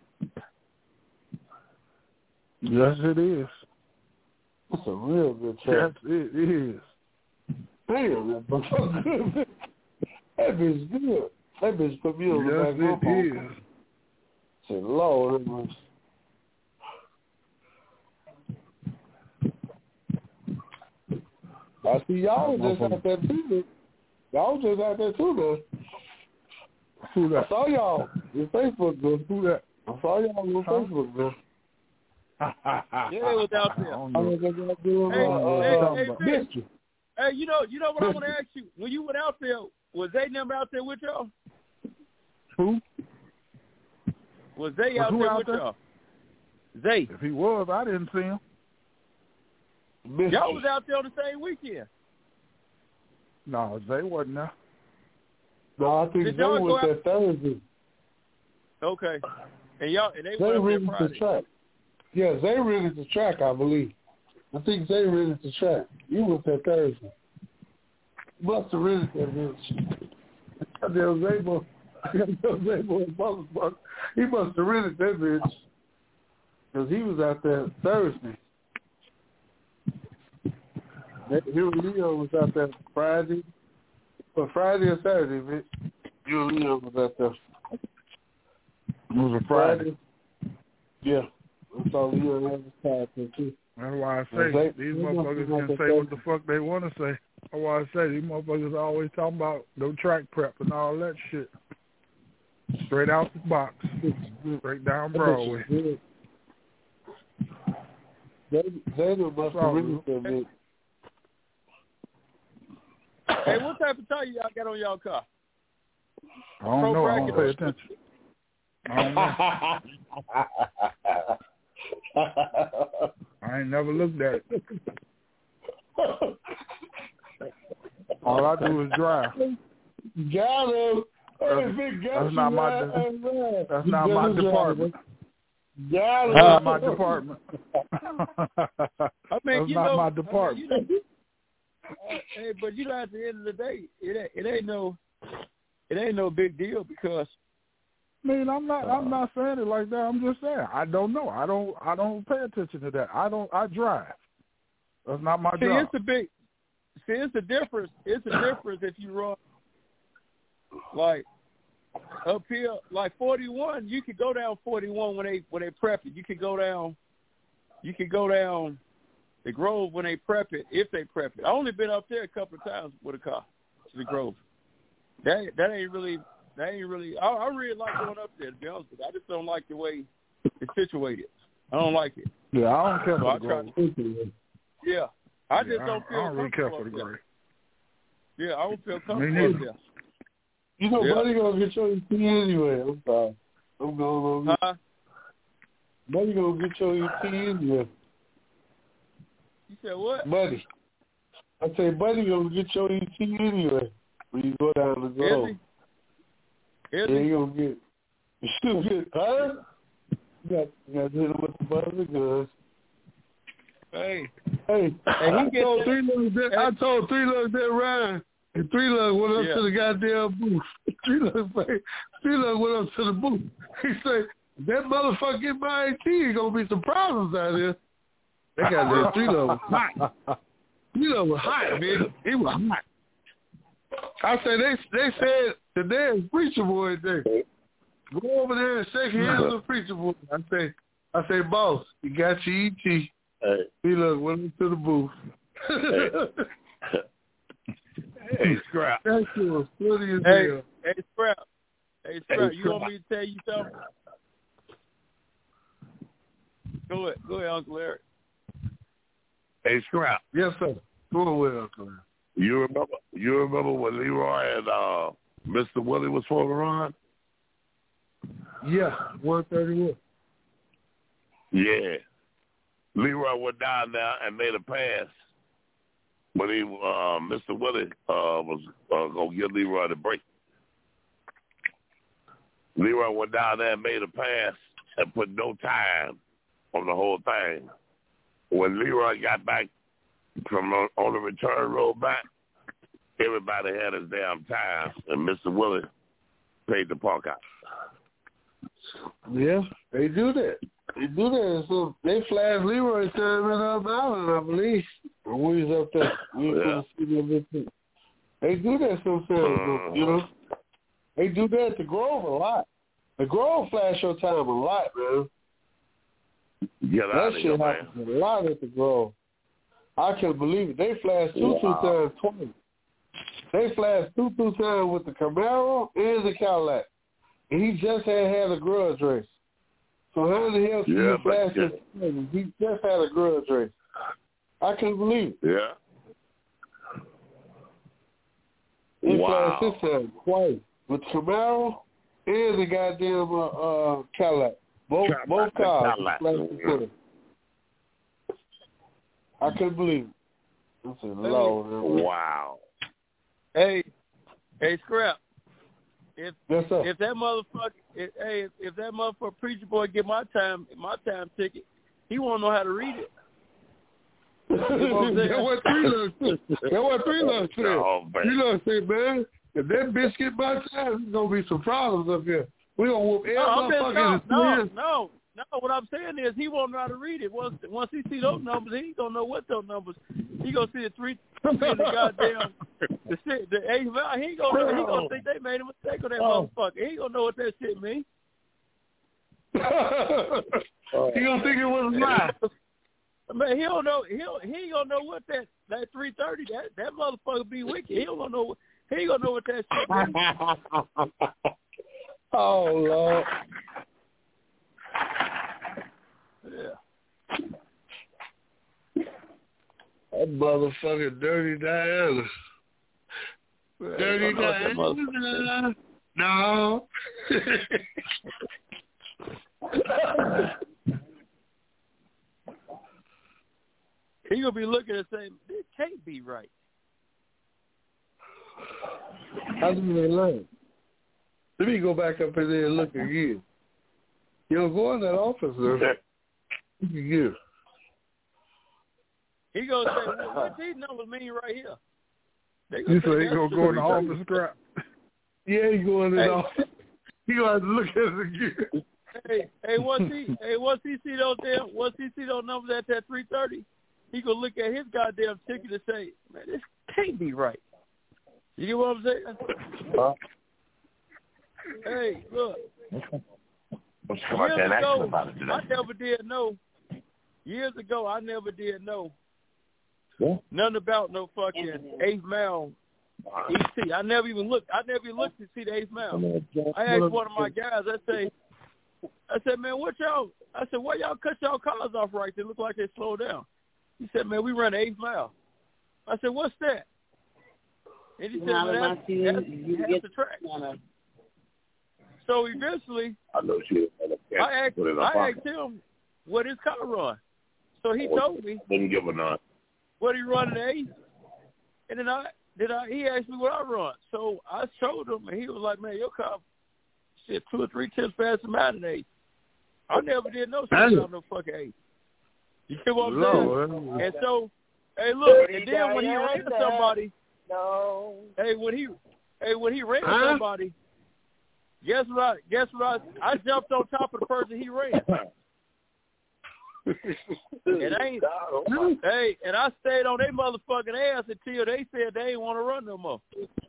Yes, it is. That's a real good track. Yes, it is. Damn, that motherfucker good. That bitch good. That bitch put me on the back row. Yes, it is. Said, Lord, that was. I see y'all just out there too. Y'all just out there too, though. Who that? I saw y'all on Facebook, though. Who that? I saw y'all on Facebook, though. Yeah, it was out there. Hey, you know what I want to ask you? When you went out there, was they never out there with y'all? Who? Was they out there with y'all? Zay. If he was, I didn't see him. Y'all was out there on the same weekend. No, Zay wasn't there. No, I think Zay was that Thursday. Okay. And they Zay went rented up there the track. Yeah, Zay rented the track, I believe. I think Zay rented the track. You was that Thursday. Must have rented that bitch. Goddamn Zay-Boy. He must have rented that bitch. Because he was out there Thursday. You and Leo was out there Friday. But Friday or Saturday, bitch. You and Leo was out there. It was a Friday. Yeah. I saw Leo have his time there, too. That's why I say these motherfuckers can say what the fuck they want to say. That's why I say these motherfuckers always talking about no track prep and all that shit. Straight out the box. Straight down Broadway. They must have really said that. Hey, what type of tire y'all got on y'all car? I don't know. I don't pay attention. I don't know. I ain't never looked at it. All I do is drive. Got him. That's not my department. Got him. That's not my department. I mean, that's not my department. Hey, but at the end of the day, it ain't no big deal because. I mean, I'm not saying it like that. I'm just saying I don't know. I don't pay attention to that. I drive. That's not my job. It's a difference. It's a difference if you run like up here, like 41, you could go down 41 when they prep it. You could go down the Grove when they prep it, if they prep it. I only been up there a couple of times with a car to the Grove. That ain't really. I really like going up there, to be honest with you. I just don't like the way it's situated. I don't like it. Yeah, I don't care so for the Grove. Yeah, I just don't feel I don't really care comfortable for the up there. Grove. Yeah, I don't feel comfortable up there. You know, Buddy gonna get your ET anyway. I'm sorry. I'm going on. Buddy gonna get your ET anyway. You said what? Buddy. I say Buddy gonna get your ET anyway when you go down the Grove. Is he? He gonna get. You get, huh? You got to hit him with the buzzer guns. Hey, I told Three Lugs that Ryan, and Three Lugs went up to the goddamn booth. Three Lugs went up to the booth. He said, that motherfucker get my AT, gonna be some problems out here. That goddamn Three Lugs was hot. Three Lugs was hot, man. He was hot. I say they said the damn preacher boy there. Go over there and shake hands with the preacher boy. I say, boss, you got your ET. He look went into the booth. Hey, Scrap. That shit was funny as hell. Hey, Scrap. You want me to tell you something? Go ahead, Uncle Larry. Hey, Scrap. Yes, sir. Go ahead, Uncle Larry. You remember when Leroy and Mr. Willie was for the run? Yeah, 131. Yeah. Leroy went down there and made a pass. But Mr. Willie was going to give Leroy the break. Leroy went down there and made a pass and put no time on the whole thing. When Leroy got back from on the return road back, everybody had his damn time, and Mr. Willie paid the park out. Yeah, they do that. So they flashed Leroy's time in Island, I believe. When we was up there. They do that sometimes, you know. They do that at the Grove a lot. The Grove flash your time a lot, man. That shit happens a lot at the Grove. I can't believe it. They flashed two times twice. They flashed two times with the Camaro and the Cadillac. And he just had a grudge race. So how in the hell can you flash his time? He just had a grudge race. I can't believe it. Yeah. He flashed his time twice with Camaro and the goddamn Cadillac. Both cars flashed his time. I couldn't believe it. I said, Lord. Wow. Hey, Scrap. If that motherfucker preacher boy get my time ticket, he won't know how to read it. That's what Three Lugs said. You know what I'm saying, man? If that bitch get my time, there's gonna be some problems up here. We gonna whoop every motherfucker. No. What I'm saying is he won't know how to read it. Once he see those numbers, he ain't gonna know what those numbers. He gonna see the three and the goddamn the shit. He ain't gonna know. He gonna think they made a mistake on that motherfucker. He ain't gonna know what that shit means. He gonna think it was a lie. Man, he don't know. He ain't gonna know what that 330. That motherfucker be wicked. He ain't gonna know what that shit means. Oh Lord. Yeah. That motherfucker Dirty Diana. Dirty Diana. No. He gonna be looking and saying, "This can't be right." How do they learn? Let me go back up in there and look again. You know, go in that office there. You. He gonna say, "What these numbers mean right here?" You say he gonna go in the office, Scrap? Yeah, he go in the office. He gonna have to look at it again. Hey, once he see those numbers at that 330, he gonna look at his goddamn ticket and say, "Man, this can't be right." You get what I'm saying? Hey, look. Let's come out there and ask him about it today. I never did know. Years ago, I never did know nothing about no fucking 8th Mile ET. I never even looked to see the 8th Mile. I asked one of my guys, I said, man, why y'all cut y'all cars off right there? Look like they slowed down. He said, man, we run the 8th Mile. I said, what's that? And he said, man, that's the track. So eventually, I asked him what his car run. So he told me Didn't give a none. what he run in the 8th. And then he asked me what I run. So I showed him, and he was like, man, your car, shit, 2 or 3 times faster than mine in the 8th. I never did know something about no fucking 8th. You see what I'm saying? And so, hey, look, and then when he ran somebody, when he ran somebody, guess what? I jumped on top of the person he ran. And I stayed on their motherfucking ass until they said they didn't want to run no more.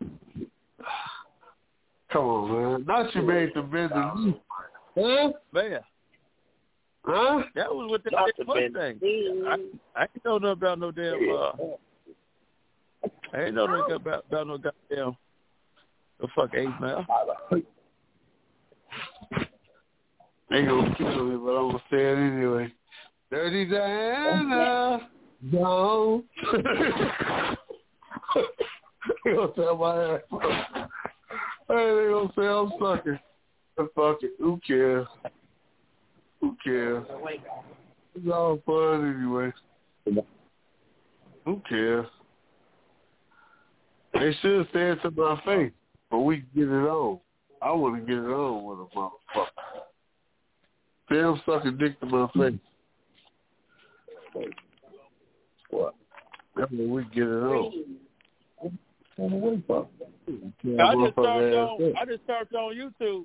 Come on, man. Not you made the business. Huh? Man. Huh? That was what the Mustang. I ain't know nothing about no damn I ain't know nothing about no goddamn the fuck 8th Mile. They gonna kill me, but I'm gonna say it anyway. Dirty Diana, no. They gonna tell my ass. Hey, they gonna say I'm sucking. Fuck it. Who cares? Who cares? It's all fun anyway. Who cares? They should say it to my face, but we can get it on. I want to get it on with a motherfucker. Say I'm sucking dick to my face. What? That's when we get it on. I just started on YouTube.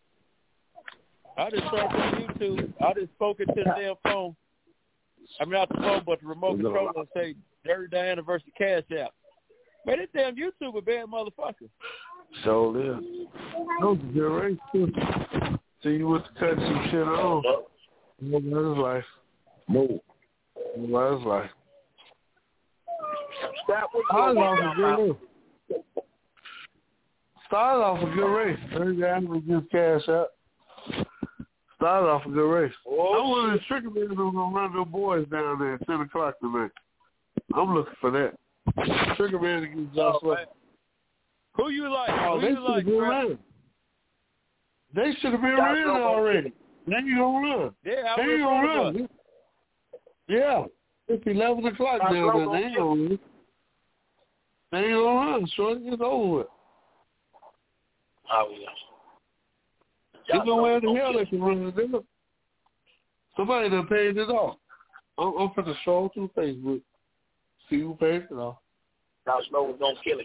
I just spoke into the damn phone. I mean, not the phone, but the remote control and say Dirty Diana versus Cash App. Man, this damn YouTube a bad motherfucker. So is. Those are good race too. See, you was to cut some shit on. Nobody's life. No. Nobody's life. Started off a good race. Dirty Diana against Cash App. Started off a good race. I want to trick them who's going to run them boys down there at 10 o'clock tonight. I'm looking for that. Trigger Man against Josh West. Who you like? They should have been running. They should have been running already. They ain't going to run. Yeah, they ain't going to run. Yeah. It's 11 o'clock down there. They ain't going to run. They ain't going to run. Shorty, it's over with. There's nowhere in the hell they can run it. Somebody done paid it off. I'm for the show through Facebook. See who pays it off. Now Snow was gonna kill him.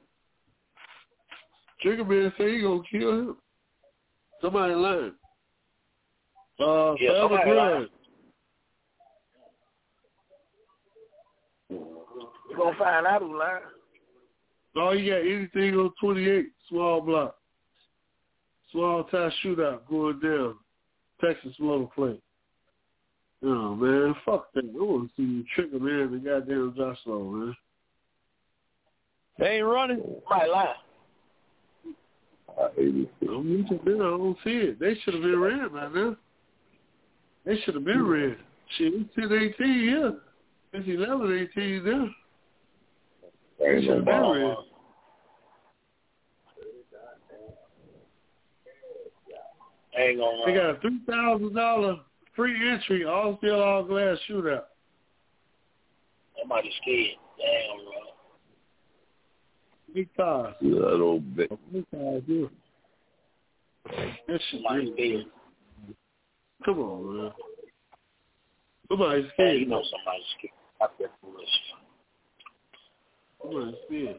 Trigger Man say he gonna kill him. Somebody lying. Somebody lying. We're gonna find out who lying. Oh, you got anything on 28, small block. Small tie shootout going down. Texas motor plate. Oh, man, fuck that. I want to see you Trigger Man and goddamn Josh Lowe, man. They ain't running. Might lie. I don't see it. They should have been red by now. They should have been red. Shit, it's 10-18, yeah. It's 11-18 now. They should have been red. Ain't gonna they got a $3,000 free entry, all steel, all glass shootout. Somebody's scared. Damn, bro. Big cars. Yeah, that old bit. Big cars, yeah. That shit really. Come on, man. Somebody's scared. Yeah, you know somebody's scared. Stop that bullshit. Somebody's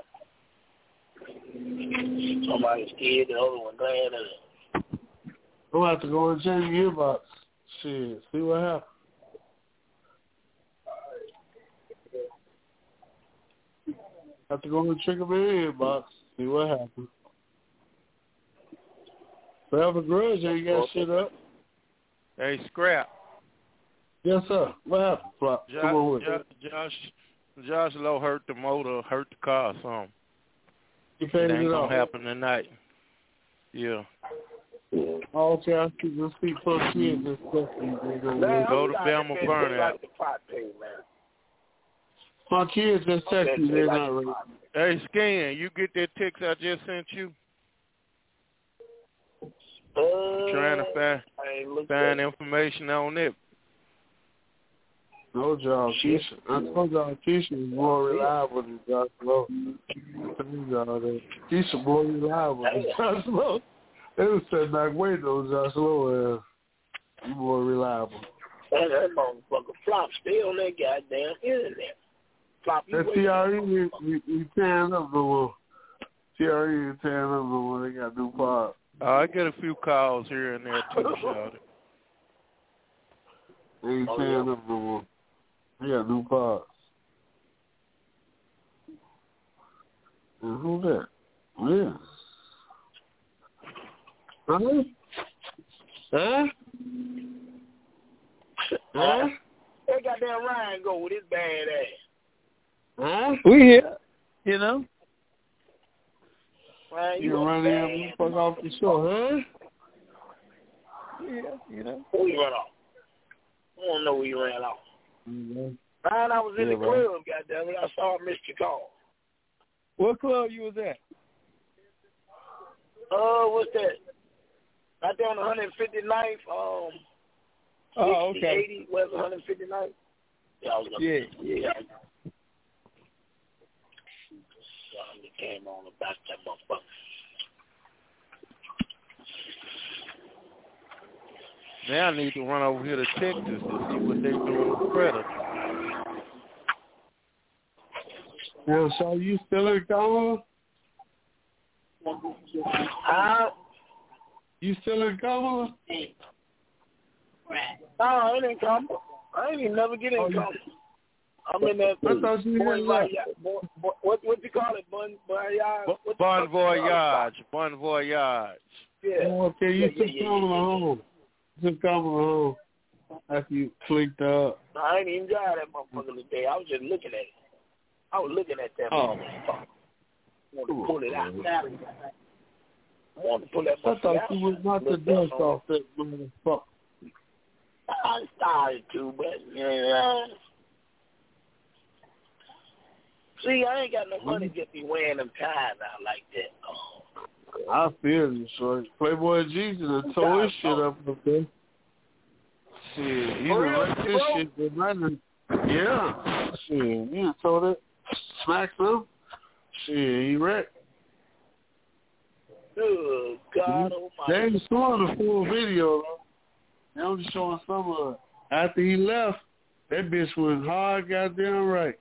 scared. Somebody's scared, the other one glad of it. I'm going to have to go and change your inbox. Shit, see what happens. Have to go and Trigger Man inbox. See what happens. Forever Grudge ain't got shit up. Hey, Scrap. Yes, sir. What happened, Flop? Come on with it. Josh Lowe hurt the motor, hurt the car or something. He paid it ain't it gonna off. happen tonight. Yeah. Oh, okay, I'll keep this feet for kids. Go to Bama Burnout. My kids just text me. They're not ready. Hey, Skin, you get that text I just sent you? Trying to find information on it. No job, Keisha. I told y'all Keisha is more reliable than Josh Lowe. I told y'all that. Keisha more reliable than Josh Lowe. They was sitting back waiting on Josh Lowe. You more reliable. That motherfucker Flop stay on that goddamn internet. Flop, that TRE, you tearing up no more. TRE is tearing up no more. They got new pods. I get a few calls here and there too, Shawty. They ain't tearing up no more. They got new pods. And who that? Yeah. Huh? Huh? Huh? That goddamn Ryan go with his bad ass. Huh? We here, you know. Ryan, you run in and fuck off the show, huh? Yeah, you know. Who you ran off? I don't know who you ran off. Mm-hmm. Ryan, I was in the club, goddammit. I saw I missed your call. What club you was at? What's that? Right there on 159th, oh, okay. 80 West 159th. Yeah, I was gonna yeah. Something came on about that motherfucker. Now I need to run over here to Texas to see what they doing with Predator. Yeah, so you still in coma? You still in coma? No, I ain't in coma. I ain't even never get in coma. I'm in that. I thought you had left. What you call it? Bon voyage. Bon voyage. Yeah. Oh, okay, you took coma home. You took coma home after you clicked up. No, I ain't even drive that motherfucker today. I was just looking at it. I was looking at that motherfucker. I want to pull it out. I want to pull that motherfucker out. I thought you was not the dust off that motherfucker. I started to, but see, I ain't got no money to get me wearing them ties out like that. Oh. I feel you, shorty. Playboy Jesus done tore his shit up there. Shit, he done wrecked this shit. Yeah. Shit, he done tore that. Smacked him. Shit, he wrecked. Good God almighty. They ain't showing the full video, though. They only showing some of it. After he left, that bitch went hard goddamn right.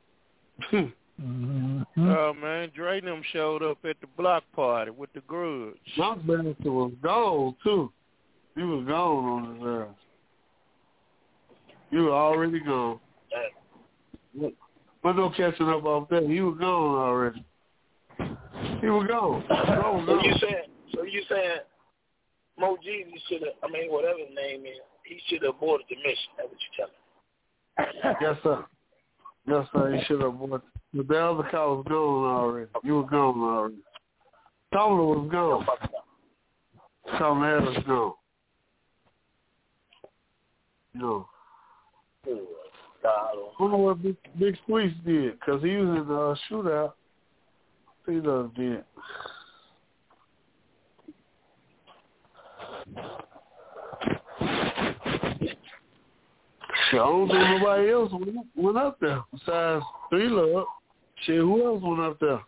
Oh, man, Dre and them showed up at the block party with the grudge. My bastard was gone, too. He was gone on his ass. You were already gone. But no catching up off that. He was gone already. He was gone. So you saying Mo Jesus should have, whatever his name is, he should have aborted the mission. That's what you're telling me. Yes, sir. Yes, sir. He should have aborted. But the other car was gone already. You were gone already. Tomlin was gone. Tomlin was gone. No. I don't know what Big Squeeze did, because he was in the shootout. He done did. Shit, I don't know nobody else went up there besides Three Love. Shit, who else went up there?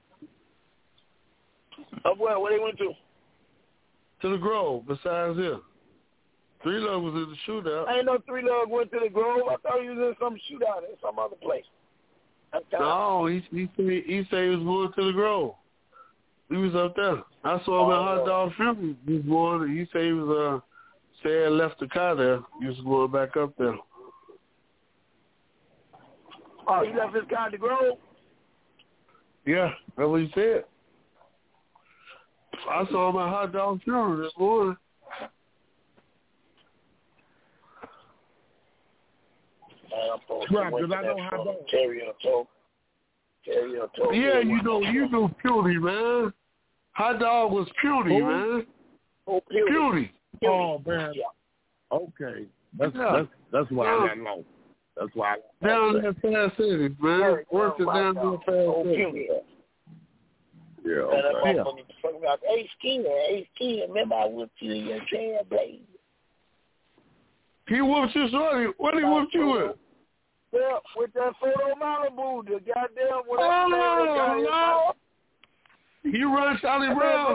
Up where? Where they went to? To the Grove, besides him. Three Love was in the shootout. I ain't know Three Love went to the Grove. I thought he was in some shootout in some other place. No, he said he was going to the Grove. He was up there. I saw him at Hot Dog Funeral this morning. He said he was said left the car there. He was going back up there. Oh, he left his car at the Grove? Yeah, that's what he said. I saw my hot dog funeral this morning. Right, because I know hot dog. Terry told. Yeah, you know Puny, man. Hot dog was Puny, man. Oh, Puny. Oh, man. Yeah. Okay. That's why I got lost. That's why I down there Fast City, man. Working down there Fast City. Yeah, okay. Ace King, remember I whooped you in your Trailblazer. He whooped you, sorry. What he whooped you with? Well, with that photo Malibu, the goddamn no. He run Charlie Brown.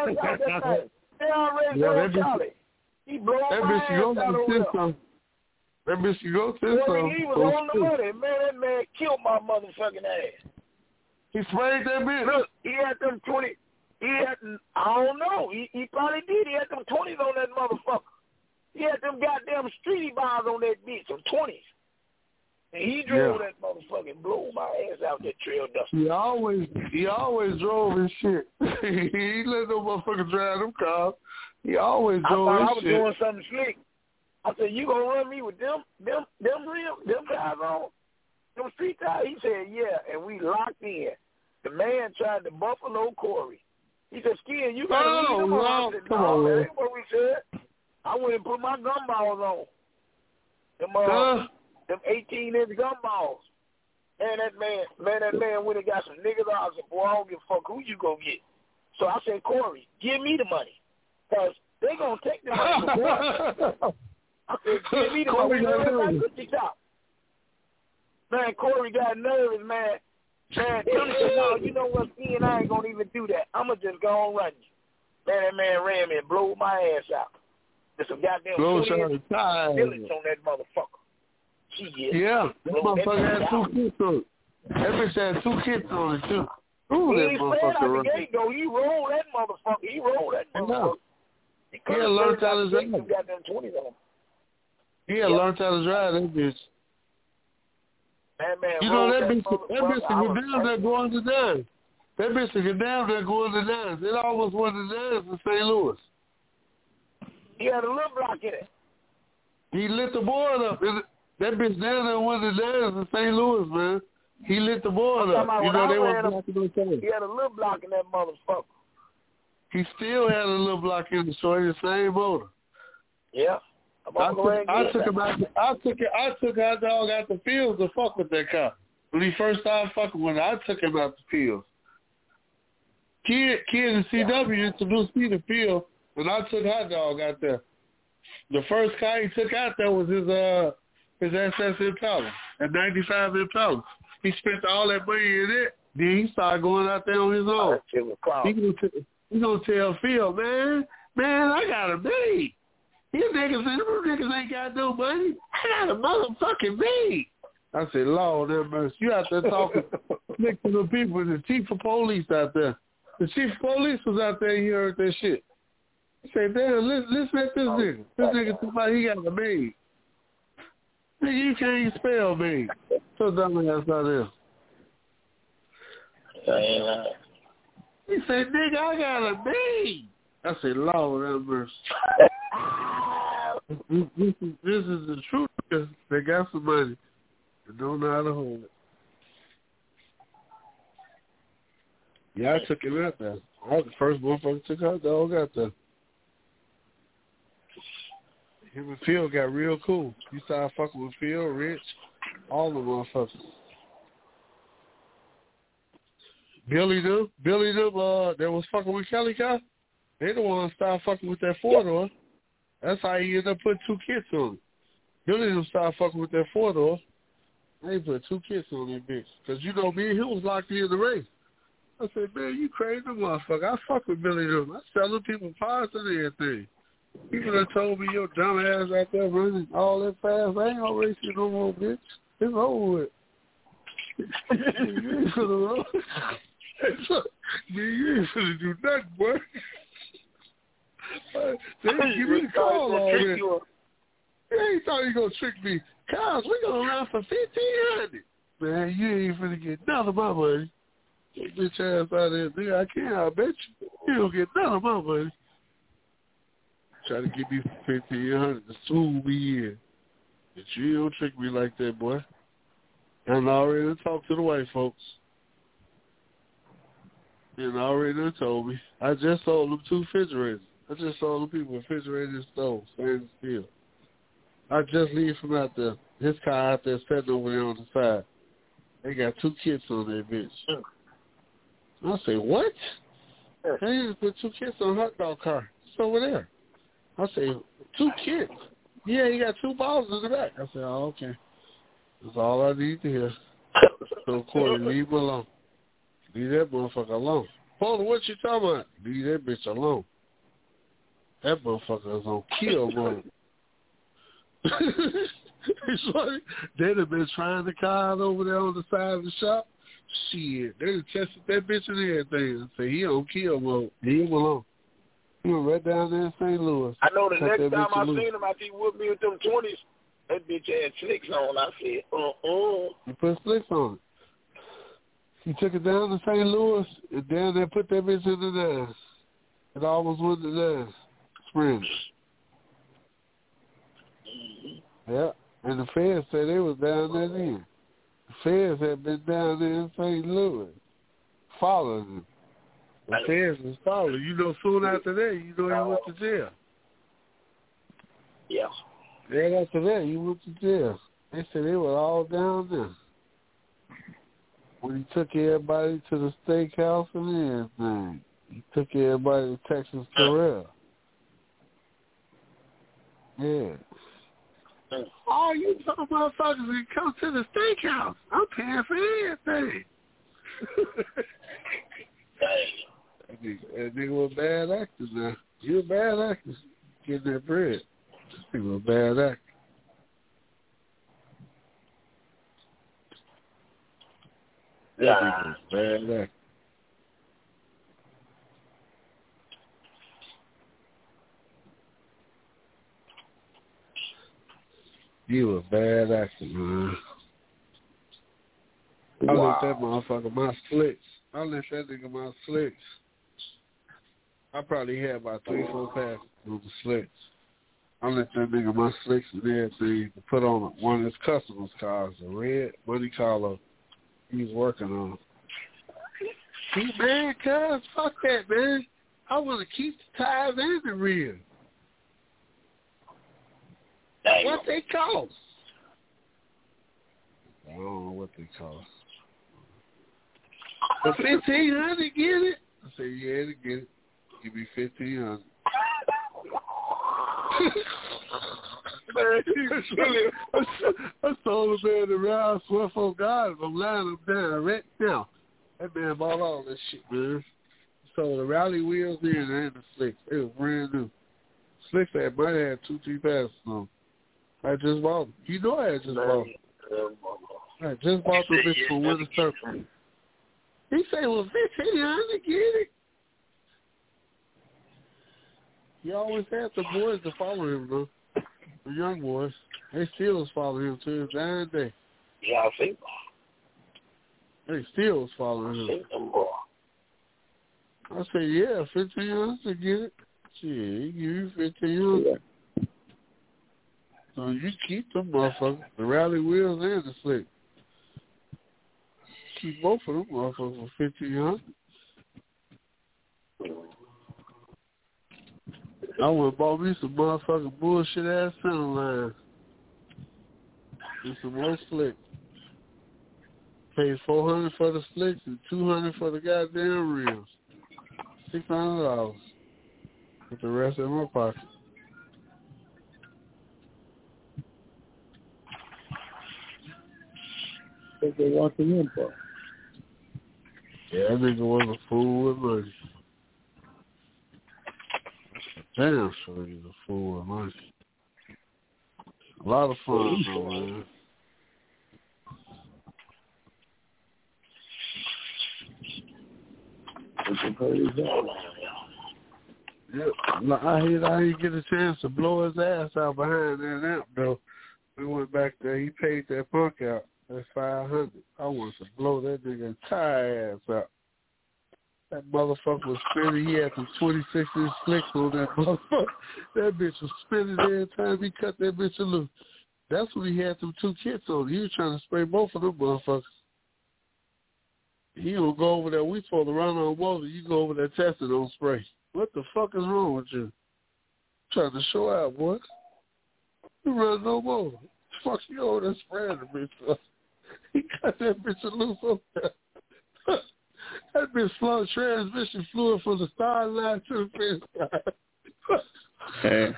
Charlie. He blew my ass out of that bitch you go to. He was on the money. Man, that man killed my motherfucking ass. He sprayed that bitch. Look, he had them 20. I don't know. He probably did. He had them 20s on that motherfucker. He had them goddamn streety bars on that bitch, some 20s. And he drove that motherfucker and blew my ass out that trail dust. He always drove his shit. He let no motherfucker drive them cars. He always drove his shit. I was doing something slick. I said, you gonna run me with them guys on? Them street tires? He said, yeah, and we locked in. The man tried to buffalo Corey. He said, Skin, you gotta leave him alone. I said, no, that ain't what we said. I went and put my gumballs on. Them 18-inch gumballs. And that man went and got some niggas out. I said, boy, I don't give a fuck who you gonna get. So I said, Corey, give me the money. Because they gonna take the money before. I said, give me the money. Man, Corey got nervous, man. Man, Tony said, no, you know what, Skin, I ain't gonna even do that. I'ma just go on run you. Man, that man ran me and blew my ass out. There's some goddamn bullets on that motherfucker. Yeah, that motherfucker had 2 kits on it. That bitch had 2 kits on it, too. Ooh, he ain't out the gate, though. He rolled that motherfucker. He had learned how to drive. He had learned how to drive that bitch. You know, that bitch could get down there going to nines. That bitch could get down there going to nines. It almost went to nines in St. Louis. He had a little block in it. He lit the board up. That bitch down there went to nines in St. Louis, man. He lit the board up. You know, they were blocking on time. He had a little block in that motherfucker. He still had a little block in the short, the same motor. Yeah. I took Hot Dog out the field to fuck with that car. When he first started fucking with it, I took him out the field. Kid and CW introduced me to the field, and I took Hot Dog out there. The first car he took out there was his SS Impala, a 95 Impala. He spent all that money in it. Then he started going out there on his own. He gonna tell Phil, man, I got a maid. These niggas ain't got no money. I got a motherfucking maid. I said, Lord have mercy. You out there talking next to the people, the chief of police out there. The chief of police was out there and he heard that shit. He said, damn, listen at this nigga. This nigga talking about he got a maid. Nigga, you can't even spell maid. So dumb ass out there. He said, nigga, I got a maid. I said, Lord have mercy. This is the truth. They got some money and don't know how to hold it. Yeah, I took him out there. I was the first motherfucker took Hot Dog out there. Him and Phil got real cool. You started fucking with Phil, Rich, all the motherfuckers. Billy them, that was fucking with Kelly Cow. They the ones started fucking with that 4-door. That's how he ended up putting 2 kits on it. Billy them started fucking with that 4-door. They put 2 kits on that bitch. Because, you know, me and him was locked in the race. I said, man, you crazy motherfucker. I fuck with Billy them. I selling people parts and everything. People that told me your dumb ass out there running all that fast, I ain't gonna race you no more, bitch. It's over with. You ain't finna run. You ain't finna do nothing, boy. They didn't give me the call already. They ain't thought you gonna trick me. Cause we gonna run for $1,500. Man, you ain't finna get none of my money. Get bitch ass out of there, nigga. I can't, I bet you. You don't get none of my money. Try to give me $1,500 to sue me in. But you don't trick me like that, boy. And I already talked to the white folks. And I already told me. I just sold them 2 refrigerators. I just sold them people refrigerators and stoves, standing still. I just leave from out there. His car out there sitting over there on the side. They got 2 kits on that bitch. I say, what? They just put 2 kits on a hot dog car. It's over there. I say, 2 kits? Yeah, he got 2 bottles in the back. I said, oh, okay. That's all I need to hear. So, Corey, leave him alone. Leave that motherfucker alone. Paula, what you talking about? Leave that bitch alone. That motherfucker is on kill mode. It's funny. They'd have been trying the car out over there on the side of the shop. Shit, they'd have tested that bitch and everything. Say he on kill mode. Leave him alone. He was right down there in St. Louis. I know the next time I seen him after he whooped me with them 20s, that bitch had slicks on. I said, He put slicks on it. He took it down to St. Louis, and down there put that bitch in the nines. It almost went to nines. Sprint. Yeah, and the feds said they was down there then. The feds had been down there in St. Louis, following him. The feds was following. You know, soon after that, you know he went to jail. Yeah. Right after that, he went to jail. They said they were all down there. When he took everybody to the steakhouse and everything. He took everybody to Texas Terrell. Yeah. Oh, you talking motherfuckers can come to the steakhouse. I'm paying for everything. That nigga was a bad actor now. You a bad actor getting that bread. This nigga was a bad actor. That nigga was a bad actor. You a bad actor, man. I let that motherfucker my slicks. I let that nigga my slicks. I probably had about 3-4 passes on the slicks. I let that nigga my slicks and everything to put on one of his customers' cars, a red money collar he's working on. See, man, cuz, fuck that, man. I want to keep the tires and the rear. What they cost? I don't know what they cost. For $1,500, get it? I say, yeah, to get it. Give me $1,500. I sold a man around Swift God. I'm lying him down right now. That man bought all this shit, man. So the rally wheels in and the slicks. It was brand new. Slicks that might have 2-3 passes on. I just bought them. You know I just bought them. I just bought the bitch from Winter Circle. He say, well, $1,500, get it. He always had the boys to follow him, though. The young boys. They still was following him to his dying day. Yeah, I think. They still was following him. I say, yeah, $1,500 to get it. Shit, he give you $1,500. So you keep them motherfuckers, the rally wheels and the slick. Keep both of them motherfuckers for $1,500. I went and bought me some motherfucking bullshit ass center lines. And some more slicks. Paid $400 for the slicks and $200 for the goddamn rims. $600. With the rest in my pocket. What they want to win for? Yeah, that nigga was a fool with money. Damn sure he's a fool with money. A lot of fun, though, man. Yeah, I didn't get a chance to blow his ass out behind that amp, though. We went back there. He paid that punk out. That's $500. I want to blow that nigga entire ass out. That motherfucker was spinning. He had some 26-inch slicks on that motherfucker. That bitch was spinning every time he cut that bitch loose. That's when he had them 2 kits on. He was trying to spray both of them motherfuckers. He will go over there. We supposed to run on motor. You go over there testing on spray. What the fuck is wrong with you? Trying to show out, boy. You run no motor. Fuck you over there spraying the bitch. He cut that bitch loose over there. That bitch flowed transmission fluid from the start line to the finish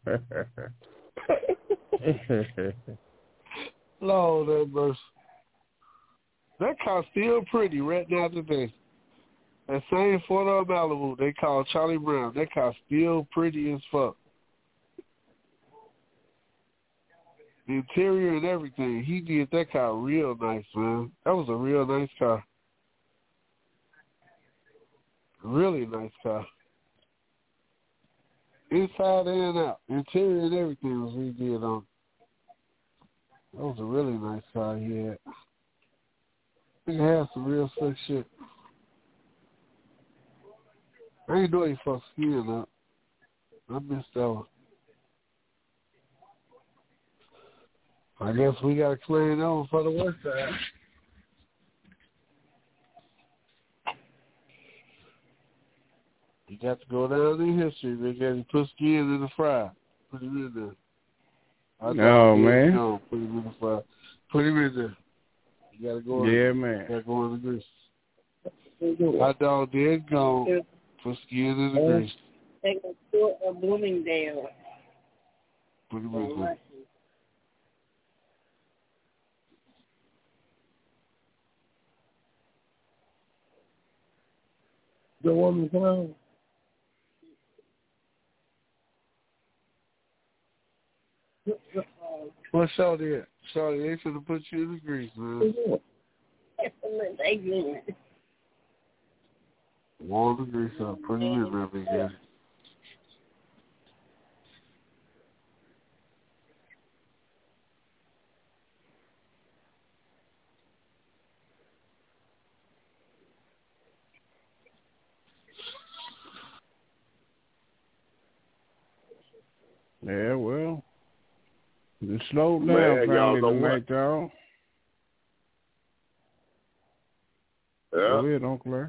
line. Lord have mercy. That car still pretty right now today. That same Ford Malibu they call Charlie Brown. That car still pretty as fuck. The interior and everything. He did that car real nice, man. That was a real nice car. Really nice car. Inside and out. Interior and everything was redid on. That was a really nice car he had. He had some real slick shit. I ain't know he fucked skin up. I missed that one. I guess we got to clean on for the west side. You got to go down in history. They got to put skin in the fry. Put him in there. No, man. No, put him in the fry. Put him in there. You got to go in. Man. You got to go in the grease. Hot dog dead gone. Put skin in the grease. Take a tour of Bloomingdale. Put him in there. The woman clown. What's Shawty at? Shawty, they should have put you in the grease, man. Warm the grease up. Put him in there, big guy. Yeah, well, it slowed down finally tonight, y'all. Yeah. Go ahead, Uncle Larry.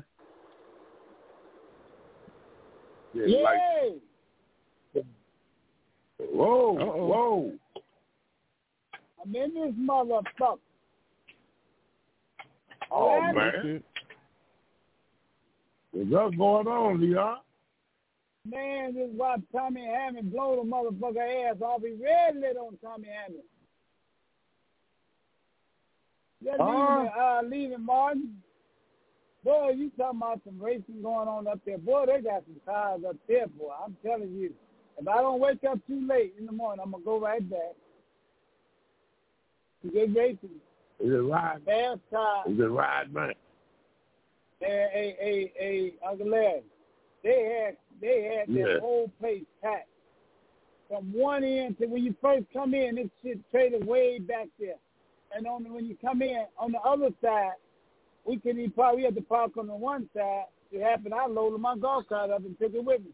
Yeah. Like, whoa, whoa. I'm in this motherfucker. Oh, man. What's going on, Leon? Man, just watch Tommy Hammond blow the motherfucker ass off. He red lit on Tommy Hammond. Just leaving Martin. Boy, you talking about some racing going on up there. Boy, they got some cars up there, boy. I'm telling you. If I don't wake up too late in the morning, I'm going to go right back. Good racing. Is it ride? Fast car. Is it ride, man? Uncle Larry. They had that whole place packed. From one end to when you first come in, this shit traded way back there. And when you come in, on the other side, we had to park on the one side. It happened, I loaded my golf cart up and took it with me.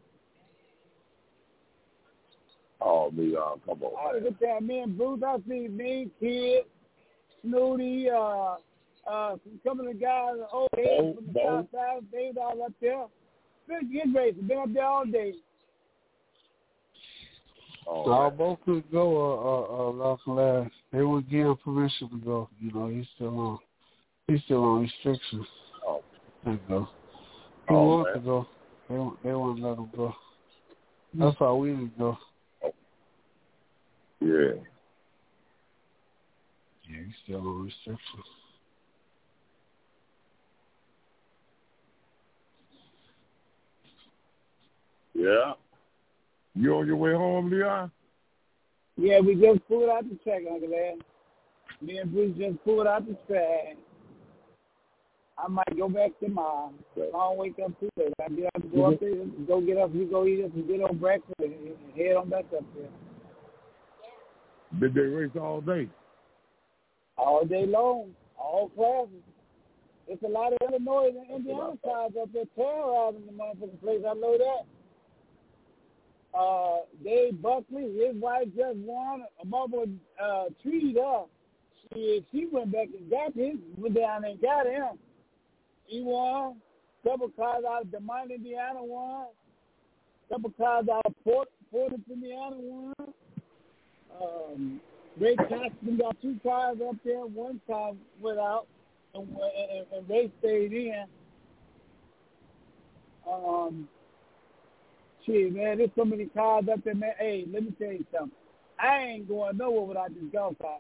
Oh, Leon, come on, I was there, me and Bruce, I see me, Kid, Snooty, some of the guys, old heads from the south side, they was all up there. Been racing, been up there all day. No, both could go, Last. They would give him permission to go. You know, he's still on restrictions. Oh. To go. He wants to go. They won't let him go. That's why we didn't go. Yeah. Yeah, he's still on restrictions. Yeah. You on your way home, Leon? Yeah, we just pulled out the track, Uncle Larry. Me and Bruce just pulled out the track. I might go back tomorrow. I don't wake up too late. I have to go up there, go get up, you go eat up and get on breakfast and head on back up there. Did they race all day? All day long. All classes. It's a lot of Illinois and Indiana cars up there terrorizing the motherfucking place. I know that. Dave Buckley, his wife just won. A mother treated her. She went back and got him. Went down and got him. He won. Couple cars out of Des Moines, Indiana won. Couple cars out of Portage, Indiana won. Ray Paxton got 2 cars up there. 1 car went out, and Ray stayed in. Shit, man, there's so many cars up there, man. Hey, let me tell you something. I ain't going nowhere without this golf cart.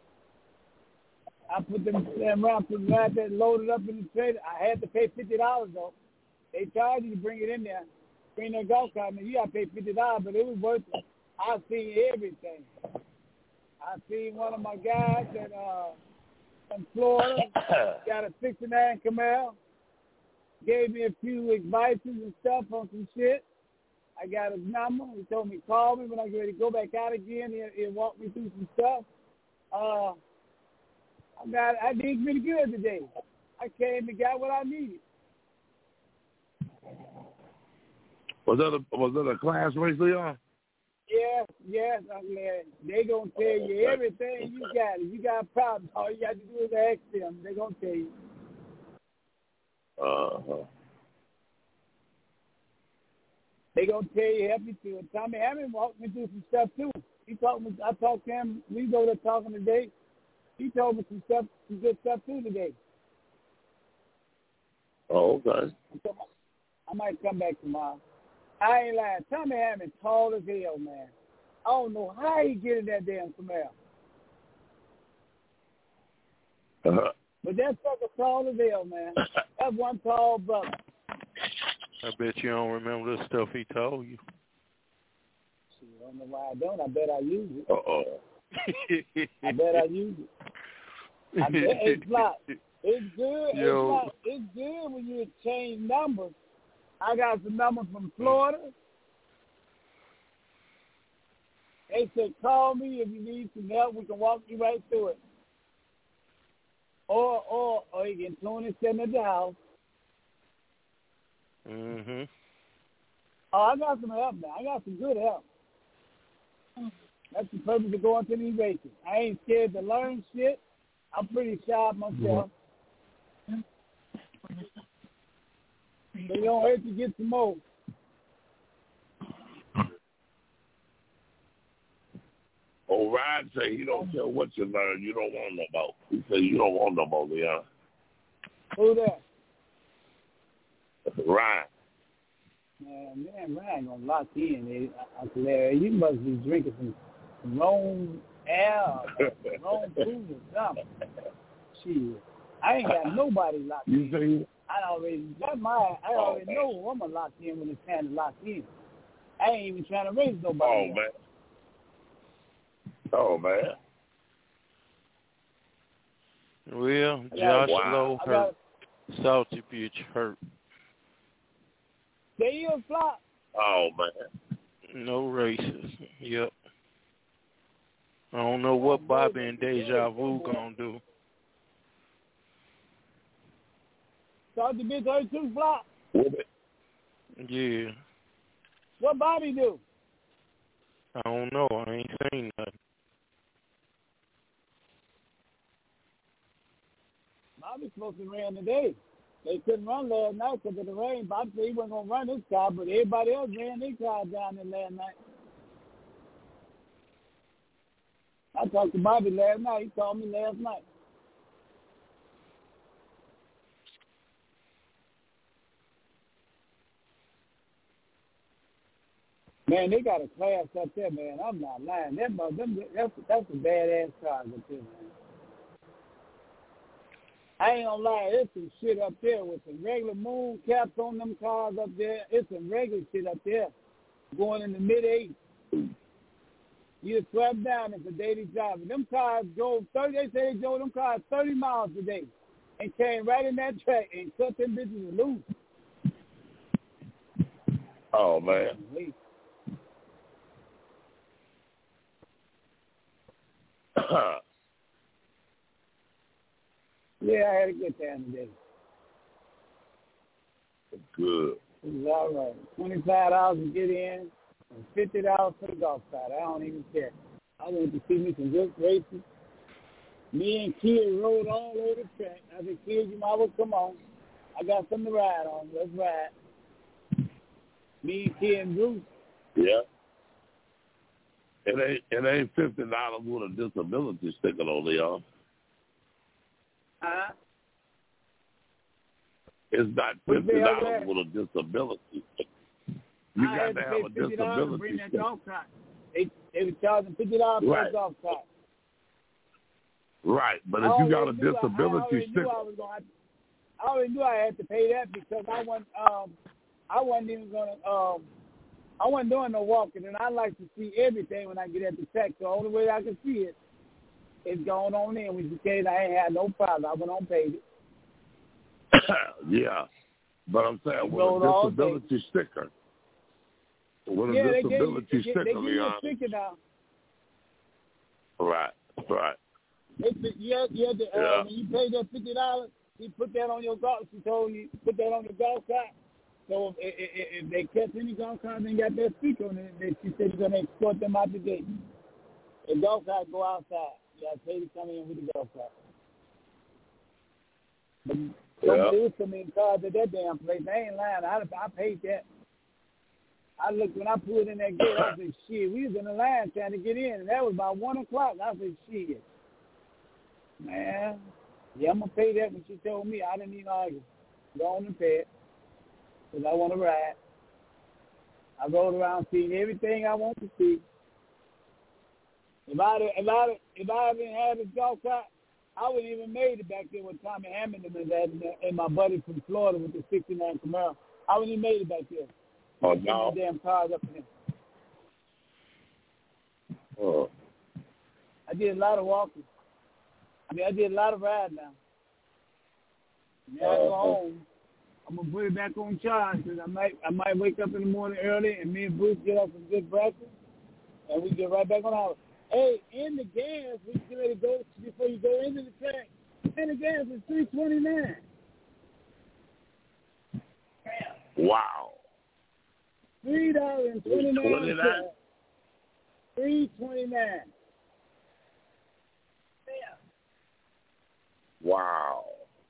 I put them damn round to right there, loaded up in the trailer. I had to pay $50 though. They charge you to bring it in there, bring that golf cart. I mean, you got to pay $50, but it was worth it. I seen everything. I seen one of my guys that from Florida got a '69 Camaro. Gave me a few advices and stuff on some shit. I got his number. He told me call me when I get ready to go back out again. He'll walk me through some stuff. I did pretty good today. I came and got what I needed. Was that a class race, Leon? Yes, I'm glad. They gonna tell you everything you got. If you got problems, all you got to do is ask them. They gonna tell you. They gonna tell you, help you through it. Tommy Hammond walked me through some stuff too. I talked to him. We go there talking today. He told me some good stuff too today. Oh, okay. I might come back tomorrow. I ain't lying. Tommy Hammond tall as hell, man. I don't know how he get in that damn Camaro. But that sucker tall as hell, man. That's one tall brother. I bet you don't remember the stuff he told you. I don't know why I don't. I bet I use it. I bet I use it. I bet it's not. It's good. It's good when you change numbers. I got some numbers from Florida. They said, call me if you need some help. We can walk you right through it. Or you can tune and send at the house. Mm-hmm. Oh, I got some help now. I got some good help. That's the purpose of going to these races. I ain't scared to learn shit. I'm pretty shy myself. So you don't hurt to get some more. Oh, Ryan say he don't care what you learn, you don't want no more. He say you don't want no more, Leon. Who that? Ryan. Man, Ryan gonna lock in. Uncle Larry, you must be drinking some wrong air, wrong food or something. Shit, I ain't got nobody locked in. I already know I'm gonna lock in when it's time to lock in. I ain't even trying to raise nobody. Oh man. Well, Josh Lowe hurt. Salty Beach hurt. They is flop. Oh man. No races. Yep. I don't know what Bobby and Deja Vu gonna do. Salty Beach hurt too, flop. Yeah. What Bobby do? I don't know. I ain't seen nothing. Bobby supposed to run today. They couldn't run last night because of the rain. Bobby said he wasn't going to run his car, but everybody else ran their car down there last night. I talked to Bobby last night. He called me last night. Man, they got a class up there, man. I'm not lying. That's a badass car up there, man. I ain't gonna lie, there's some shit up there with some regular moon caps on them cars up there. It's some regular shit up there going in the mid-80s. You swap down as a daily driver. Them cars drove 30, they say they drove them cars 30 miles a day and came right in that track and cut them bitches loose. Oh, man. Yeah, I had a good time today. good. It was all right. $25 to get in and $50 for the golf cart. I don't even care. I went to see me some good races. Me and Kid rode all over the track. I said, Kid, you might as well come on. I got something to ride on. Let's ride. Me and Kid and Bruce. Yeah. It ain't $50 with a disability sticker on there, y'all. Huh? It's not $50 with a disability sticker. You got to have a disability bring that sticker. golf cart. They were charging $50 for a golf cart. Right, but if you got a disability sticker, I already knew I had to pay that because I wasn't doing no walking, and I like to see everything when I get at the track. So the only way I can see it is going on in, which is the case I ain't had no problem. I went on paid it. Yeah, but I'm saying with a disability sticker. With a disability sticker, they give you a sticker now. Right. When you pay that $50, he put that on your golf. She told you put that on the golf cart. So if they catch any golf cart and got that sticker on it, she said she's gonna escort them out the gate. The golf cart go outside. You got to pay to come in with the golf cart. But somebody was coming cars at that damn place. I ain't lying. I paid that. I looked when I pulled in that gate. I said, "Shit, we was in the line trying to get in, and that was about 1 o'clock." I said, "Shit, man, yeah, I'm gonna pay that." When she told me, I didn't even argue. Go on and pay it, cause I want to ride. I rode around seeing everything I want to see. If I didn't have this golf cart, I wouldn't even made it back there with Tommy Hamilton and my buddy from Florida with the '69 Camaro. I wouldn't even made it back there. Oh no! Damn cars up in there. Oh. I did a lot of walking. I did a lot of riding now. Now I go home. I'm gonna put it back on charge because I might wake up in the morning early and me and Bruce get up some good breakfast and we get right back on our. Hey, in the gas, we get ready to go before you go into the track. And the gas is $3.29. Wow. $3.29. $3.29. Wow.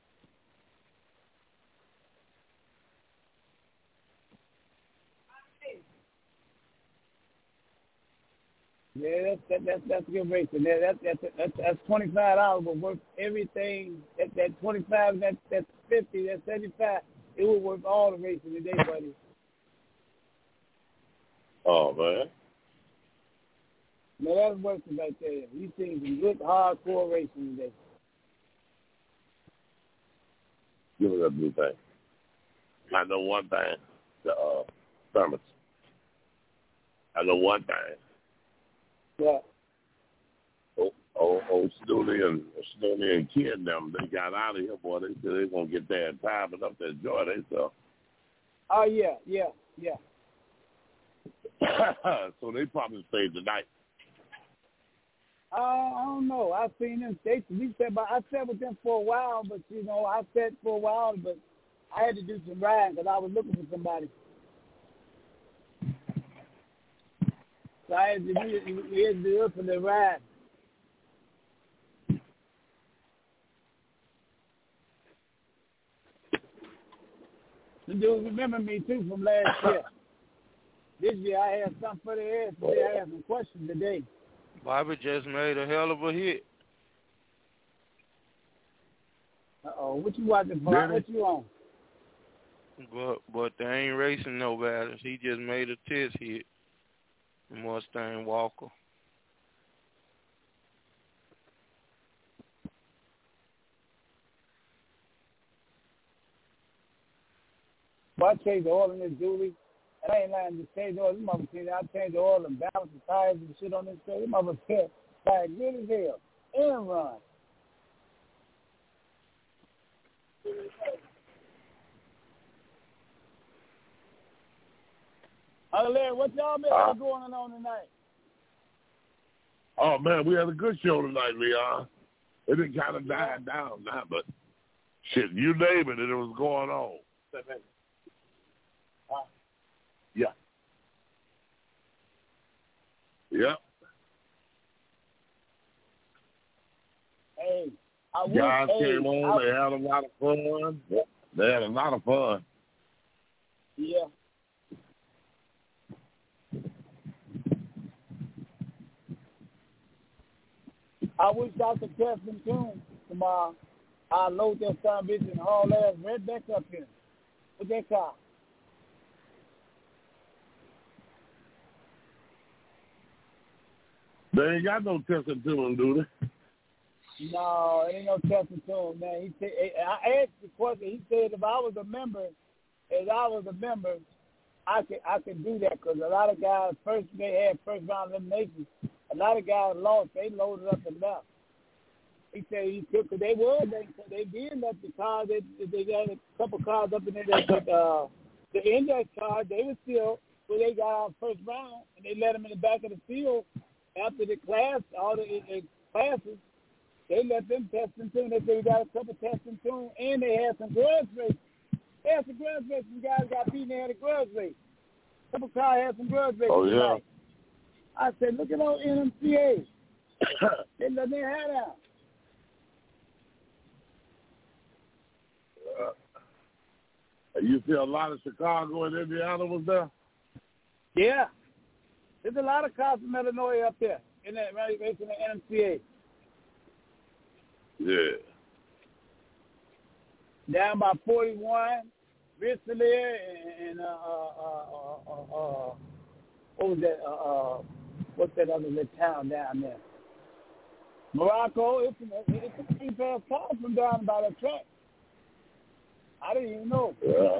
Yeah, that's a good rate. That's $25, but worth everything. That 25, that's 50, that's 75. It would worth all the racing today, buddy. Oh man. No, that's worth it right there. You seen some good hardcore racing today. Give me that blue thing. I know one thing. The thermos. I know one thing. What? Old Snooney and Kid and them, they got out of here, boy. They said they gonna get there in time enough to enjoy themselves. Oh yeah. So they probably stayed the night. I don't know. I've seen them. I sat with them for a while, but I sat for a while, but I had to do some riding because I was looking for somebody. So I had to do it for the ride. The dudes remember me too from last year. This year I had something for their ass. Today I had some questions today. Bobby just made a hell of a hit. What you watching for? What you on? But they ain't racing no battles. He just made a test hit. Mustang Walker. Well, I changed the oil in this dually. And I ain't lying to change the oil. This motherfucker, I changed the oil and balance the tires and shit on this thing. This motherfucker like good as hell. And run. Larry, what y'all been going on tonight? Oh man, we had a good show tonight, Leon. It didn't kind of die down now, but shit, you name it, and it was going on. Guys came on. They had a lot of fun. They had a lot of fun. Yeah. I wish I could test them tune tomorrow. I'll load that son bitch and haul ass right back up here with that car. They ain't got no testing tune, do they? No, it ain't no testing tune, man. He said, I asked the question. He said if I was a member, I could do that because a lot of guys they had first round eliminations. A lot of guys lost. They loaded up and left. He said he took because they did let the cars. They got a couple cars up in there that took the index cars. They were still where they got out first round and they let them in the back of the field after the class, all the classes. They let them test and tune. They said we got a couple test and tune, and they had some grudge races. They had some grudge races. Some guys got beaten. They had a grudge race. A couple cars had some grudge races. Oh, yeah. I said, look at all NMCA. They let their hat out. You see a lot of Chicago and Indiana was there? Yeah. There's a lot of cars from Illinois up there in the NMCA. Yeah. Down by 41, Rensselaer, and what was that? What's that other little town down there? Morocco. It's a 3-pass car from down by the track. I didn't even know.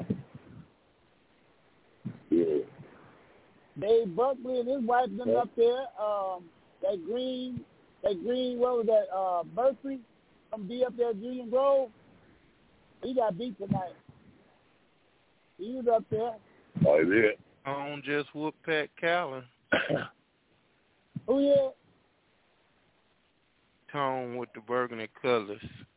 Yeah. Dave Buckley and his wife been up there. That green, what was that? Berkeley from B up there at Union Grove. He got beat tonight. He was up there. Oh, he did. On just whoop Pat Callan. Who yeah? Tone with the burgundy colors.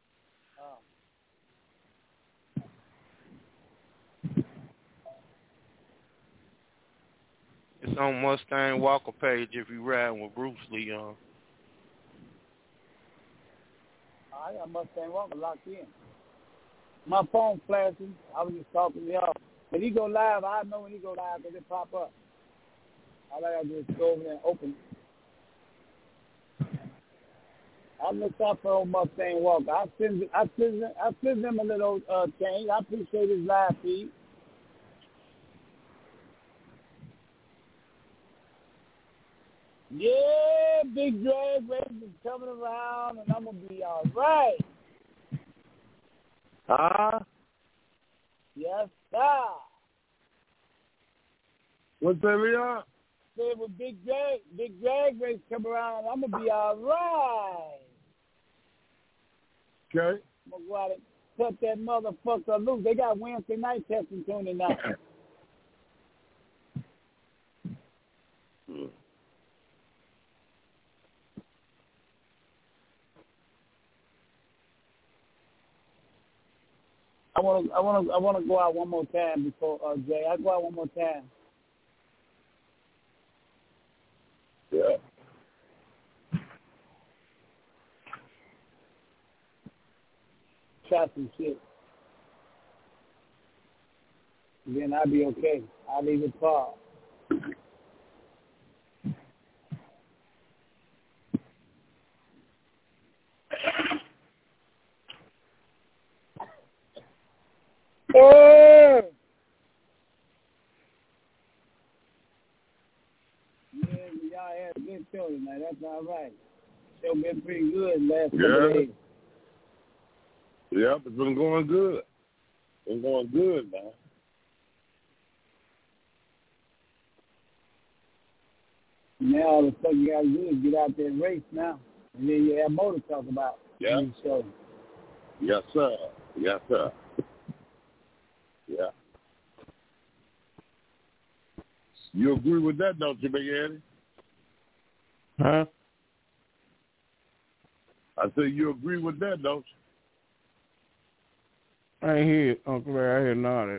It's on Mustang Walker page if you riding with Bruce Lee on. I got Mustang Walker locked in. My phone flashing. I was just talking to y'all. When he go live, I know when he go live because it pop up. All I gotta do is go over there and open it. I look out for old Mustang Walker. I send him a little change. I appreciate his live feed. Yeah, big drag race is coming around, and I'm gonna be all right. Yes, sir. What's that, Leon? Say when big drag race come around, I'm gonna be all right. Okay. I'm gonna go out and cut that motherfucker loose. They got Wednesday night testing tuning now. I want to go out one more time before Jay. I go out one more time. Yeah. Try some shit. Then I'll be okay. I'll leave it far. Yeah, y'all had a good show tonight. That's all right. Show been pretty good last couple days. Yep, it's been going good. It's going good, man. Now all the stuff you got to do is get out there and race now. And then you have more to talk about. Yeah. Yes, sir. Yes, sir. Yeah. You agree with that, don't you, Big Eddie? Huh? I said you agree with that, don't you? I ain't hear it, Uncle Larry. I hear nodded.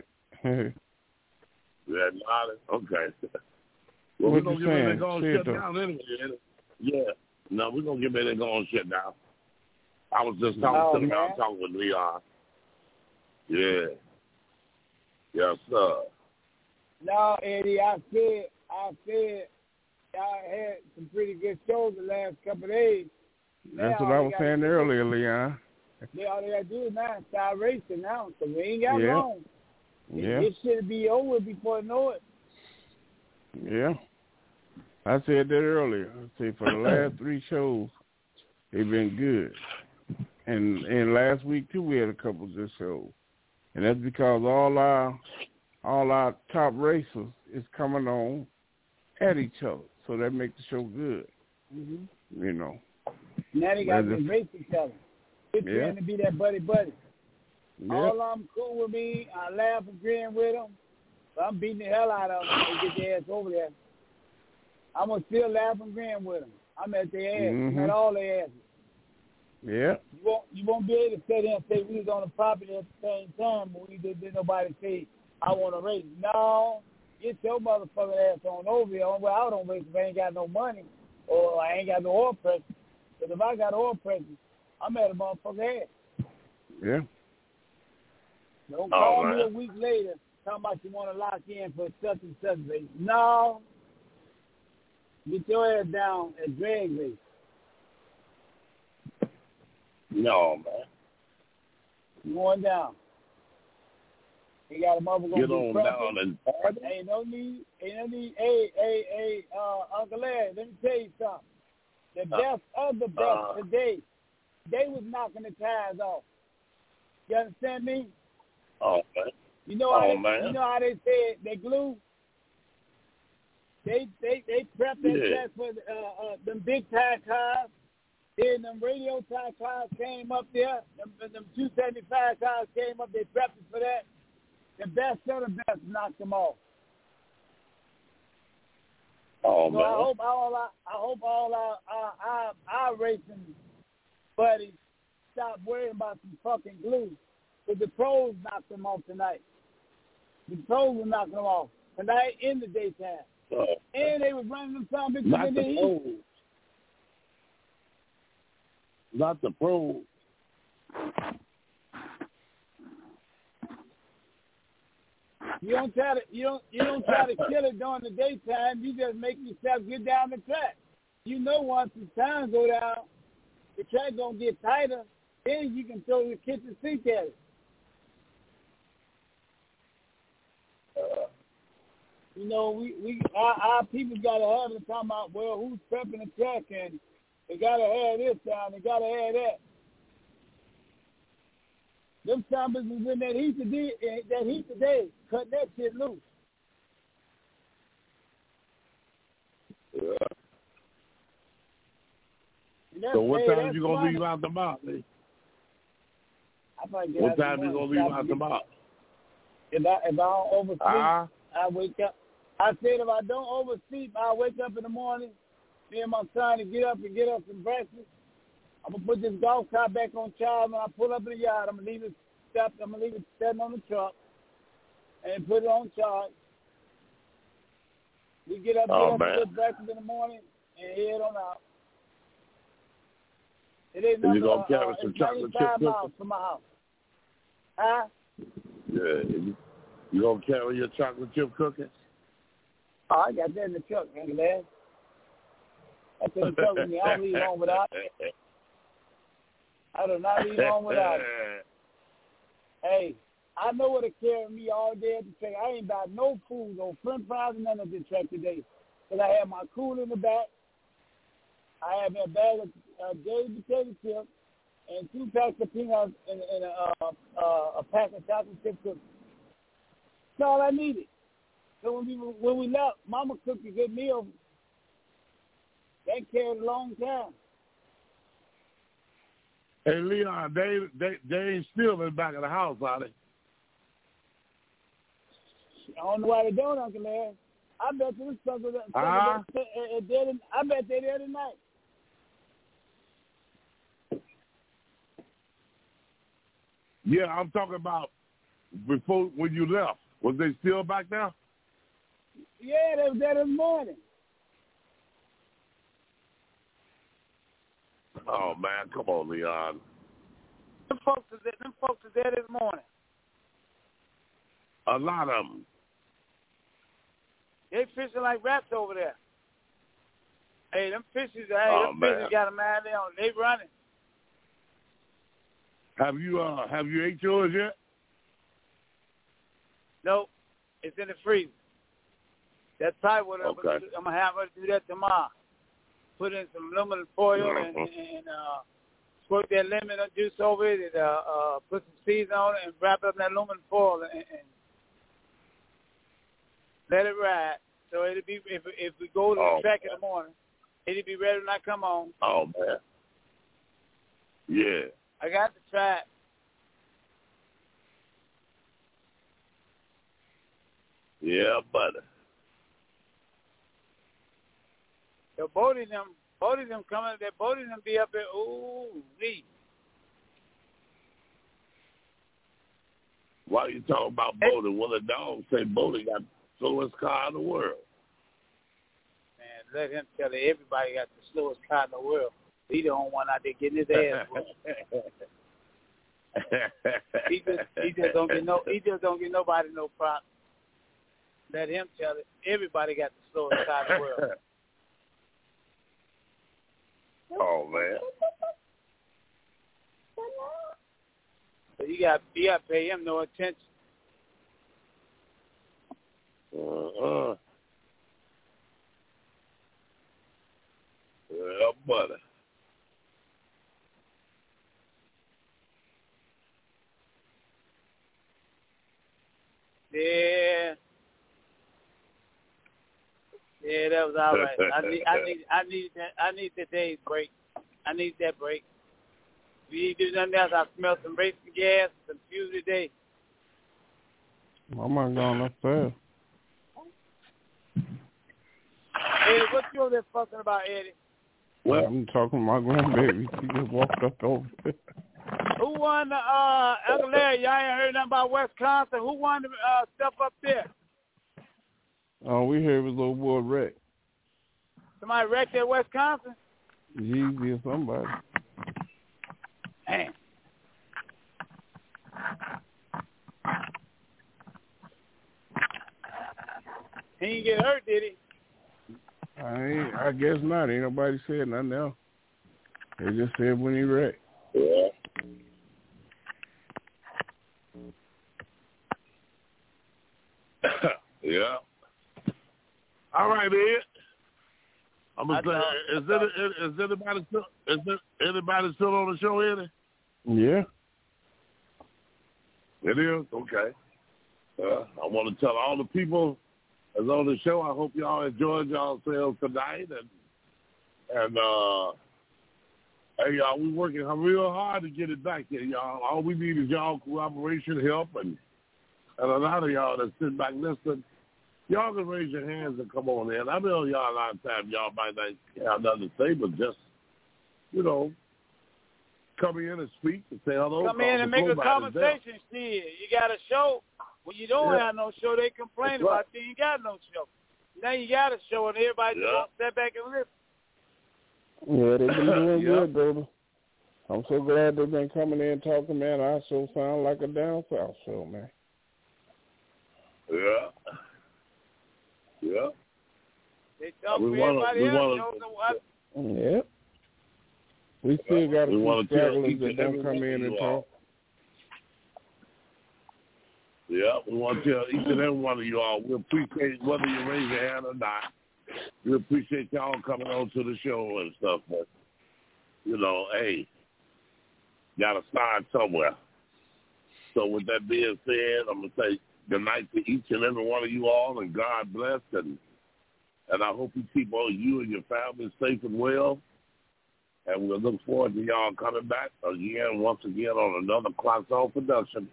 Yeah, nodded. Okay. Well, we're going to get ready to go and shut down anyway, Eddie. Yeah. No, we're going to get ready to go and shut down. I was just talking to them. I was talking with Leon. Yeah. Yes, sir. No, Eddie, I said y'all had some pretty good shows the last couple of days. That's what I was saying earlier, Leon. All they got to do is now start racing now, so we ain't got long. Yeah. It should be over before I know it. Yeah. I said that earlier. I said for the last 3 shows, they've been good. And last week, too, we had a couple of good shows. And that's because all our top racers is coming on at each other. So that makes the show good. Mm-hmm. You know. Now they got to race each other. It's trying to be that buddy-buddy. Yep. All of them cool with me. I laugh and grin with them. But I'm beating the hell out of them and get their ass over there. I'm going to still laugh and grin with them. I'm at their ass. I'm at all their asses. Yeah. You won't be able to sit there and say we was on the property at the same time, but we did nobody say, I want to race. No, get your motherfucking ass on over here. Well, I don't race if I ain't got no money or I ain't got no oil pressure. Because if I got oil pressure, I'm at a motherfucking ass. Yeah. Don't call me a week later talking about you want to lock in for such and such race. No. Get your ass down at drag race. No, man. You going down. You got a mother going to get on down and ain't no need. Hey, Uncle Larry, let me tell you something. The best of the best today, they was knocking the tires off. You understand me? Oh, man. You know how they say they glue? They prepped that track for them big tire cars. Then them radio tire cars came up there. Them 275 cars came up. They prepped it for that. The best of the best knocked them off. Oh, so man. I hope all our racing buddies stop worrying about some fucking glue. Because the pros knocked them off tonight. The pros were knocking them off tonight in the daytime. And they was running them some bitches in the heat. Not the pros. You don't try to kill it during the daytime. You just make yourself get down the track. You know once the time go down, the track gonna get tighter. Then you can throw your kitchen sink at it. You know, our people gotta have it talking about, well, who's prepping the track and they gotta have this down, they gotta have that. Them zombies was in that heat today, cutting that shit loose. Yeah. So what time you gonna leave out the box, man? What time you gonna leave out the box? If I don't oversleep, I wake up. I said if I don't oversleep, I wake up in the morning. Me and my son to get up some breakfast. I'm gonna put this golf cart back on charge. When I pull up in the yard, I'm gonna leave it sitting on the truck and put it on charge. We get up, get breakfast in the morning, and head on out. It ain't nothing. You gonna carry some chocolate chip cookies? Miles from my house. Huh? Yeah. You gonna carry your chocolate chip cookies? Oh, I got that in the truck, man. That's in the truck with me. I don't leave home without it. I do not leave home without it. Hey, I know what to carry me all day at the track. I ain't got no food, no french fries, and none of the track today. Because I have my cooler in the back. I have a bag of jelly potato chips and 2 packs of peanuts and a pack of chocolate chip cookies. That's all I needed. So when we left, Mama cooked a good meal. That carried a long time. Hey, Leon, they ain't still in the back of the house, are they? I don't know why they don't, Uncle Larry. I bet this sucker I bet they're there tonight. Yeah, I'm talking about before when you left. Was they still back there? Yeah, they was there this morning. Oh, man, come on, Leon. Them folks is there this morning. A lot of them. They fishing like rats over there. Hey, them fishes got them out there. They running. Have you ate yours yet? Nope. It's in the freezer. That plywood, okay. I'm going to have her do that tomorrow. Put in some aluminum foil and squirt that lemon juice over it and put some seeds on it and wrap up that aluminum foil and let it ride. So it'll be, if we go to the track in the morning, it'll be ready when I come on. Oh, man. Yeah. I got the track. Yeah, buddy. So both of them coming, that both of them be up there, ooh-wee. Why you talking about boating? Well, the dog say boating got the slowest car in the world. Man, let him tell you, everybody got the slowest car in the world. He the only one out there getting his ass whooped. He just don't get nobody no props. Let him tell it. Everybody got the slowest car in the world. Oh man. So you got to pay him no attention. Yeah, buddy. Yeah, that was all right. I need that day's break. I need that break. If you do nothing else, I smell some racing gas, some fuel today. I'm not going upstairs. Eddie, what you over there fucking about, Eddie? Well, I'm talking to my grandbaby. She just walked up over there. Who won the Uncle Larry? Y'all ain't heard nothing about Wisconsin. Who won the stuff up there? Oh, we heard it was little boy Rex. Somebody wrecked at Wisconsin? Yeezy or somebody. Damn. He didn't get hurt, did he? I guess not. Ain't nobody said nothing else. They just said when he wrecked. Yeah. Yeah. All right, Ed. I'm gonna say, is anybody still on the show, Eddie? Yeah. It is? Okay. I want to tell all the people that's on the show, I hope y'all enjoyed yourselves tonight. And hey, y'all, we're working real hard to get it back here, y'all. All we need is y'all cooperation, help, and a lot of y'all that sit back listening, y'all can raise your hands and come on in. I know y'all a lot of times y'all might not have nothing to say, but just, come in and speak and say hello. Come in and make a conversation. See, you got a show. When you don't have no show, they complain about you ain't got no show. Now you got a show, and everybody just wants to step back and listen. Yeah, they've been doing good, baby. I'm so glad they've been coming in talking, man. Our show sound like a down south show, man. Yeah. Yeah. They talk for everybody else. Yeah. We still got a few stragglers that don't come in and talk. Yeah, we want to tell each and every one of you all, we appreciate whether you raise your hand or not. We appreciate y'all coming on to the show and stuff, but, hey, got to start somewhere. So with that being said, I'm going to say good night to each and every one of you all, and God bless, and I hope you keep all you and your family safe and well. And we'll look forward to y'all coming back once again on another Clocks Off production.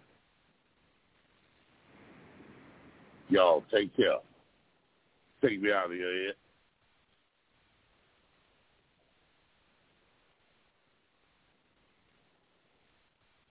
Y'all take care. Take me out of here, Ed.